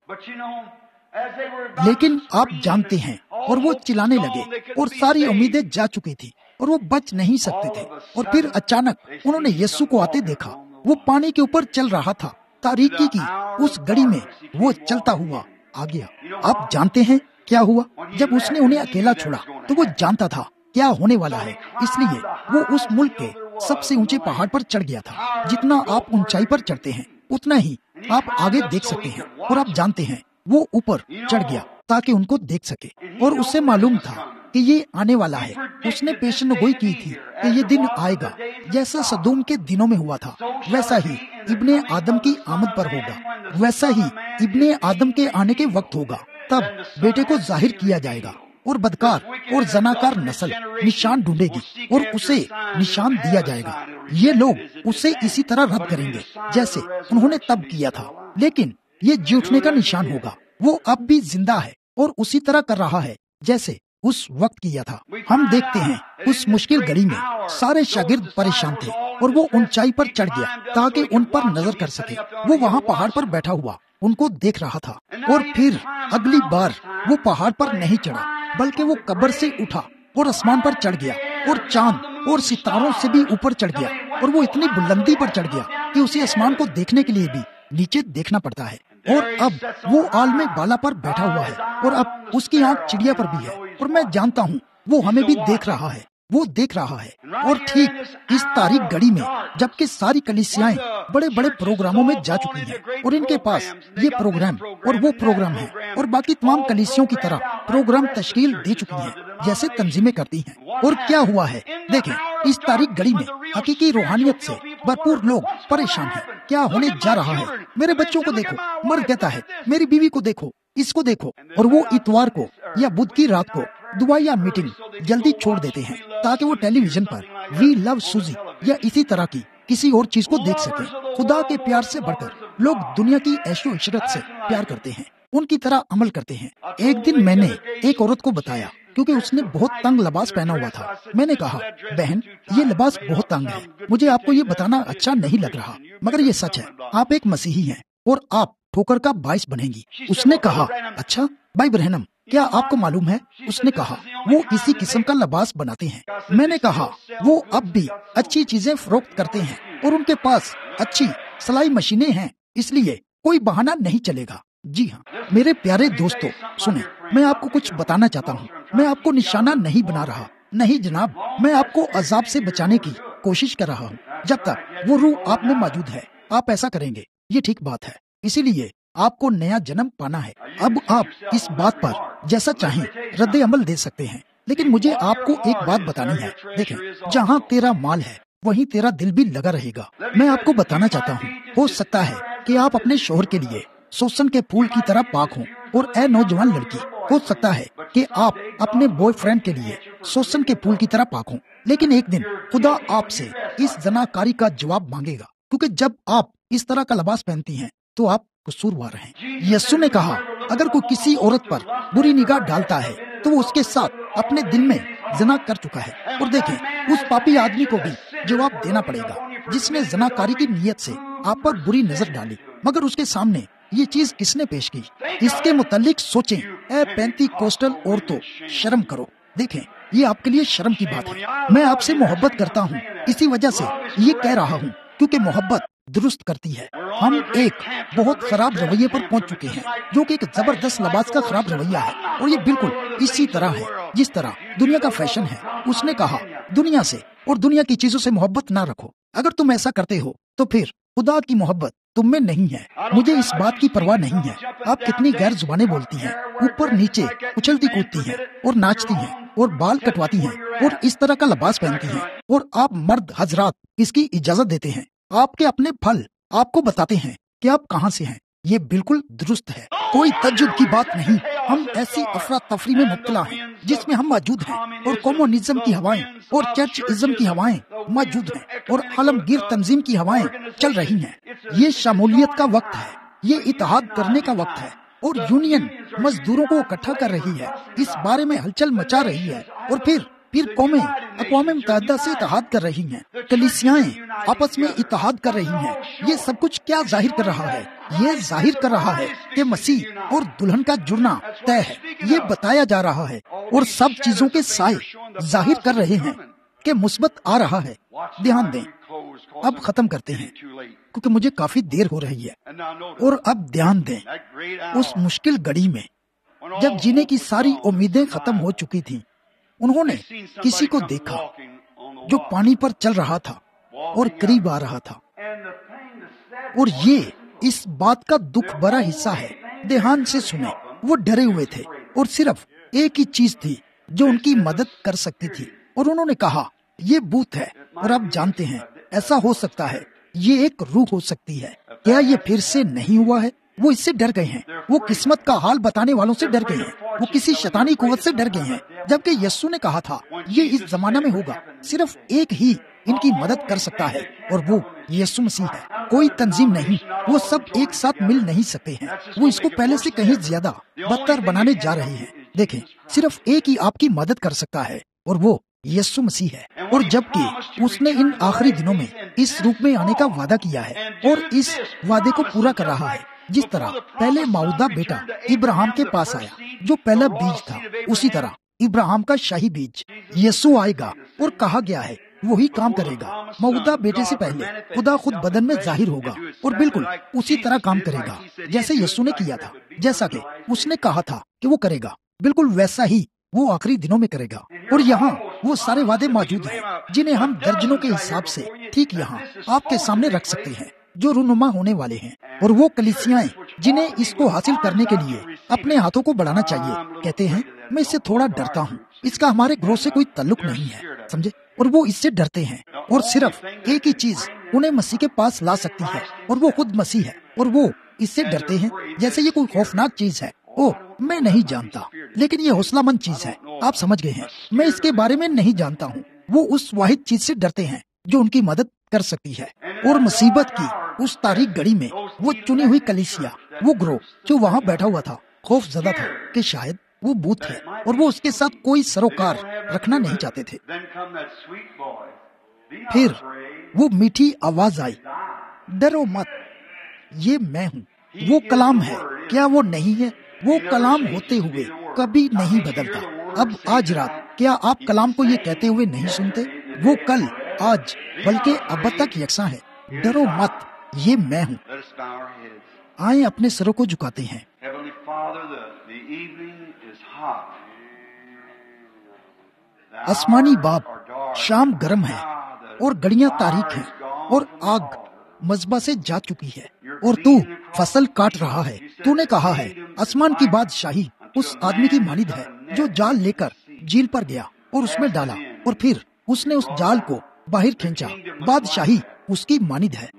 لیکن آپ جانتے ہیں، اور وہ چلانے لگے اور ساری امیدیں جا چکی تھی اور وہ بچ نہیں سکتے تھے. اور پھر اچانک انہوں نے یسوع کو آتے دیکھا. وہ پانی کے اوپر چل رہا تھا. تاریکی کی اس گھڑی میں وہ چلتا ہوا آ گیا. آپ جانتے ہیں کیا ہوا؟ جب اس نے انہیں اکیلا چھوڑا تو وہ جانتا تھا کیا ہونے والا ہے. اس لیے وہ اس ملک کے سب سے اونچے پہاڑ پر چڑھ گیا تھا. جتنا آپ اونچائی پر چڑھتے ہیں اتنا ہی آپ آگے دیکھ سکتے ہیں. اور آپ جانتے ہیں وہ اوپر چڑھ گیا تاکہ ان کو دیکھ سکے. اور اسے معلوم تھا کہ یہ آنے والا ہے. اس نے پیشن گوئی کی تھی کہ یہ دن آئے گا جیسا سدوم کے دنوں میں ہوا تھا، ویسا ہی ابن آدم کی آمد پر ہوگا. ویسا ہی ابن آدم کے آنے کے وقت ہوگا. تب بیٹے کو ظاہر کیا جائے گا اور بدکار اور زناکار نسل نشان ڈھونڈے گی اور اسے نشان دیا جائے گا. یہ لوگ اسے اسی طرح رد کریں گے جیسے انہوں نے تب کیا تھا. لیکن یہ جی اٹھنے کا نشان ہوگا. وہ اب بھی زندہ ہے اور اسی طرح کر رہا ہے جیسے اس وقت کیا تھا. ہم دیکھتے ہیں اس مشکل گھڑی میں سارے شاگرد پریشان تھے اور وہ اونچائی پر چڑھ گیا تاکہ ان پر نظر کر سکے. وہ وہاں پہاڑ پر بیٹھا ہوا ان کو دیکھ رہا تھا. اور پھر اگلی بار وہ پہاڑ پر نہیں چڑھا بلکہ وہ قبر سے اٹھا اور آسمان پر چڑھ گیا اور چاند اور ستاروں سے بھی اوپر چڑھ گیا. اور وہ اتنی بلندی پر چڑھ گیا کہ اسے آسمان کو دیکھنے کے لیے بھی نیچے دیکھنا پڑتا ہے. اور اب وہ عالم بالا پر بیٹھا ہوا ہے اور اب اس کی آنکھ چڑیا پر بھی ہے. اور میں جانتا ہوں وہ ہمیں بھی دیکھ رہا ہے. وہ دیکھ رہا ہے. اور ٹھیک اس تاریک گھڑی میں جبکہ ساری کلیسیائیں بڑے بڑے پروگراموں میں جا چکی ہیں اور ان کے پاس یہ پروگرام اور وہ پروگرام ہے اور باقی تمام کلیسیوں کی طرح پروگرام تشکیل دے چکی ہیں جیسے تنظیمیں کرتی ہیں. اور کیا ہوا ہے دیکھیں، اس تاریک گھڑی میں حقیقی روحانیت سے بھرپور لوگ پریشان ہیں. کیا ہونے جا رہا ہے؟ میرے بچوں کو دیکھو. مرد کہتا ہے میری بیوی کو دیکھو، اس کو دیکھو. اور وہ اتوار کو یا بدھ کی رات کو دعا یا میٹنگ جلدی چھوڑ دیتے ہیں تاکہ وہ ٹیلی ویژن پر وی لو سوزی یا اسی طرح کی کسی اور چیز کو دیکھ سکیں. خدا کے پیار سے بڑھ کر لوگ دنیا کی عیش و عشرت سے پیار کرتے ہیں، ان کی طرح عمل کرتے ہیں. ایک دن میں نے ایک عورت کو بتایا کیونکہ اس نے بہت تنگ لباس پہنا ہوا تھا. میں نے کہا بہن یہ لباس بہت تنگ ہے. مجھے آپ کو یہ بتانا اچھا نہیں لگ رہا مگر یہ سچ ہے. آپ ایک مسیحی ہیں اور آپ ٹھوکر کا باعث بنیں گی. اس نے کہا اچھا بھائی برہنم کیا آپ کو معلوم ہے؟ اس نے کہا وہ اسی قسم کا لباس بناتے ہیں. میں نے کہا وہ اب بھی اچھی چیزیں فروخت کرتے ہیں اور ان کے پاس اچھی سلائی مشینیں ہیں، اس لیے کوئی بہانہ نہیں چلے گا. جی ہاں میرے پیارے دوستو سنیں، میں آپ کو کچھ بتانا چاہتا ہوں. میں آپ کو نشانہ نہیں بنا رہا، نہیں جناب. میں آپ کو عذاب سے بچانے کی کوشش کر رہا ہوں. جب تک وہ روح آپ میں موجود ہے آپ ایسا کریں گے، یہ ٹھیک بات ہے. اسی لیے آپ کو نیا جنم پانا ہے. اب آپ اس بات پر جیسا چاہیں رد عمل دے سکتے ہیں، لیکن مجھے آپ کو ایک بات بتانی ہے. دیکھیں جہاں تیرا مال ہے وہیں تیرا دل بھی لگا رہے گا. میں آپ کو بتانا چاہتا ہوں ہو سکتا ہے کہ آپ اپنے شوہر کے لیے سوسن کے پھول کی طرح پاک ہوں، اور اے نوجوان لڑکی ہو سکتا ہے کہ آپ اپنے بوائے فرینڈ کے لیے سوسن کے پھول کی طرح پاک ہوں. لیکن ایک دن خدا آپ سے اس زناکاری کا جواب مانگے گا، کیونکہ جب آپ اس طرح کا لباس پہنتی ہیں تو آپ قصوروار ہیں. یسوع نے کہا اگر کوئی کسی عورت پر بری نگاہ ڈالتا ہے تو وہ اس کے ساتھ اپنے دل میں زنا کر چکا ہے. اور دیکھیں اس پاپی آدمی کو بھی جواب دینا پڑے گا جس نے زناکاری کی نیت سے آپ پر بری نظر ڈالی. مگر اس کے سامنے یہ چیز کس نے پیش کی؟ اس کے متعلق سوچیں. اے پینتی کوسٹل عورتوں شرم کرو. دیکھیں یہ آپ کے لیے شرم کی بات ہے. میں آپ سے محبت کرتا ہوں، اسی وجہ سے یہ کہہ رہا ہوں کیونکہ محبت درست کرتی ہے. ہم ایک بہت خراب رویے پر پہنچ چکے ہیں جو کہ ایک زبردست لباس کا خراب رویہ ہے، اور یہ بالکل اسی طرح ہے جس طرح دنیا کا فیشن ہے. اس نے کہا دنیا سے اور دنیا کی چیزوں سے محبت نہ رکھو. اگر تم ایسا کرتے ہو تو پھر خدا کی محبت تم میں نہیں ہے. مجھے اس بات کی پرواہ نہیں ہے آپ کتنی غیر زبانیں بولتی ہیں، اوپر نیچے اچھلتی کودتی ہیں اور ناچتی ہیں اور بال کٹواتی ہیں اور اس طرح کا لباس پہنتی ہیں، اور آپ مرد حضرات اس کی اجازت دیتے ہیں. آپ کے اپنے پھل آپ کو بتاتے ہیں کہ آپ کہاں سے ہیں. یہ بالکل درست ہے، کوئی تعجب کی بات نہیں۔ ہم ایسی افراتفری میں مبتلا ہیں جس میں ہم موجود ہیں، اور کمیونزم کی ہوائیں اور چرچ ازم کی ہوائیں موجود ہیں، اور عالمگیر تنظیم کی ہوائیں چل رہی ہیں۔ یہ شمولیت کا وقت ہے، یہ اتحاد کرنے کا وقت ہے، اور یونین مزدوروں کو اکٹھا کر رہی ہے، اس بارے میں ہلچل مچا رہی ہے، اور پھر قومیں اقوام متحدہ سے اتحاد کر رہی ہیں، کلیسیائیں آپس میں اتحاد کر رہی ہیں۔ یہ سب کچھ کیا ظاہر کر رہا ہے؟ یہ ظاہر کر رہا ہے کہ مسیح اور دلہن کا جڑنا طے ہے۔ یہ بتایا جا رہا ہے، اور سب چیزوں کے سائے ظاہر کر رہے ہیں کہ مثبت آ رہا ہے۔ دھیان دیں، اب ختم کرتے ہیں کیونکہ مجھے کافی دیر ہو رہی ہے، اور اب دھیان دیں، اس مشکل گھڑی میں جب جینے کی ساری امیدیں ختم ہو چکی تھیں، انہوں نے کسی کو دیکھا جو پانی پر چل رہا تھا اور قریب آ رہا تھا، اور یہ اس بات کا دکھ بھرا حصہ ہے۔ دھیان سے سنیں، وہ ڈرے ہوئے تھے، اور صرف ایک ہی چیز تھی جو ان کی مدد کر سکتی تھی، اور انہوں نے کہا یہ بھوت ہے۔ اور آپ جانتے ہیں ایسا ہو سکتا ہے، یہ ایک روح ہو سکتی ہے۔ کیا یہ پھر سے نہیں ہوا ہے؟ وہ اس سے ڈر گئے ہیں، وہ قسمت کا حال بتانے والوں سے ڈر گئے ہیں، وہ کسی شیطانی قوت سے ڈر گئے ہیں، جبکہ یسوع نے کہا تھا یہ اس زمانہ میں ہوگا۔ صرف ایک ہی ان کی مدد کر سکتا ہے، اور وہ یسوع مسیح ہے، کوئی تنظیم نہیں۔ وہ سب ایک ساتھ مل نہیں سکتے ہیں، وہ اس کو پہلے سے کہیں زیادہ بدتر بنانے جا رہے ہیں۔ دیکھیں، صرف ایک ہی آپ کی مدد کر سکتا ہے، اور وہ یسوع مسیح ہے۔ اور جبکہ اس نے ان آخری دنوں میں اس روپ میں آنے کا وعدہ کیا ہے، اور اس وعدے کو پورا کر رہا ہے، جس طرح پہلے معودہ بیٹا ابراہیم کے پاس آیا جو پہلا بیج تھا، اسی طرح ابراہیم کا شاہی بیج یسوع آئے گا، اور کہا گیا ہے وہی کام کرے گا۔ معودہ بیٹے سے پہلے خدا خود بدن میں ظاہر ہوگا، اور بالکل اسی طرح کام کرے گا جیسے یسوع نے کیا تھا، جیسا کہ اس نے کہا تھا کہ وہ کرے گا، بالکل ویسا ہی وہ آخری دنوں میں کرے گا۔ اور یہاں وہ سارے وعدے موجود ہیں جنہیں ہم درجنوں کے حساب سے ٹھیک یہاں آپ کے سامنے رکھ سکتے ہیں، جو رونما ہونے والے ہیں۔ اور وہ کلیسیائیں جنہیں اس کو حاصل کرنے کے لیے اپنے ہاتھوں کو بڑھانا چاہیے، کہتے ہیں میں اس سے تھوڑا ڈرتا ہوں، اس کا ہمارے گروہ سے کوئی تعلق نہیں ہے، سمجھے؟ اور وہ اس سے ڈرتے ہیں، اور صرف ایک ہی چیز انہیں مسیح کے پاس لا سکتی ہے، اور وہ خود مسیح ہے، اور وہ اس سے ڈرتے ہیں جیسے یہ کوئی خوفناک چیز ہے۔ اوہ، میں نہیں جانتا، لیکن یہ حوصلہ مند چیز ہے، آپ سمجھ گئے ہیں، میں اس کے بارے میں نہیں جانتا ہوں۔ وہ اس واحد چیز سے ڈرتے ہیں جو ان کی مدد کر سکتی ہے، اور مصیبت کی اس تاریک گھڑی میں وہ چنی ہوئی کلیسیا، وہ گروہ جو وہاں بیٹھا ہوا تھا، خوف زدہ تھا کہ شاید وہ بھوت ہے، اور وہ اس کے ساتھ کوئی سروکار رکھنا نہیں چاہتے تھے۔ پھر وہ میٹھی آواز آئی، ڈرو مت، یہ میں ہوں۔ وہ کلام ہے، کیا وہ نہیں ہے؟ وہ کلام ہوتے ہوئے کبھی نہیں بدلتا۔ اب آج رات کیا آپ کلام کو یہ کہتے ہوئے نہیں سنتے؟ وہ کل، آج، بلکہ اب تک یکساں ہے۔ ڈرو مت، یہ میں ہوں۔ آئیں اپنے سروں کو جھکاتے ہیں۔ آسمانی باپ، شام گرم ہے اور گڑیاں تاریک ہیں، اور آگ مذبح سے جا چکی ہے، اور تو فصل کاٹ رہا ہے۔ تو نے کہا ہے آسمان کی بادشاہی اس آدمی کی مانند ہے جو جال لے کر جھیل پر گیا اور اس میں ڈالا، اور پھر اس نے اس جال کو باہر کھینچا۔ بادشاہی اس کی مانند ہے۔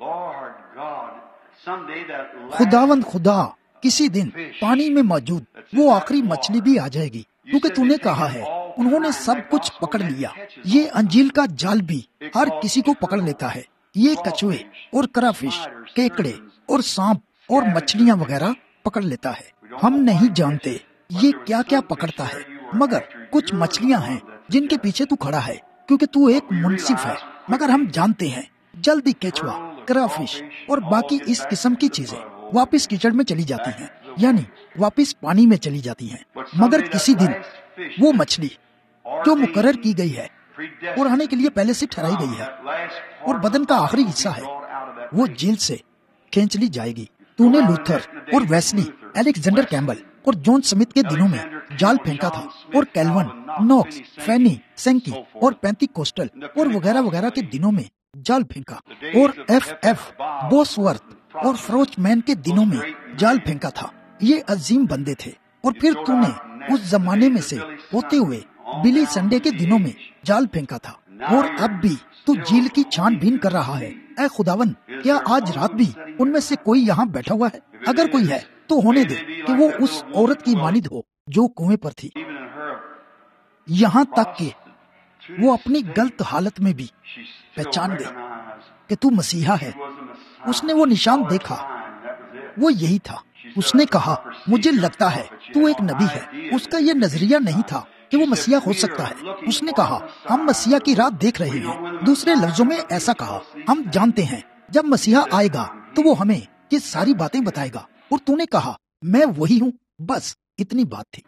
خداوند خدا کسی دن پانی میں موجود وہ آخری مچھلی بھی آ جائے گی، کیونکہ تو نے کہا ہے انہوں نے سب کچھ پکڑ لیا۔ یہ انجیل کا جال بھی ہر کسی کو پکڑ لیتا ہے۔ یہ کچھوے اور کرافش، کیکڑے اور سانپ اور مچھلیاں وغیرہ پکڑ لیتا ہے۔ ہم نہیں جانتے یہ کیا کیا پکڑتا ہے، مگر کچھ مچھلیاں ہیں جن کے پیچھے تو کھڑا ہے، کیونکہ تو ایک منصف ہے۔ مگر ہم جانتے ہیں جلدی کیچوا، کرافش اور باقی اس قسم کی چیزیں واپس کیچڑ میں چلی جاتی ہیں، یعنی واپس پانی میں چلی جاتی ہیں۔ مگر کسی دن وہ مچھلی جو مقرر کی گئی ہے اور آنے کے لیے پہلے سے ٹھہرائی گئی ہے اور بدن کا آخری حصہ ہے، وہ جیل سے کھینچ لی جائے گی۔ تو نے لوتھر اور ویسلی، الیگزینڈر کیمبل اور جون سمتھ کے دنوں میں جال پھینکا تھا، اور کیلون، نوکس، فینی، سینکی اور پینتی کوسٹل اور وغیرہ وغیرہ کے دنوں میں جال پھینکا، اور ایف بوسورتھ اور فروچ مین کے دنوں میں جال پھینکا تھا۔ یہ عظیم بندے تھے۔ اور پھر تو نے اس زمانے میں سے ہوتے ہوئے بلی سنڈے کے دنوں میں جال پھینکا تھا، اور اب بھی تو جھیل کی چھان بین کر رہا ہے۔ اے خداون، کیا آج رات بھی ان میں سے کوئی یہاں بیٹھا ہوا ہے؟ اگر کوئی ہے تو ہونے دے کہ وہ اس عورت کی مانند ہو جو کنویں پر تھی، یہاں تک کہ وہ اپنی غلط حالت میں بھی پہچان گئی کہ تو مسیحا ہے۔ اس نے وہ نشان دیکھا، وہ یہی تھا۔ اس نے کہا، مجھے لگتا ہے تو ایک نبی ہے۔ اس کا یہ نظریہ نہیں تھا کہ وہ مسیحا ہو سکتا ہے۔ اس نے کہا، ہم مسیحا کی راہ دیکھ رہے ہیں۔ دوسرے لفظوں میں ایسا کہا، ہم جانتے ہیں جب مسیحا آئے گا تو وہ ہمیں یہ ساری باتیں بتائے گا۔ اور تو نے کہا، میں وہی ہوں۔ بس اتنی بات تھی۔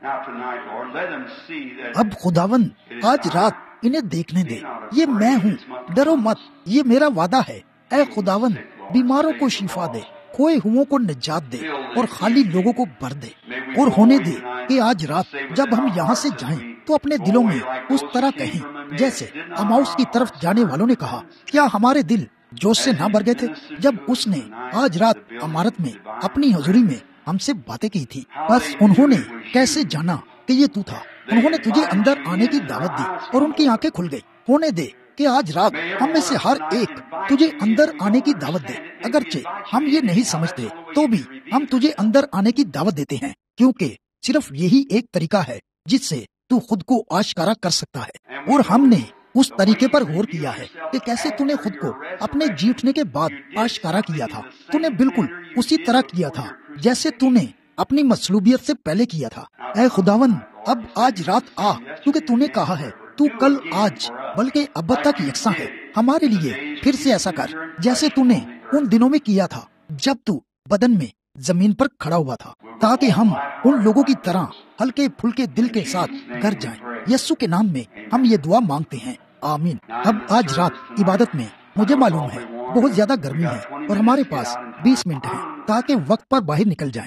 اب خداون آج رات انہیں دیکھنے دے۔ یہ میں ہوں، ڈرو مت، یہ میرا وعدہ ہے۔ اے خداون، بیماروں کو شفا دے، کھوئے ہوئوں کو نجات دے اور خالی لوگوں کو بھر دے۔ اور ہونے دے کہ آج رات جب ہم یہاں سے جائیں تو اپنے دلوں میں اس طرح کہیں جیسے اماؤس کی طرف جانے والوں نے کہا، کیا ہمارے دل جوش سے نہ بھر گئے تھے جب اس نے آج رات عمارت میں اپنی حضوری میں ہم سے باتیں کی تھی؟ بس انہوں نے کیسے جانا کہ یہ تو تھا؟ انہوں نے تجھے اندر آنے کی دعوت دی اور ان کی آنکھیں کھل گئی۔ ہونے دے کہ آج رات ہم میں سے ہر ایک تجھے اندر آنے کی دعوت دے۔ اگرچہ ہم یہ نہیں سمجھتے تو بھی ہم تجھے اندر آنے کی دعوت دیتے ہیں، کیونکہ صرف یہی ایک طریقہ ہے جس سے تو خود کو آشکارا کر سکتا ہے۔ اور ہم نے اس طریقے پر غور کیا ہے کہ کیسے تو نے خود کو اپنے جی اٹھنے کے بعد آشکارا کیا تھا۔ تو نے بالکل اسی طرح کیا تھا جیسے تو نے اپنی مصلوبیت سے پہلے کیا تھا۔ اے خداون، اب آج رات آ، کیونکہ تو نے کہا ہے تو کل آج بلکہ اب تک یکساں ہے۔ ہمارے لیے پھر سے ایسا کر جیسے تو نے ان دنوں میں کیا تھا جب تو بدن میں زمین پر کھڑا ہوا تھا، تاکہ ہم ان لوگوں کی طرح ہلکے پھلکے دل کے ساتھ گھر جائیں۔ یسوع کے نام میں ہم یہ دعا مانگتے ہیں، آمین۔ اب آج رات عبادت میں مجھے معلوم ہے بہت زیادہ گرمی ہے اور ہمارے پاس 20 منٹ ہیں تاکہ وقت پر باہر نکل جائیں۔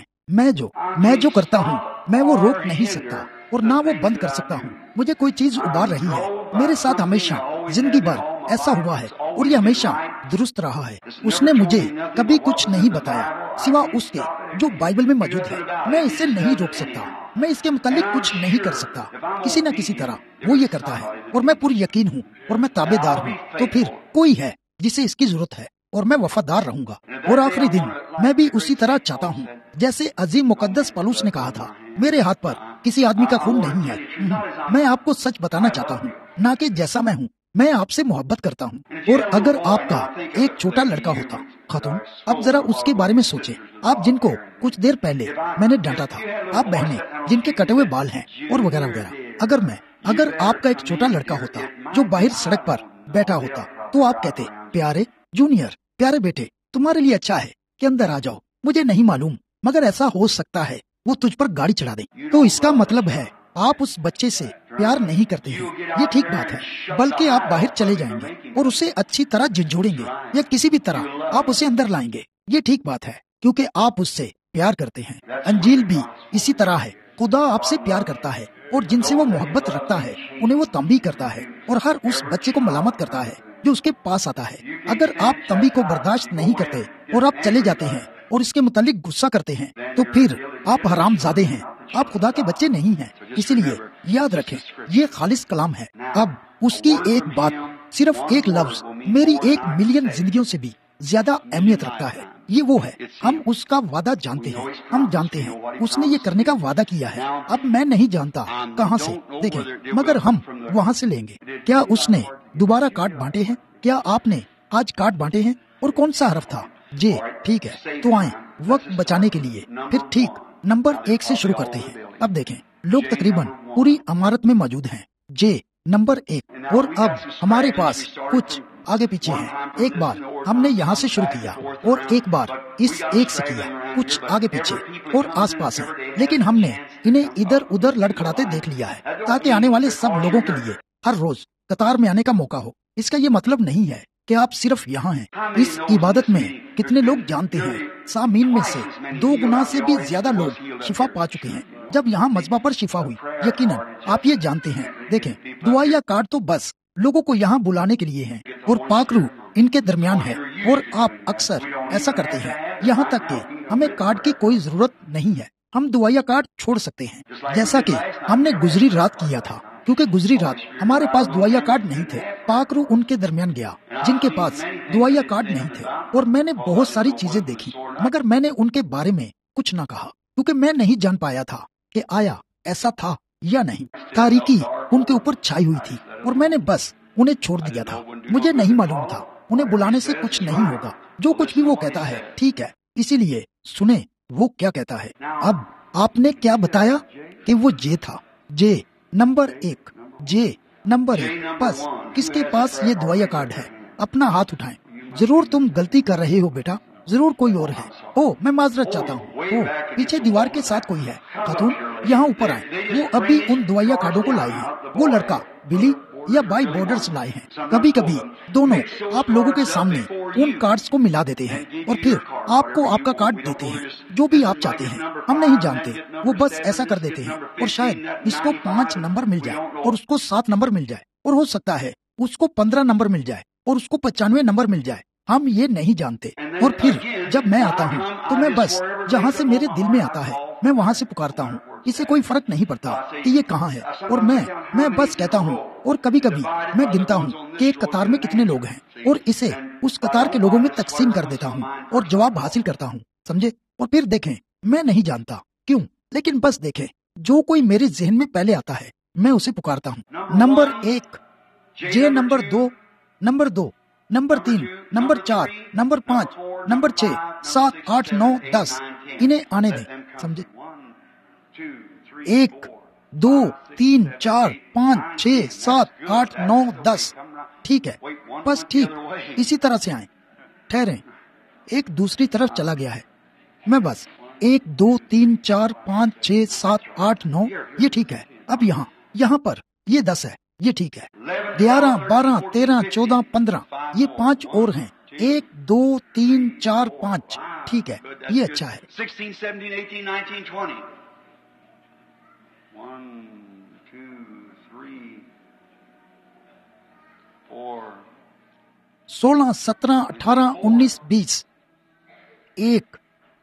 میں جو کرتا ہوں میں وہ روک نہیں سکتا اور نہ وہ بند کر سکتا ہوں۔ مجھے کوئی چیز ابھار رہی ہے۔ میرے ساتھ ہمیشہ زندگی بھر ایسا ہوا ہے اور یہ ہمیشہ درست رہا ہے۔ اس نے مجھے کبھی کچھ نہیں بتایا سوا اس کے جو بائبل میں موجود ہے۔ میں اسے نہیں روک سکتا، میں اس کے متعلق کچھ نہیں کر سکتا۔ کسی نہ کسی طرح وہ یہ کرتا ہے اور میں پر یقین ہوں اور میں تابع دار ہوں۔ تو پھر کوئی ہے جسے اس کی ضرورت ہے اور میں وفادار رہوں گا۔ اور آخری دن میں بھی اسی طرح چاہتا ہوں جیسے عظیم مقدس پالوس نے کہا تھا، میرے ہاتھ پر کسی آدمی کا خون نہیں ہے۔ میں آپ کو سچ بتانا چاہتا ہوں، نہ کہ جیسا میں ہوں، میں آپ سے محبت کرتا ہوں۔ اور اگر آپ کا ایک چھوٹا لڑکا ہوتا، خاتون، اب ذرا اس کے بارے میں سوچیں، آپ جن کو کچھ دیر پہلے میں نے ڈانٹا تھا، آپ بہنیں جن کے کٹے ہوئے بال ہیں اور وغیرہ وغیرہ۔ اگر آپ کا ایک چھوٹا لڑکا ہوتا جو باہر سڑک پر بیٹھا ہوتا تو آپ کہتے، پیارے جونیئر، پیارے بیٹے، تمہارے لیے اچھا ہے کہ اندر آ جاؤ۔ مجھے نہیں معلوم مگر ایسا ہو سکتا ہے وہ تجھ پر گاڑی چڑھا دیں۔ تو اس کا مطلب ہے آپ اس بچے سے پیار نہیں کرتے ہیں، یہ ٹھیک بات ہے، بلکہ آپ باہر چلے جائیں گے اور اسے اچھی طرح جھنجھوڑیں گے یا کسی بھی طرح آپ اسے اندر لائیں گے۔ یہ ٹھیک بات ہے کیونکہ آپ اس سے پیار کرتے ہیں۔ انجیل بھی اسی طرح ہے، خدا آپ سے پیار کرتا ہے اور جن سے وہ محبت رکھتا ہے انہیں وہ تنبیہ کرتا ہے اور ہر اس بچے کو ملامت کرتا ہے جو اس کے پاس آتا ہے۔ اگر آپ تنبیہ کو برداشت نہیں کرتے اور آپ چلے جاتے ہیں اور اس کے متعلق غصہ کرتے ہیں تو پھر آپ حرام زادے ہیں، آپ خدا کے بچے نہیں ہیں۔ اسی لیے یاد رکھیں یہ خالص کلام ہے۔ اب اس کی ایک بات، صرف ایک لفظ میری 1 ملین زندگیوں سے بھی زیادہ اہمیت رکھتا ہے۔ یہ وہ ہے، ہم اس کا وعدہ جانتے ہیں، ہم جانتے ہیں اس نے یہ کرنے کا وعدہ کیا ہے۔ اب میں نہیں جانتا کہاں سے، دیکھیں، مگر ہم وہاں سے لیں گے۔ کیا اس نے دوبارہ کارڈ بانٹے ہیں؟ کیا آپ نے آج کارڈ بانٹے ہیں؟ اور کون سا حرف تھا؟ جے، ٹھیک ہے، تو آئیں وقت بچانے کے لیے پھر ٹھیک نمبر 1 سے شروع کرتے ہیں۔ اب دیکھیں لوگ تقریباً پوری عمارت میں موجود ہیں۔ جے نمبر 1، اور اب ہمارے پاس کچھ آگے پیچھے ہیں۔ ایک بار ہم نے یہاں سے شروع کیا اور ایک بار اس ایک سے کیا، کچھ آگے پیچھے اور آس پاس ہیں، لیکن ہم نے انہیں ادھر ادھر لڑکھڑاتے دیکھ لیا ہے تاکہ آنے والے سب لوگوں کے لیے ہر روز قطار میں آنے کا موقع ہو۔ اس کا یہ مطلب نہیں ہے کہ آپ صرف یہاں ہیں۔ اس عبادت میں کتنے لوگ جانتے ہیں سامعین میں سے 2 گنا سے بھی زیادہ لوگ شفا پا چکے ہیں جب یہاں مذبح پر شفا ہوئی۔ یقیناً آپ یہ جانتے ہیں۔ دیکھیں، دعا یا کارڈ تو بس لوگوں کو یہاں بلانے کے لیے ہیں اور پاک روح ان کے درمیان ہے، اور آپ اکثر ایسا کرتے ہیں یہاں تک کہ ہمیں کارڈ کی کوئی ضرورت نہیں ہے۔ ہم دعا یا کارڈ چھوڑ سکتے ہیں جیسا کہ ہم نے گزری رات کیا تھا۔ کیونکہ گزری رات ہمارے پاس دعائیا کارڈ نہیں تھے. پاک روح ان کے درمیان گیا جن کے پاس دعائیا کارڈ نہیں تھے، اور میں نے بہت ساری چیزیں دیکھی، مگر میں نے ان کے بارے میں کچھ نہ کہا کیونکہ میں نہیں جان پایا تھا کہ آیا ایسا تھا یا نہیں. تاریکی ان کے اوپر چھائی ہوئی تھی اور میں نے بس انہیں چھوڑ دیا تھا. مجھے نہیں معلوم تھا، انہیں بلانے سے کچھ نہیں ہوگا، جو کچھ بھی وہ کہتا ہے ٹھیک ہے. اسی لیے سنیں وہ کیا کہتا ہے. اب آپ نے کیا بتایا کہ وہ جے تھا. J number 1، J number 1. بس کس کے پاس یہ دعائیا کارڈ ہے؟ اپنا ہاتھ اٹھائیں. ضرور تم غلطی کر رہے ہو بیٹا، ضرور کوئی اور ہے. میں معذرت چاہتا ہوں. پیچھے دیوار کے ساتھ کوئی ہے. خاتون یہاں اوپر آئیں. وہ ابھی ان دعائیا کارڈوں کو لائے ہیں. وہ لڑکا بلی یا بائی بارڈرز لائے ہیں. کبھی کبھی دونوں آپ لوگوں کے سامنے ان کارڈز کو ملا دیتے ہیں اور پھر آپ کو آپ کا کارڈ دیتے ہیں جو بھی آپ چاہتے ہیں. ہم نہیں جانتے، وہ بس ایسا کر دیتے ہیں. اور شاید اس کو 5 نمبر مل جائے اور اس کو 7 نمبر مل جائے، اور ہو سکتا ہے اس کو 15 نمبر مل جائے اور اس کو 95 نمبر مل جائے. ہم یہ نہیں جانتے. اور پھر جب میں آتا ہوں تو میں بس جہاں سے میرے دل میں آتا ہے میں وہاں سے پکارتا ہوں. اسے کوئی فرق نہیں پڑتا کہ یہ کہاں ہے، اور میں بس کہتا ہوں. اور کبھی کبھی میں گنتا ہوں کہ ایک قطار میں کتنے لوگ ہیں اور اسے اس قطار کے لوگوں میں تقسیم کر دیتا ہوں اور جواب حاصل کرتا ہوں. سمجھے؟ اور پھر دیکھیں، میں نہیں جانتا کیوں، لیکن بس دیکھیں جو کوئی میرے ذہن میں پہلے آتا ہے میں اسے پکارتا ہوں. Number 1 J, number 2 number 2 number 3 number 4 number 5 number 6 7 8 9 10. انہیں آنے دیں. سمجھے؟ 1 2 3 4 5 6 7 8 9 10. ٹھیک ہے، بس ٹھیک اسی طرح سے آئیں. ٹھہریں، ایک دوسری طرف چلا گیا ہے. میں بس 1 2 3 4 5 6 7 8 9. یہ ٹھیک ہے. اب یہاں پر یہ 10 ہے. یہ ٹھیک ہے. 11 12 13 14 15. یہ 5 اور ہیں. 1 2 3 4 5. ٹھیک ہے، یہ اچھا ہے. 16 17 18 19 20. 1 2 3 4. 16 17 18 19 20. 1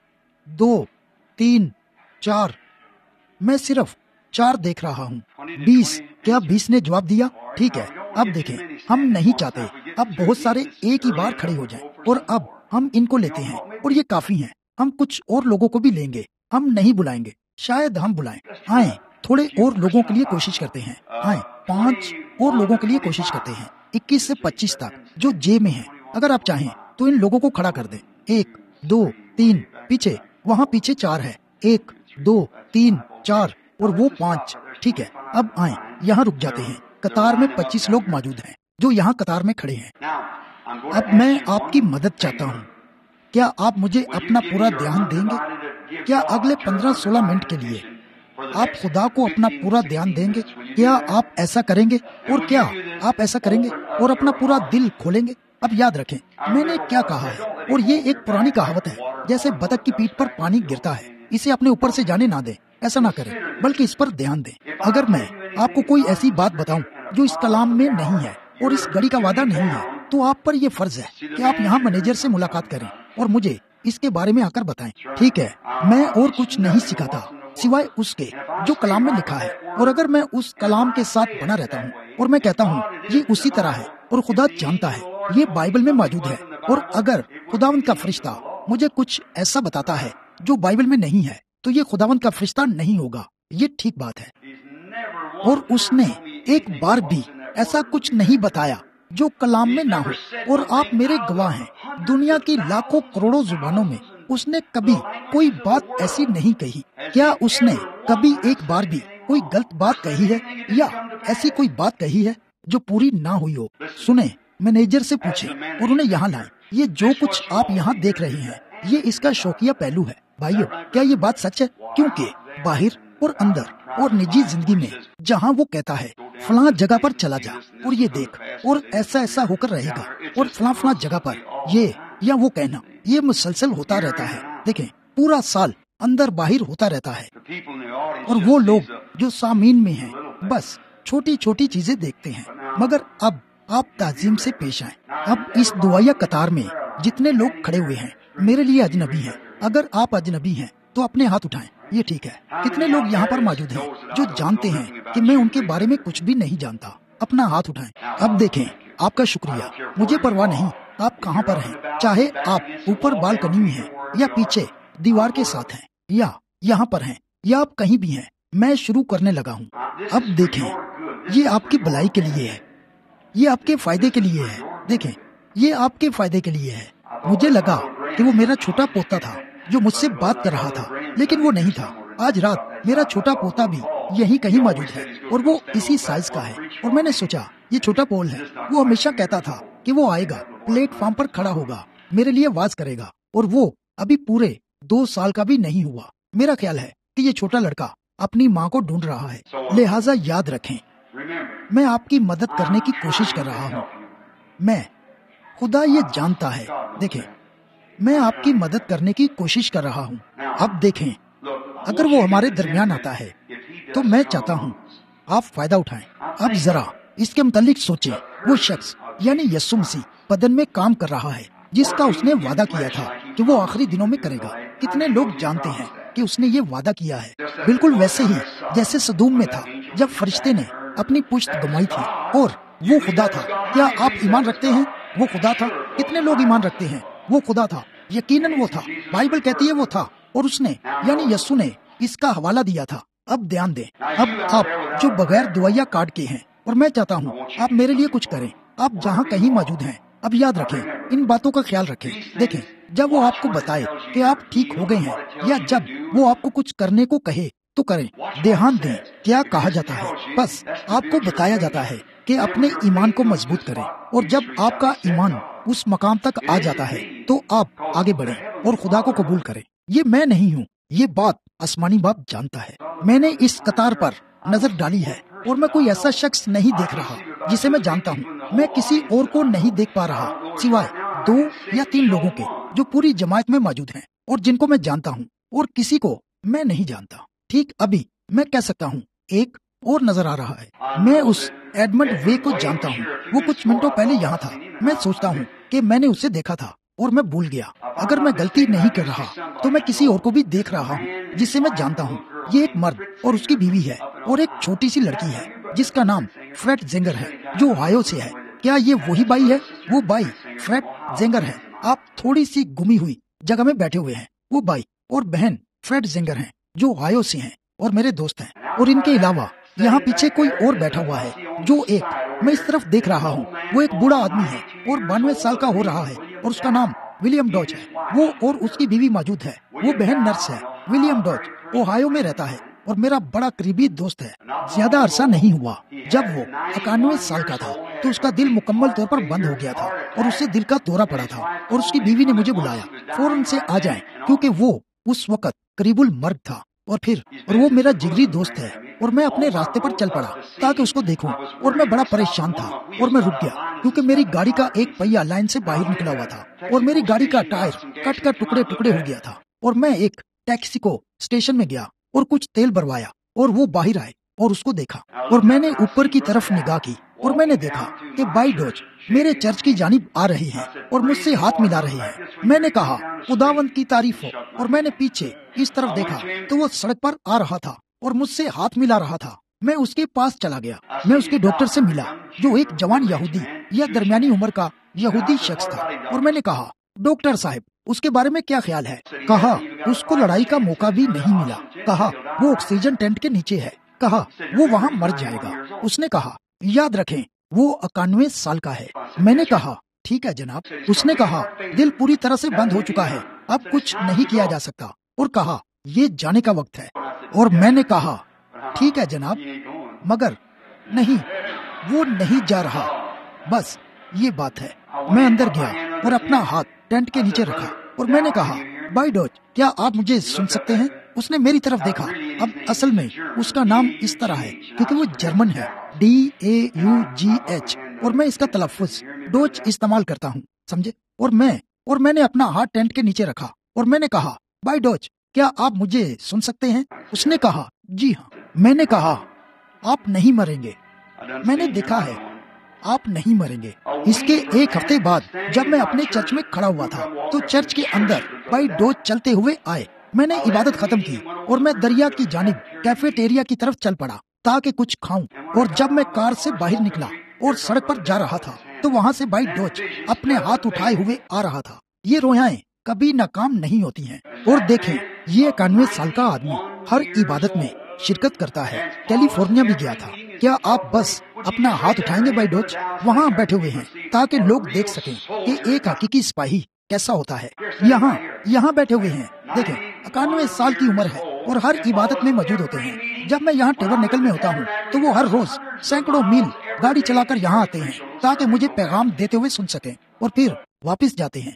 2 3 4. میں صرف 4 دیکھ رہا ہوں. 20. کیا 20 نے جواب دیا؟ ٹھیک ہے. اب دیکھیں، ہم نہیں چاہتے اب بہت سارے ایک ہی بار کھڑے ہو جائیں، اور اب ہم ان کو لیتے ہیں اور یہ کافی ہیں. ہم کچھ اور لوگوں کو بھی لیں گے. ہم نہیں بلائیں گے، شاید ہم بلائیں. آئیں، تھوڑے اور لوگوں کے لیے کوشش کرتے ہیں. آئیں، 5 اور لوگوں کے لیے کوشش کرتے ہیں. 21 سے 25 تک جو جے میں ہیں. اگر آپ چاہیں تو ان لوگوں کو کھڑا کر دیں. 1 2 3. پیچھے، وہاں پیچھے 4 ہے. 1 2 3 4 اور وہ 5. ٹھیک ہے. اب آئیں، یہاں رک جاتے ہیں. قطار میں 25 لوگ موجود ہیں جو یہاں قطار میں کھڑے ہیں. اب میں آپ کی مدد چاہتا ہوں. کیا آپ مجھے اپنا پورا دھیان دیں گے؟ کیا اگلے 15-16 منٹ کے لیے آپ خدا کو اپنا پورا دھیان دیں گے؟ کیا آپ ایسا کریں گے؟ اور کیا آپ ایسا کریں گے اور اپنا پورا دل کھولیں گے؟ اب یاد رکھیں میں نے کیا کہا ہے، اور یہ ایک پرانی کہاوت ہے، جیسے بطخ کی پیٹھ پر پانی گرتا ہے، اسے اپنے اوپر سے جانے نہ دیں. ایسا نہ کریں، بلکہ اس پر دھیان دیں. اگر میں آپ کو کوئی ایسی بات بتاؤں جو اس کلام میں نہیں ہے اور اس گھڑی کا وعدہ نہیں ہے، تو آپ پر یہ فرض ہے کہ آپ یہاں مینیجر سے ملاقات کریں اور مجھے اس کے بارے میں آ کر بتائیں. ٹھیک ہے؟ میں اور کچھ نہیں سکھاتا سوائے اس کے جو کلام میں لکھا ہے. اور اگر میں اس کلام کے ساتھ بنا رہتا ہوں اور میں کہتا ہوں یہ اسی طرح ہے اور خدا جانتا ہے یہ بائبل میں موجود ہے، اور اگر خداوند کا فرشتہ مجھے کچھ ایسا بتاتا ہے جو بائبل میں نہیں ہے تو یہ خداوند کا فرشتہ نہیں ہوگا. یہ ٹھیک بات ہے. اور اس نے ایک بار بھی ایسا کچھ نہیں بتایا جو کلام میں نہ ہو، اور آپ میرے گواہ ہیں. دنیا کی لاکھوں کروڑوں زبانوں میں اس نے کبھی کوئی بات ایسی نہیں کہی. کیا اس نے کبھی ایک بار بھی کوئی غلط بات کہی ہے یا ایسی کوئی بات کہی ہے جو پوری نہ ہوئی ہو؟ سنیں، مینیجر سے پوچھیں اور انہیں یہاں لائیں. یہ جو کچھ آپ یہاں دیکھ رہے ہیں یہ اس کا شوقیہ پہلو ہے. بھائیو، کیا یہ بات سچ ہے؟ کیونکہ باہر اور اندر اور نجی زندگی میں جہاں وہ کہتا ہے فلاں جگہ پر چلا جا اور یہ دیکھ اور ایسا ہو کر رہے گا، اور فلاں جگہ پر یہ یا وہ کہنا، یہ مسلسل ہوتا رہتا ہے. دیکھیں، پورا سال اندر باہر ہوتا رہتا ہے، اور وہ لوگ جو سامعین میں ہیں بس چھوٹی چھوٹی چیزیں دیکھتے ہیں. مگر اب آپ تعظیم سے پیش آئیں. اب اس دعائیا قطار میں جتنے لوگ کھڑے ہوئے ہیں میرے لیے اجنبی ہیں. اگر آپ اجنبی ہیں تو اپنے ہاتھ اٹھائیں. یہ ٹھیک ہے. کتنے لوگ یہاں پر موجود ہیں جو جانتے ہیں کہ میں ان کے بارے میں کچھ بھی نہیں جانتا؟ اپنا ہاتھ اٹھائیں. اب دیکھیں، آپ کا شکریہ. مجھے پرواہ نہیں آپ کہاں پر ہیں، چاہے آپ اوپر بالکنی میں ہیں یا پیچھے دیوار کے ساتھ ہیں یا یہاں پر ہیں یا آپ کہیں بھی ہیں. میں شروع کرنے لگا ہوں. اب دیکھیں، یہ آپ کی بھلائی کے لیے ہے، یہ آپ کے فائدے کے لیے ہے. دیکھیں، یہ آپ کے فائدے کے لیے ہے. مجھے لگا کہ وہ میرا چھوٹا پوتا تھا جو مجھ سے بات کر رہا تھا، لیکن وہ نہیں تھا. آج رات میرا چھوٹا پوتا بھی یہیں کہیں موجود ہے اور وہ اسی سائز کا ہے. اور میں نے سوچا یہ چھوٹا پول ہے. وہ ہمیشہ کہتا تھا کہ وہ آئے گا، پلیٹ فارم پر کھڑا ہوگا، میرے لیے واز کرے گا. اور وہ ابھی پورے 2 سال کا بھی نہیں ہوا. میرا خیال ہے کہ یہ چھوٹا لڑکا اپنی ماں کو ڈھونڈ رہا ہے. لہٰذا یاد رکھیں، میں آپ کی مدد کرنے کی کوشش کر رہا ہوں. میں خدا یہ جانتا ہے. دیکھیں، میں آپ کی مدد کرنے کی کوشش کر رہا ہوں. اب دیکھیں، اگر وہ ہمارے درمیان آتا ہے تو میں چاہتا ہوں آپ فائدہ اٹھائیں. اب ذرا اس کے متعلق سوچیں. وہ شخص یعنی یسوع مسیح بدن میں کام کر رہا ہے جس کا اس نے وعدہ کیا تھا کہ وہ آخری دنوں میں کرے گا. کتنے لوگ جانتے ہیں کہ اس نے یہ وعدہ کیا ہے؟ بالکل ویسے ہی جیسے سدوم میں تھا جب فرشتے نے اپنی پشت گمائی تھی اور وہ خدا تھا. کیا آپ ایمان رکھتے ہیں وہ خدا تھا؟ کتنے لوگ ایمان رکھتے ہیں وہ خدا تھا؟ یقیناً وہ تھا. بائبل کہتی ہے وہ تھا، اور اس نے یعنی یسوع نے اس کا حوالہ دیا تھا. اب دھیان دیں، اب آپ جو بغیر دوائیا کارڈ کے ہیں، اور میں چاہتا ہوں آپ میرے لیے کچھ کریں. آپ جہاں کہیں موجود ہیں، اب یاد رکھیں، ان باتوں کا خیال رکھیں. دیکھیں، جب وہ آپ کو بتائے کہ آپ ٹھیک ہو گئے ہیں یا جب وہ آپ کو کچھ کرنے کو کہے تو کریں. دھیان دیں کیا کہا جاتا ہے. بس آپ کو بتایا جاتا ہے کہ اپنے ایمان کو مضبوط کریں، اور جب آپ کا ایمان اس مقام تک آ جاتا ہے تو آپ آگے بڑھیں اور خدا کو قبول کریں. یہ میں نہیں ہوں، یہ بات آسمانی باپ جانتا ہے. میں نے اس قطار پر نظر ڈالی ہے اور میں کوئی ایسا شخص نہیں دیکھ رہا جسے میں جانتا ہوں. میں کسی اور کو نہیں دیکھ پا رہا سوائے 2 یا 3 لوگوں کے جو پوری جماعت میں موجود ہیں اور جن کو میں جانتا ہوں، اور کسی کو میں نہیں جانتا. ٹھیک ابھی میں کہہ سکتا ہوں ایک اور نظر آ رہا ہے. میں اس ایڈمنڈ وے کو جانتا ہوں. وہ کچھ منٹوں پہلے یہاں تھا. میں سوچتا ہوں کہ میں نے اسے دیکھا تھا اور میں بھول گیا. اگر میں غلطی نہیں کر رہا تو میں کسی اور کو بھی دیکھ رہا ہوں جسے میں جانتا ہوں. یہ ایک مرد اور اس کی بیوی ہے اور ایک چھوٹی سی لڑکی ہے جس کا نام فریڈ زینگر ہے جو اوہایو سے ہے. کیا یہ وہی بائی ہے؟ وہ بائی فریڈ زینگر ہے. آپ تھوڑی سی گمی ہوئی جگہ میں بیٹھے ہوئے ہیں. وہ بائی اور بہن فریڈ زینگر ہیں جو اوہایو سے ہیں اور میرے دوست ہیں. اور ان کے علاوہ یہاں پیچھے کوئی اور بیٹھا ہوا ہے جو ایک میں اس طرف دیکھ رہا ہوں. وہ ایک بوڑھا آدمی ہے اور 92 سال کا ہو رہا ہے اور اس کا نام ولیم ڈوچ ہے. وہ اور اس کی بیوی موجود ہے. وہ بہن نرس ہے. ولیم ڈوچ اوہایو میں رہتا ہے اور میرا بڑا قریبی دوست ہے. زیادہ عرصہ نہیں ہوا، جب وہ 91 سال کا تھا تو اس کا دل مکمل طور پر بند ہو گیا تھا اور اسے دل کا دورہ پڑا تھا. اور اس کی بیوی نے مجھے بلایا فوراً سے آ جائیں کیونکہ وہ اس وقت قریب المرگ تھا. اور وہ میرا جگری دوست ہے اور میں اپنے راستے پر چل پڑا تاکہ اس کو دیکھوں. اور میں بڑا پریشان تھا اور میں رک گیا کیونکہ میری گاڑی کا ایک پہیہ لائن سے باہر نکلا ہوا تھا اور میری گاڑی کا ٹائر کٹ کر ٹکڑے ٹکڑے ہو گیا تھا. اور میں ایک ٹیکسی کو اسٹیشن میں گیا اور کچھ تیل بھروایا اور وہ باہر آئے اور اس کو دیکھا. اور میں نے اوپر کی طرف نگاہ کی اور میں نے دیکھا کہ بائی ڈوچ میرے چرچ کی جانب آ رہی ہے اور مجھ سے ہاتھ ملا رہی ہے. میں نے کہا خداوند کی تعریف ہو. اور میں نے پیچھے اس طرف دیکھا تو وہ سڑک پر آ رہا تھا اور مجھ سے ہاتھ ملا رہا تھا. میں اس کے پاس چلا گیا. میں اس کے ڈاکٹر سے ملا جو ایک جوان یہودی یا درمیانی عمر کا یہودی شخص تھا. اور میں نے کہا ڈاکٹر صاحب اس کے بارے میں کیا خیال ہے؟ کہا اس کو لڑائی کا موقع بھی نہیں ملا. کہا وہ آکسیجن ٹینٹ کے نیچے ہے. کہا وہ وہاں مر جائے گا. اس نے کہا یاد رکھیں وہ 91 سال کا ہے. میں نے کہا ٹھیک ہے جناب. اس نے کہا دل پوری طرح سے بند ہو چکا ہے، اب کچھ نہیں کیا جا سکتا. اور کہا یہ جانے کا وقت ہے. اور میں نے کہا ٹھیک ہے جناب، مگر نہیں وہ نہیں جا رہا. بس یہ بات ہے. میں اندر گیا اور اپنا ہاتھ ٹینٹ کے نیچے رکھا اور میں نے کہا بائی ڈوچ کیا آپ مجھے سن سکتے ہیں؟ اس نے میری طرف دیکھا. اب اصل میں اس کا نام اس طرح ہے کیونکہ وہ جرمن ہے، DAUGH، اور میں اس کا تلفظ ڈوچ استعمال کرتا ہوں، سمجھے. اور میں نے اپنا ہاتھ ٹینٹ کے نیچے رکھا اور میں نے کہا بائی ڈوچ کیا آپ مجھے سن سکتے ہیں؟ اس نے کہا جی ہاں. میں نے کہا آپ نہیں مریں گے. میں نے دیکھا ہے آپ نہیں مریں گے. اس کے ایک ہفتے بعد جب میں اپنے چرچ میں کھڑا ہوا تھا تو چرچ کے اندر بائی ڈوچ چلتے ہوئے آئے میں نے عبادت ختم کی اور میں دریا کی جانب کیفیٹیریا کی طرف چل پڑا تاکہ کچھ کھاؤں، اور جب میں کار سے باہر نکلا اور سڑک پر جا رہا تھا تو وہاں سے بھائی ڈوچ اپنے ہاتھ اٹھائے ہوئے آ رہا تھا۔ یہ رویائیں کبھی ناکام نہیں ہوتی ہیں، اور دیکھیں یہ 91 سال کا آدمی ہر عبادت میں شرکت کرتا ہے، کیلیفورنیا بھی گیا تھا۔ کیا آپ بس اپنا ہاتھ اٹھائیں گے بھائی ڈوچ؟ وہاں بیٹھے ہوئے ہیں تاکہ لوگ دیکھ سکیں کہ ایک حقیقی سپاہی کیسا ہوتا ہے۔ یہاں بیٹھے ہوئے ہیں، دیکھیں 91 سال کی عمر ہے اور ہر عبادت میں موجود ہوتے ہیں۔ جب میں یہاں ٹیبرنیکل میں ہوتا ہوں تو وہ ہر روز سینکڑوں میل گاڑی چلا کر یہاں آتے ہیں تاکہ مجھے پیغام دیتے ہوئے سن سکیں اور پھر واپس جاتے ہیں۔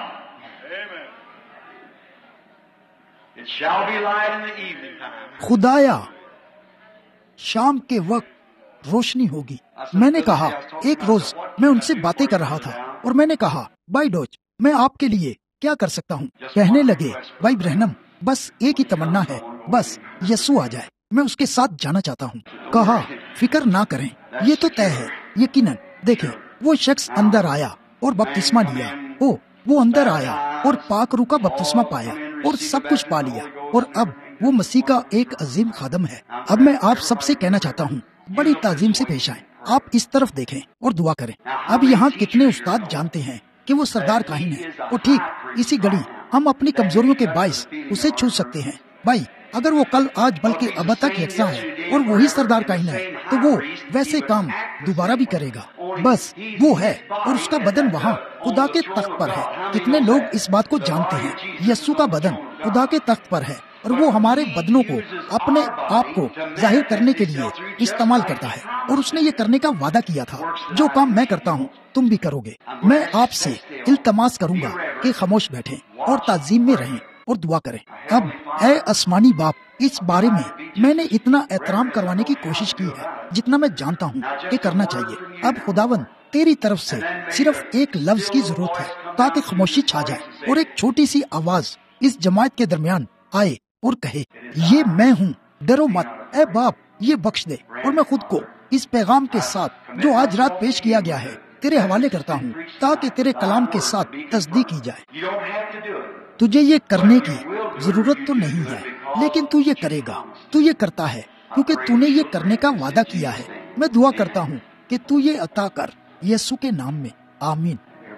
خدایا شام کے وقت روشنی ہوگی۔ میں نے کہا ایک روز میں ان سے باتیں کر رہا تھا اور میں نے کہا بھائی ڈوچ میں آپ کے لیے کیا کر سکتا ہوں؟ کہنے لگے بھائی برہنم بس ایک ہی تمنا ہے، بس یسوع آ جائے، میں اس کے ساتھ جانا چاہتا ہوں۔ کہا فکر نہ کریں، یہ تو طے ہے۔ یقیناً دیکھیں وہ شخص اندر آیا اور بپتسمہ لیا، وہ اندر آیا اور پاک روح کا بپتسمہ پایا اور سب کچھ پا لیا، اور اب وہ مسیح کا ایک عظیم خادم ہے۔ اب میں آپ سب سے کہنا چاہتا ہوں بڑی تعظیم سے پیش آئیں، آپ اس طرف دیکھیں اور دعا کریں۔ اب یہاں کتنے استاد جانتے ہیں کہ وہ سردار کاہن ہے، اور ٹھیک اسی گھڑی ہم اپنی کمزوریوں کے باعث اسے چھو سکتے ہیں۔ بھائی اگر وہ کل آج بلکہ اب تک یکساں ہے اور وہی سردار کاہن ہے تو وہ ویسے کام دوبارہ بھی کرے گا۔ بس وہ ہے اور اس کا بدن وہاں خدا کے تخت پر ہے۔ کتنے لوگ اس بات کو جانتے ہیں؟ یسوع کا بدن خدا کے تخت پر ہے اور وہ ہمارے بدنوں کو اپنے آپ کو ظاہر کرنے کے لیے استعمال کرتا ہے، اور اس نے یہ کرنے کا وعدہ کیا تھا جو کام میں کرتا ہوں تم بھی کرو گے۔ میں آپ سے التماس کروں گا کہ خاموش بیٹھیں اور تعظیم میں رہیں اور دعا کریں۔ اب اے آسمانی باپ، اس بارے میں نے اتنا احترام کروانے کی کوشش کی ہے جتنا میں جانتا ہوں کہ کرنا چاہیے۔ اب خداوند تیری طرف سے صرف ایک لفظ کی ضرورت ہے تاکہ خاموشی چھا جائے اور ایک چھوٹی سی آواز اس جماعت کے درمیان آئے اور کہے یہ میں ہوں، ڈرو مت۔ اے باپ یہ بخش دے، اور میں خود کو اس پیغام کے ساتھ جو آج رات پیش کیا گیا ہے تیرے حوالے کرتا ہوں تاکہ تیرے کلام کے ساتھ تصدیق کی جائے۔ تجھے یہ کرنے کی ضرورت تو نہیں ہے، لیکن تو یہ کرے گا، تو یہ کرتا ہے کیونکہ تو نے یہ کرنے کا وعدہ کیا ہے۔ میں دعا کرتا ہوں کہ تو یہ عطا کر، یسوع کے نام میں، آمین۔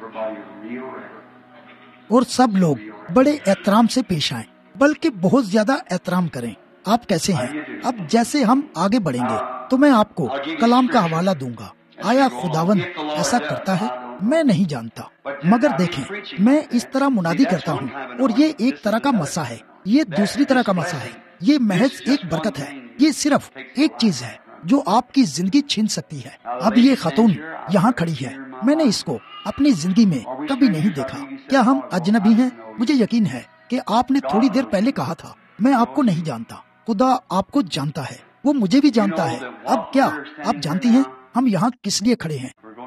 اور سب لوگ بڑے احترام سے پیش آئیں، بلکہ بہت زیادہ احترام کریں۔ آپ کیسے ہیں؟ اب جیسے ہم آگے بڑھیں گے تو میں آپ کو کلام کا حوالہ دوں گا۔ آیا خداوند ایسا کرتا ہے؟ میں نہیں جانتا، مگر دیکھیں میں اس طرح منادی کرتا ہوں، اور یہ ایک طرح کا مسا ہے، یہ دوسری طرح کا مسا ہے، یہ محض ایک برکت ہے، یہ صرف ایک چیز ہے جو آپ کی زندگی چھین سکتی ہے۔ اب یہ خاتون یہاں کھڑی ہے، میں نے اس کو اپنی زندگی میں کبھی نہیں دیکھا۔ کیا ہم اجنبی ہیں؟ مجھے یقین ہے کہ آپ نے تھوڑی دیر پہلے کہا تھا میں آپ کو نہیں جانتا۔ خدا آپ کو جانتا ہے، وہ مجھے بھی جانتا ہے۔ اب کیا آپ جانتی ہیں ہم یہاں کس لیے کھڑے ہیں؟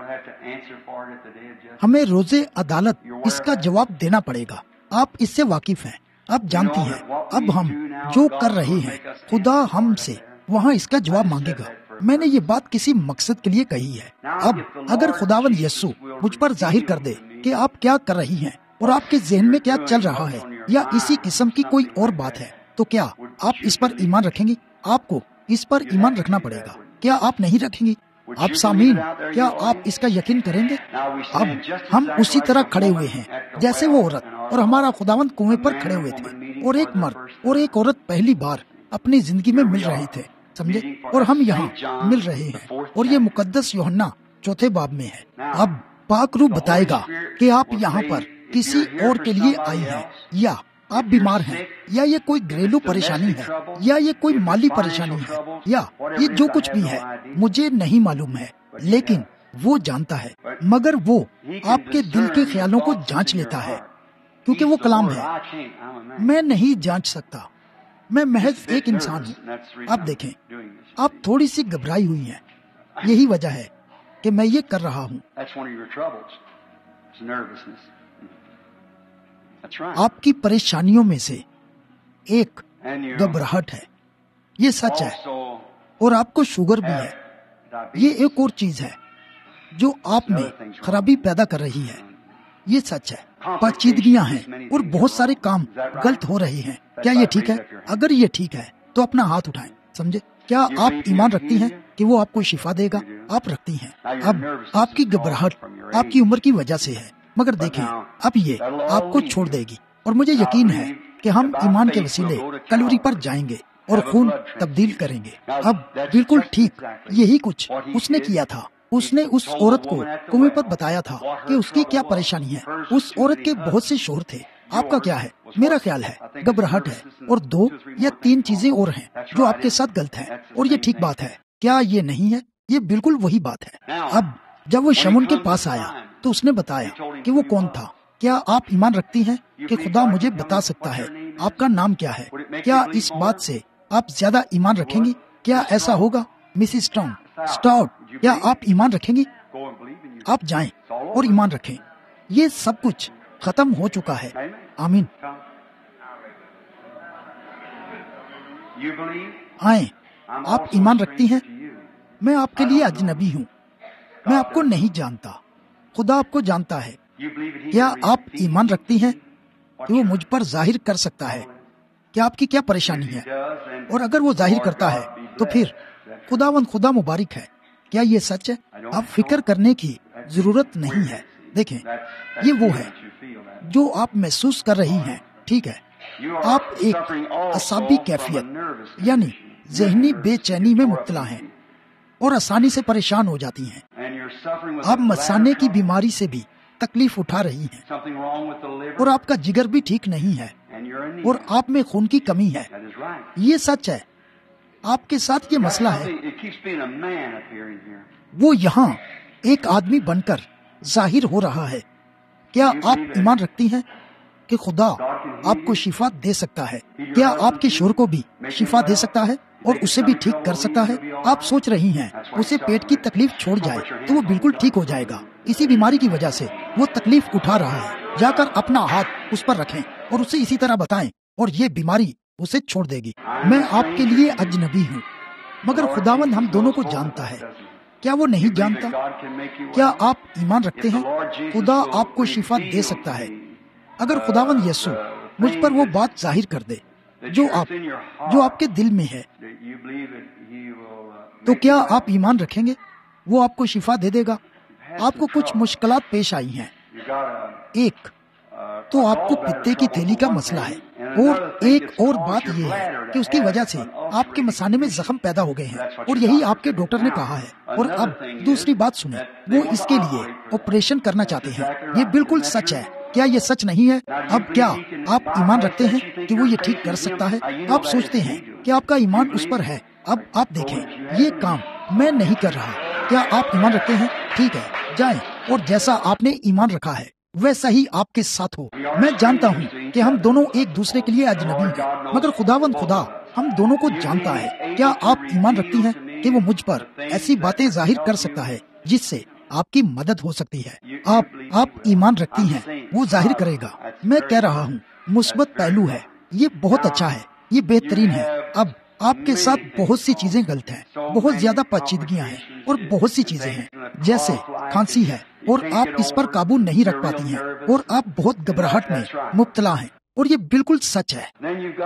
ہمیں روزے عدالت اس کا جواب دینا پڑے گا۔ آپ اس سے واقف ہیں، آپ جانتی ہیں اب ہم جو کر رہے ہیں خدا ہم سے وہاں اس کا جواب مانگے گا۔ میں نے یہ بات کسی مقصد کے لیے کہی ہے۔ اب اگر خداوند یسوع مجھ پر ظاہر کر دے کہ آپ کیا کر رہی ہیں اور آپ کے ذہن میں کیا چل رہا ہے، یا اسی قسم کی کوئی اور بات ہے، تو کیا آپ اس پر ایمان رکھیں گی؟ آپ کو اس پر ایمان رکھنا پڑے گا۔ کیا آپ نہیں رکھیں گی؟ آپ سامعین، کیا آپ اس کا یقین کریں گے؟ اب ہم اسی طرح کھڑے ہوئے ہیں جیسے وہ عورت اور ہمارا خداوند کنویں پر کھڑے ہوئے تھے، اور ایک مرد اور ایک عورت پہلی بار اپنی زندگی میں مل رہے تھے، سمجھے؟ اور ہم یہاں مل رہے ہیں، اور یہ مقدس یوحنا 4 باب میں ہے۔ اب پاک روح بتائے گا کہ آپ یہاں پر کسی اور کے لیے آئی ہیں، یا آپ بیمار ہیں، یا یہ کوئی گھریلو پریشانی ہے، یا یہ کوئی مالی پریشانی ہے، یا یہ جو کچھ بھی ہے مجھے نہیں معلوم ہے، لیکن وہ جانتا ہے۔ مگر وہ آپ کے دل کے خیالوں کو جانچ لیتا ہے کیونکہ وہ کلام ہے۔ میں نہیں جانچ سکتا، میں محض ایک انسان ہوں۔ آپ دیکھیں آپ تھوڑی سی گھبرائی ہوئی ہیں، یہی وجہ ہے کہ میں یہ کر رہا ہوں۔ آپ کی پریشانیوں میں سے ایک گھبراہٹ ہے، یہ سچ ہے، اور آپ کو شوگر بھی ہے، یہ ایک اور چیز ہے جو آپ میں خرابی پیدا کر رہی ہے، یہ سچ ہے۔ پیچیدگیاں ہیں اور بہت سارے کام غلط ہو رہے ہیں. کیا یہ ٹھیک ہے؟ اگر یہ ٹھیک ہے تو اپنا ہاتھ اٹھائیں. سمجھے؟ کیا آپ ایمان رکھتی ہیں کہ وہ آپ کو شفا دے گا؟ آپ رکھتی ہیں. اب آپ کی گھبراہٹ آپ کی عمر کی وجہ سے ہے، مگر دیکھیں اب یہ آپ کو چھوڑ دے گی، اور مجھے یقین ہے کہ ہم ایمان کے وسیلے کلوری پر جائیں گے اور خون تبدیل کریں گے. اب بالکل ٹھیک یہی کچھ اس نے کیا تھا. اس نے اس عورت کو کنویں پر بتایا تھا کہ اس کی کیا پریشانی ہے. اس عورت کے بہت سے شوہر تھے. آپ کا کیا ہے؟ میرا خیال ہے گھبراہٹ ہے، اور 2 یا 3 چیزیں اور ہیں جو آپ کے ساتھ غلط ہیں، اور یہ ٹھیک بات ہے. کیا یہ نہیں ہے؟ یہ بالکل وہی بات ہے. اب جب وہ شمعون کے پاس آیا تو اس نے بتایا کہ وہ کون تھا. کیا آپ ایمان رکھتی ہیں کہ خدا مجھے بتا سکتا ہے آپ کا نام کیا ہے؟ کیا اس بات سے آپ زیادہ ایمان رکھیں گی؟ کیا ایسا ہوگا مسز اسٹاؤٹ؟ کیا آپ ایمان رکھیں گی؟ آپ جائیں اور ایمان رکھیں. یہ سب کچھ ختم ہو چکا ہے. آمین. آئیں. آپ ایمان رکھتی ہیں؟ میں آپ کے لیے اجنبی ہوں، میں آپ کو نہیں جانتا، خدا آپ کو جانتا ہے. کیا آپ ایمان رکھتی ہیں کہ وہ مجھ پر ظاہر کر سکتا ہے کہ آپ کی کیا پریشانی ہے؟ اور اگر وہ ظاہر کرتا ہے تو پھر خدا مبارک ہے. کیا یہ سچ ہے؟ آپ فکر کرنے کی ضرورت نہیں ہے. دیکھیں یہ وہ ہے جو آپ محسوس کر رہی ہیں. ٹھیک ہے، آپ ایک اعصابی کیفیت یعنی ذہنی بے چینی میں مبتلا ہیں اور آسانی سے پریشان ہو جاتی ہیں. آپ مثانے کی بیماری سے بھی تکلیف اٹھا رہی ہیں، اور آپ کا جگر بھی ٹھیک نہیں ہے، اور آپ میں خون کی کمی ہے. یہ سچ ہے. آپ کے ساتھ یہ مسئلہ ہے. وہ یہاں ایک آدمی بن کر ظاہر ہو رہا ہے. کیا آپ ایمان رکھتی ہیں کہ خدا آپ کو شفا دے سکتا ہے؟ کیا آپ کے شوہر کو بھی شفا دے سکتا ہے اور اسے بھی ٹھیک کر سکتا ہے؟ آپ سوچ رہی ہیں اسے پیٹ کی تکلیف چھوڑ جائے تو وہ بالکل ٹھیک ہو جائے گا. اسی بیماری کی وجہ سے وہ تکلیف اٹھا رہا ہے. جا کر اپنا ہاتھ اس پر رکھیں اور اسے اسی طرح بتائیں اور یہ بیماری اسے چھوڑ دے گی. میں آپ کے لیے اجنبی ہوں، مگر خداوند ہم دونوں کو جانتا ہے. کیا وہ نہیں جانتا؟ کیا آپ ایمان رکھتے ہیں خدا آپ کو شفا دے سکتا ہے؟ اگر خداوند یسوع مجھ پر وہ بات ظاہر کر دے جو آپ کے دل میں ہے، تو کیا آپ ایمان رکھیں گے وہ آپ کو شفا دے دے گا؟ آپ کو کچھ مشکلات پیش آئی ہیں. ایک تو آپ کو پتے کی تھیلی کا مسئلہ ہے، اور ایک اور بات یہ ہے کہ اس کی وجہ سے آپ کے مثانے میں زخم پیدا ہو گئے ہیں، اور یہی آپ کے ڈاکٹر نے کہا ہے. اور اب دوسری بات سنیں، وہ اس کے لیے آپریشن کرنا چاہتے ہیں. یہ بالکل سچ ہے. کیا یہ سچ نہیں ہے؟ اب کیا آپ ایمان رکھتے ہیں کہ وہ یہ ٹھیک کر سکتا ہے؟ آپ سوچتے ہیں کہ آپ کا ایمان اس پر ہے. اب آپ دیکھیں یہ کام میں نہیں کر رہا. کیا آپ ایمان رکھتے ہیں؟ ٹھیک ہے، جائیں اور جیسا آپ نے ایمان رکھا ہے ویسا ہی آپ کے ساتھ ہو. میں جانتا ہوں کہ ہم دونوں ایک دوسرے کے لیے اجنبی ہیں، مگر خداوند خدا ہم دونوں کو جانتا ہے. کیا آپ ایمان رکھتی ہیں کہ وہ مجھ پر ایسی باتیں ظاہر کر سکتا ہے جس سے آپ کی مدد ہو سکتی ہے؟ آپ ایمان رکھتی ہیں وہ ظاہر کرے گا. میں کہہ رہا ہوں مثبت پہلو ہے. یہ بہت اچھا ہے، یہ بہترین ہے. اب آپ کے ساتھ بہت سی چیزیں غلط ہیں، بہت زیادہ پیچیدگیاں ہیں اور بہت سی چیزیں ہیں جیسے کھانسی ہے اور آپ اس پر قابو نہیں رکھ پاتی ہیں اور آپ بہت گھبراہٹ میں مبتلا ہیں، اور یہ بالکل سچ ہے.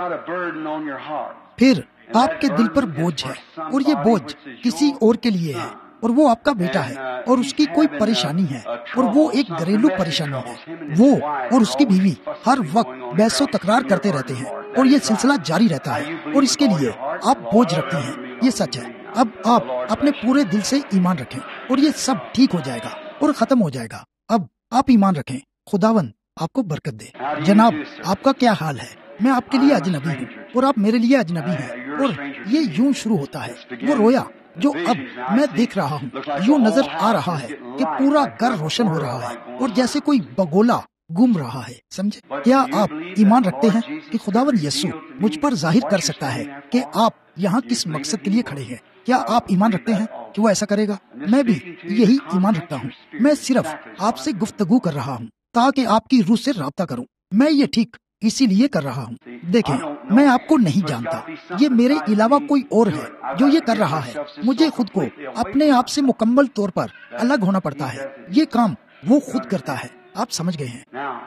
پھر آپ کے دل پر بوجھ ہے اور یہ بوجھ کسی اور کے لیے ہے اور وہ آپ کا بیٹا ہے اور اس کی کوئی پریشانی ہے اور وہ ایک گھریلو پریشانی ہے. وہ اور اس کی بیوی ہر وقت بحث و تکرار کرتے رہتے ہیں اور یہ سلسلہ جاری رہتا ہے اور اس کے لیے آپ بوجھ رکھتے ہیں. یہ سچ ہے. اب آپ اپنے پورے دل سے ایمان رکھیں اور یہ سب ٹھیک ہو جائے گا اور ختم ہو جائے گا. اب آپ ایمان رکھیں. خداوند آپ کو برکت دے. جناب آپ کا کیا حال ہے؟ میں آپ کے لیے اجنبی ہوں اور آپ میرے لیے اجنبی ہیں. اور یہ یوں شروع ہوتا ہے. وہ رویا جو اب میں دیکھ رہا ہوں یوں نظر آ رہا ہے کہ پورا گھر روشن ہو رہا ہے اور جیسے کوئی بگولا گم رہا ہے. سمجھے؟ کیا آپ ایمان رکھتے ہیں کہ خداوند یسوع مجھ پر ظاہر کر سکتا ہے کہ آپ یہاں کس مقصد کے لیے کھڑے ہیں؟ کیا آپ ایمان رکھتے ہیں کہ وہ ایسا کرے گا؟ میں بھی یہی ایمان رکھتا ہوں. میں صرف آپ سے گفتگو کر رہا ہوں تاکہ آپ کی روح سے رابطہ کروں. میں یہ ٹھیک اسی لیے کر رہا ہوں. دیکھیں میں آپ کو نہیں جانتا. یہ میرے علاوہ کوئی اور ہے جو یہ کر رہا ہے. مجھے خود کو اپنے آپ سے مکمل طور پر الگ ہونا پڑتا ہے. یہ کام وہ خود کرتا ہے. آپ سمجھ گئے ہیں؟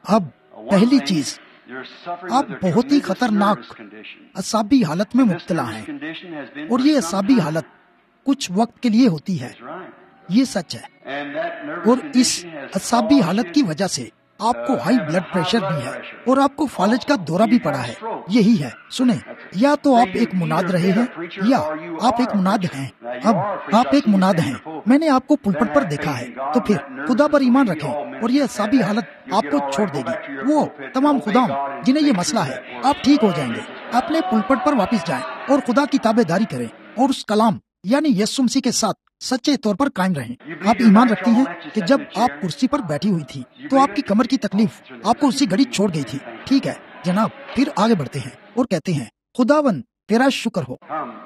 اب پہلی چیز، آپ بہت ہی خطرناک اعصابی حالت میں مبتلا ہیں، اور یہ اعصابی حالت کچھ وقت کے لیے ہوتی ہے، یہ سچ ہے، اور اس اعصابی حالت کی وجہ سے آپ کو ہائی بلڈ پریشر بھی ہے اور آپ کو فالج کا دورہ بھی پڑا ہے۔ یہی ہے، سنیں، یا تو آپ ایک مناد رہے ہیں یا آپ ایک مناد ہیں۔ اب آپ ایک مناد ہیں، میں نے آپ کو پلپٹ پر دیکھا ہے، تو پھر خدا پر ایمان رکھیں اور یہ اعصابی حالت آپ کو چھوڑ دے گی۔ وہ تمام خداؤں جنہیں یہ مسئلہ ہے، آپ ٹھیک ہو جائیں گے۔ اپنے پلپٹ پر واپس جائیں اور خدا کی تابع داری کریں اور اس کلام یعنی یسوع مسیح کے ساتھ سچے طور پر قائم رہیں۔ آپ ایمان رکھتی ہیں کہ جب آپ کرسی پر بیٹھی ہوئی تھی تو آپ کی کمر کی تکلیف آپ کو اسی گھڑی چھوڑ گئی تھی۔ ٹھیک ہے جناب، پھر آگے بڑھتے ہیں اور کہتے ہیں، خداوند تیرا شکر ہو۔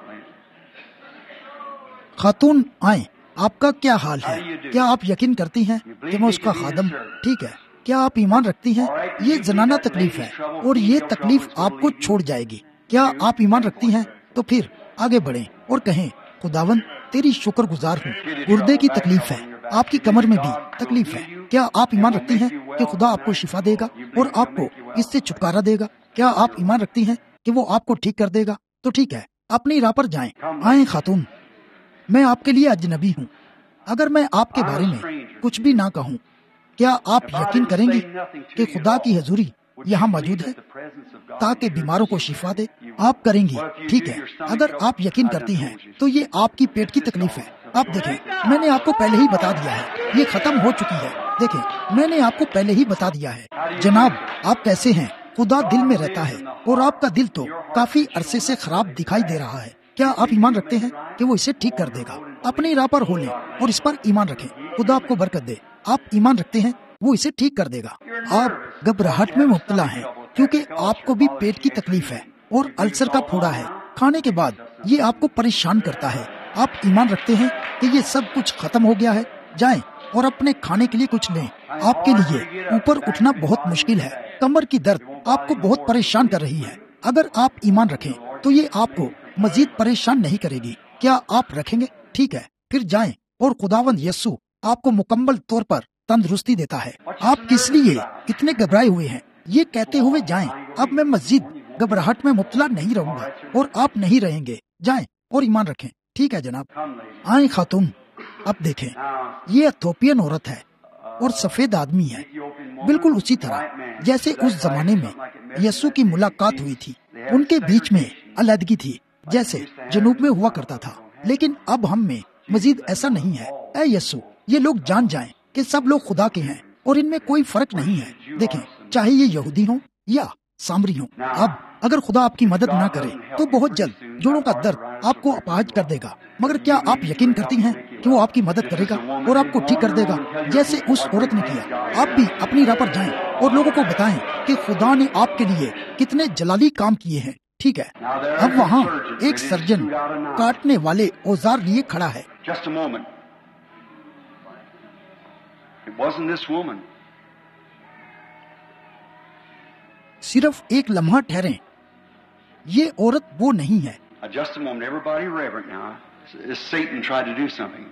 خاتون آئیں، آپ کا کیا حال ہے؟ کیا آپ یقین کرتی ہیں کہ میں اس کا خادم؟ ٹھیک ہے، کیا آپ ایمان رکھتی ہیں؟ یہ زنانہ تکلیف ہے اور یہ تکلیف آپ کو چھوڑ جائے گی۔ کیا آپ ایمان رکھتی ہیں؟ تو پھر آگے بڑھیں اور کہیں، خداوند تیری شکر گزار ہوں۔ گردے کی تکلیف ہے، آپ کی کمر میں بھی تکلیف ہے، کیا آپ ایمان رکھتی ہیں کہ خدا آپ کو شفا دے گا اور آپ کو اس سے چھٹکارا دے گا؟ کیا آپ ایمان رکھتی ہیں کہ وہ آپ کو ٹھیک کر دے گا؟ تو ٹھیک ہے، اپنی راہ پر جائیں۔ آئیں خاتون، میں آپ کے لیے اجنبی ہوں۔ اگر میں آپ کے بارے میں کچھ بھی نہ کہوں، کیا آپ یقین کریں گی کہ خدا کی حضوری یہاں موجود ہے تاکہ بیماروں کو شفا دے؟ آپ کریں گی، ٹھیک ہے۔ اگر آپ یقین کرتی ہیں تو یہ آپ کی پیٹ کی تکلیف ہے۔ آپ دیکھیں، میں نے آپ کو پہلے ہی بتا دیا ہے، یہ ختم ہو چکی ہے۔ دیکھیں، میں نے آپ کو پہلے ہی بتا دیا ہے۔ جناب، آپ کیسے ہیں؟ خدا دل میں رہتا ہے اور آپ کا دل تو کافی عرصے سے خراب دکھائی دے رہا ہے۔ کیا آپ ایمان رکھتے ہیں کہ وہ اسے ٹھیک کر دے گا؟ اپنی راہ پر ہو لیں اور اس پر ایمان رکھیں۔ خدا آپ کو برکت دے۔ آپ ایمان رکھتے ہیں وہ اسے ٹھیک کر دے گا۔ آپ گھبراہٹ میں مبتلا ہیں کیونکہ آپ کو بھی پیٹ کی تکلیف ہے اور السر کا پھوڑا ہے۔ کھانے کے بعد یہ آپ کو پریشان کرتا ہے۔ آپ ایمان رکھتے ہیں کہ یہ سب کچھ ختم ہو گیا ہے؟ جائیں اور اپنے کھانے کے لیے کچھ لیں۔ آپ کے لیے اوپر اٹھنا بہت مشکل ہے۔ کمر کی درد آپ کو بہت پریشان کر رہی ہے۔ اگر آپ ایمان رکھیں تو یہ آپ کو مزید پریشان نہیں کرے گی۔ کیا آپ رکھیں گے؟ ٹھیک ہے، پھر جائیں اور خداوند یسوع آپ کو مکمل طور پر تندرستی دیتا ہے۔ آپ کس لیے اتنے گھبرائے ہوئے ہیں؟ یہ کہتے ہوئے جائیں، اب میں مزید گھبراہٹ میں مبتلا نہیں رہوں گا، اور آپ نہیں رہیں گے۔ جائیں اور ایمان رکھیں۔ ٹھیک ہے جناب، آئیں خاتون۔ اب دیکھیں، یہ ایتھوپین عورت ہے اور سفید آدمی ہے، بالکل اسی طرح جیسے اس زمانے میں یسوع کی ملاقات ہوئی تھی۔ ان کے بیچ میں علیحدگی تھی جیسے جنوب میں ہوا کرتا تھا، لیکن اب ہم میں مزید ایسا نہیں ہے۔ اے یسوع، یہ لوگ جان جائیں کہ سب لوگ خدا کے ہیں اور ان میں کوئی فرق نہیں ہے۔ دیکھیں، چاہے یہ یہودی ہوں یا سامری ہوں۔ اب اگر خدا آپ کی مدد نہ کرے تو بہت جلد جوڑوں کا درد آپ کو اپاہج کر دے گا، مگر کیا آپ یقین کرتی ہیں کہ وہ آپ کی مدد کرے گا اور آپ کو ٹھیک کر دے گا جیسے اس عورت نے کیا؟ آپ بھی اپنی راہ پر جائیں اور لوگوں کو بتائیں کہ خدا نے آپ کے لیے کتنے جلالی کام کیے ہیں۔ ٹھیک ہے، اب وہاں ایک سرجن کاٹنے والے اوزار لیے کھڑا ہے۔ Just a moment. It wasn't this woman. صرف ایک لمحہ ٹھہریں، یہ عورت وہ نہیں ہے۔ Just a moment. Everybody reverent now. Is Satan tried to do something?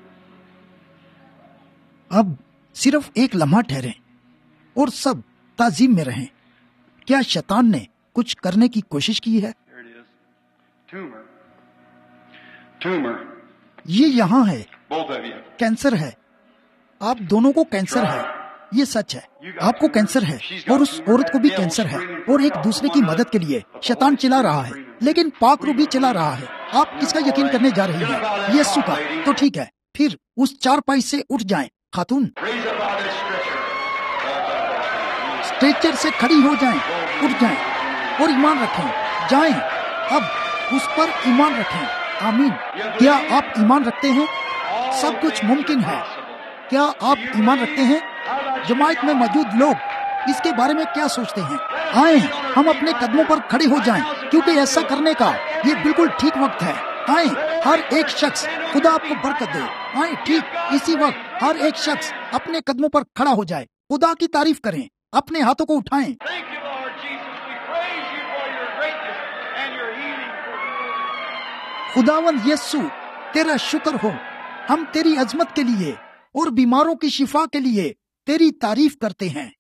اب صرف ایک لمحہ ٹھہریں اور سب تعظیم میں رہیں۔ کیا شیطان نے کچھ کرنے کی کوشش کی ہے؟ Here it is. Tumor. Tumor. یہ یہاں ہے، Both of you. کینسر ہے، آپ دونوں کو کینسر ہے، یہ سچ ہے۔ آپ کو کینسر ہے اور اس عورت کو بھی کینسر ہے، اور ایک دوسرے کی مدد کے لیے شیطان چلا رہا ہے، لیکن پاک روح بھی چلا رہا ہے۔ آپ کس کا یقین کرنے جا رہی ہیں؟ یسوع کا۔ تو ٹھیک ہے، پھر اس چارپائی سے اٹھ جائیں خاتون، Raise up out of this stretcher. Stretcher سے کھڑی ہو جائیں، اٹھ جائیں اور ایمان رکھیں۔ جائیں، اب اس پر ایمان رکھیں۔ آمین۔ کیا آپ ایمان رکھتے ہیں؟ سب کچھ ممکن ہے۔ کیا آپ ایمان رکھتے ہیں؟ جماعت میں موجود لوگ اس کے بارے میں کیا سوچتے ہیں؟ آئیں، ہم اپنے قدموں پر کھڑے ہو جائیں، کیونکہ ایسا کرنے کا یہ بالکل ٹھیک وقت ہے۔ آئیں، ہر ایک شخص، خدا آپ کو برکت دے۔ آئیں، ٹھیک اسی وقت ہر ایک شخص اپنے قدموں پر کھڑا ہو جائے، خدا کی تعریف کریں، اپنے ہاتھوں کو اٹھائیں۔ Thank you, Lord Jesus. We praise you for your greatness and your healing. خداوند یسوع، تیرا شکر ہو، ہم تیری عظمت کے لیے اور بیماروں کی شفا کے لیے تیری تعریف کرتے ہیں۔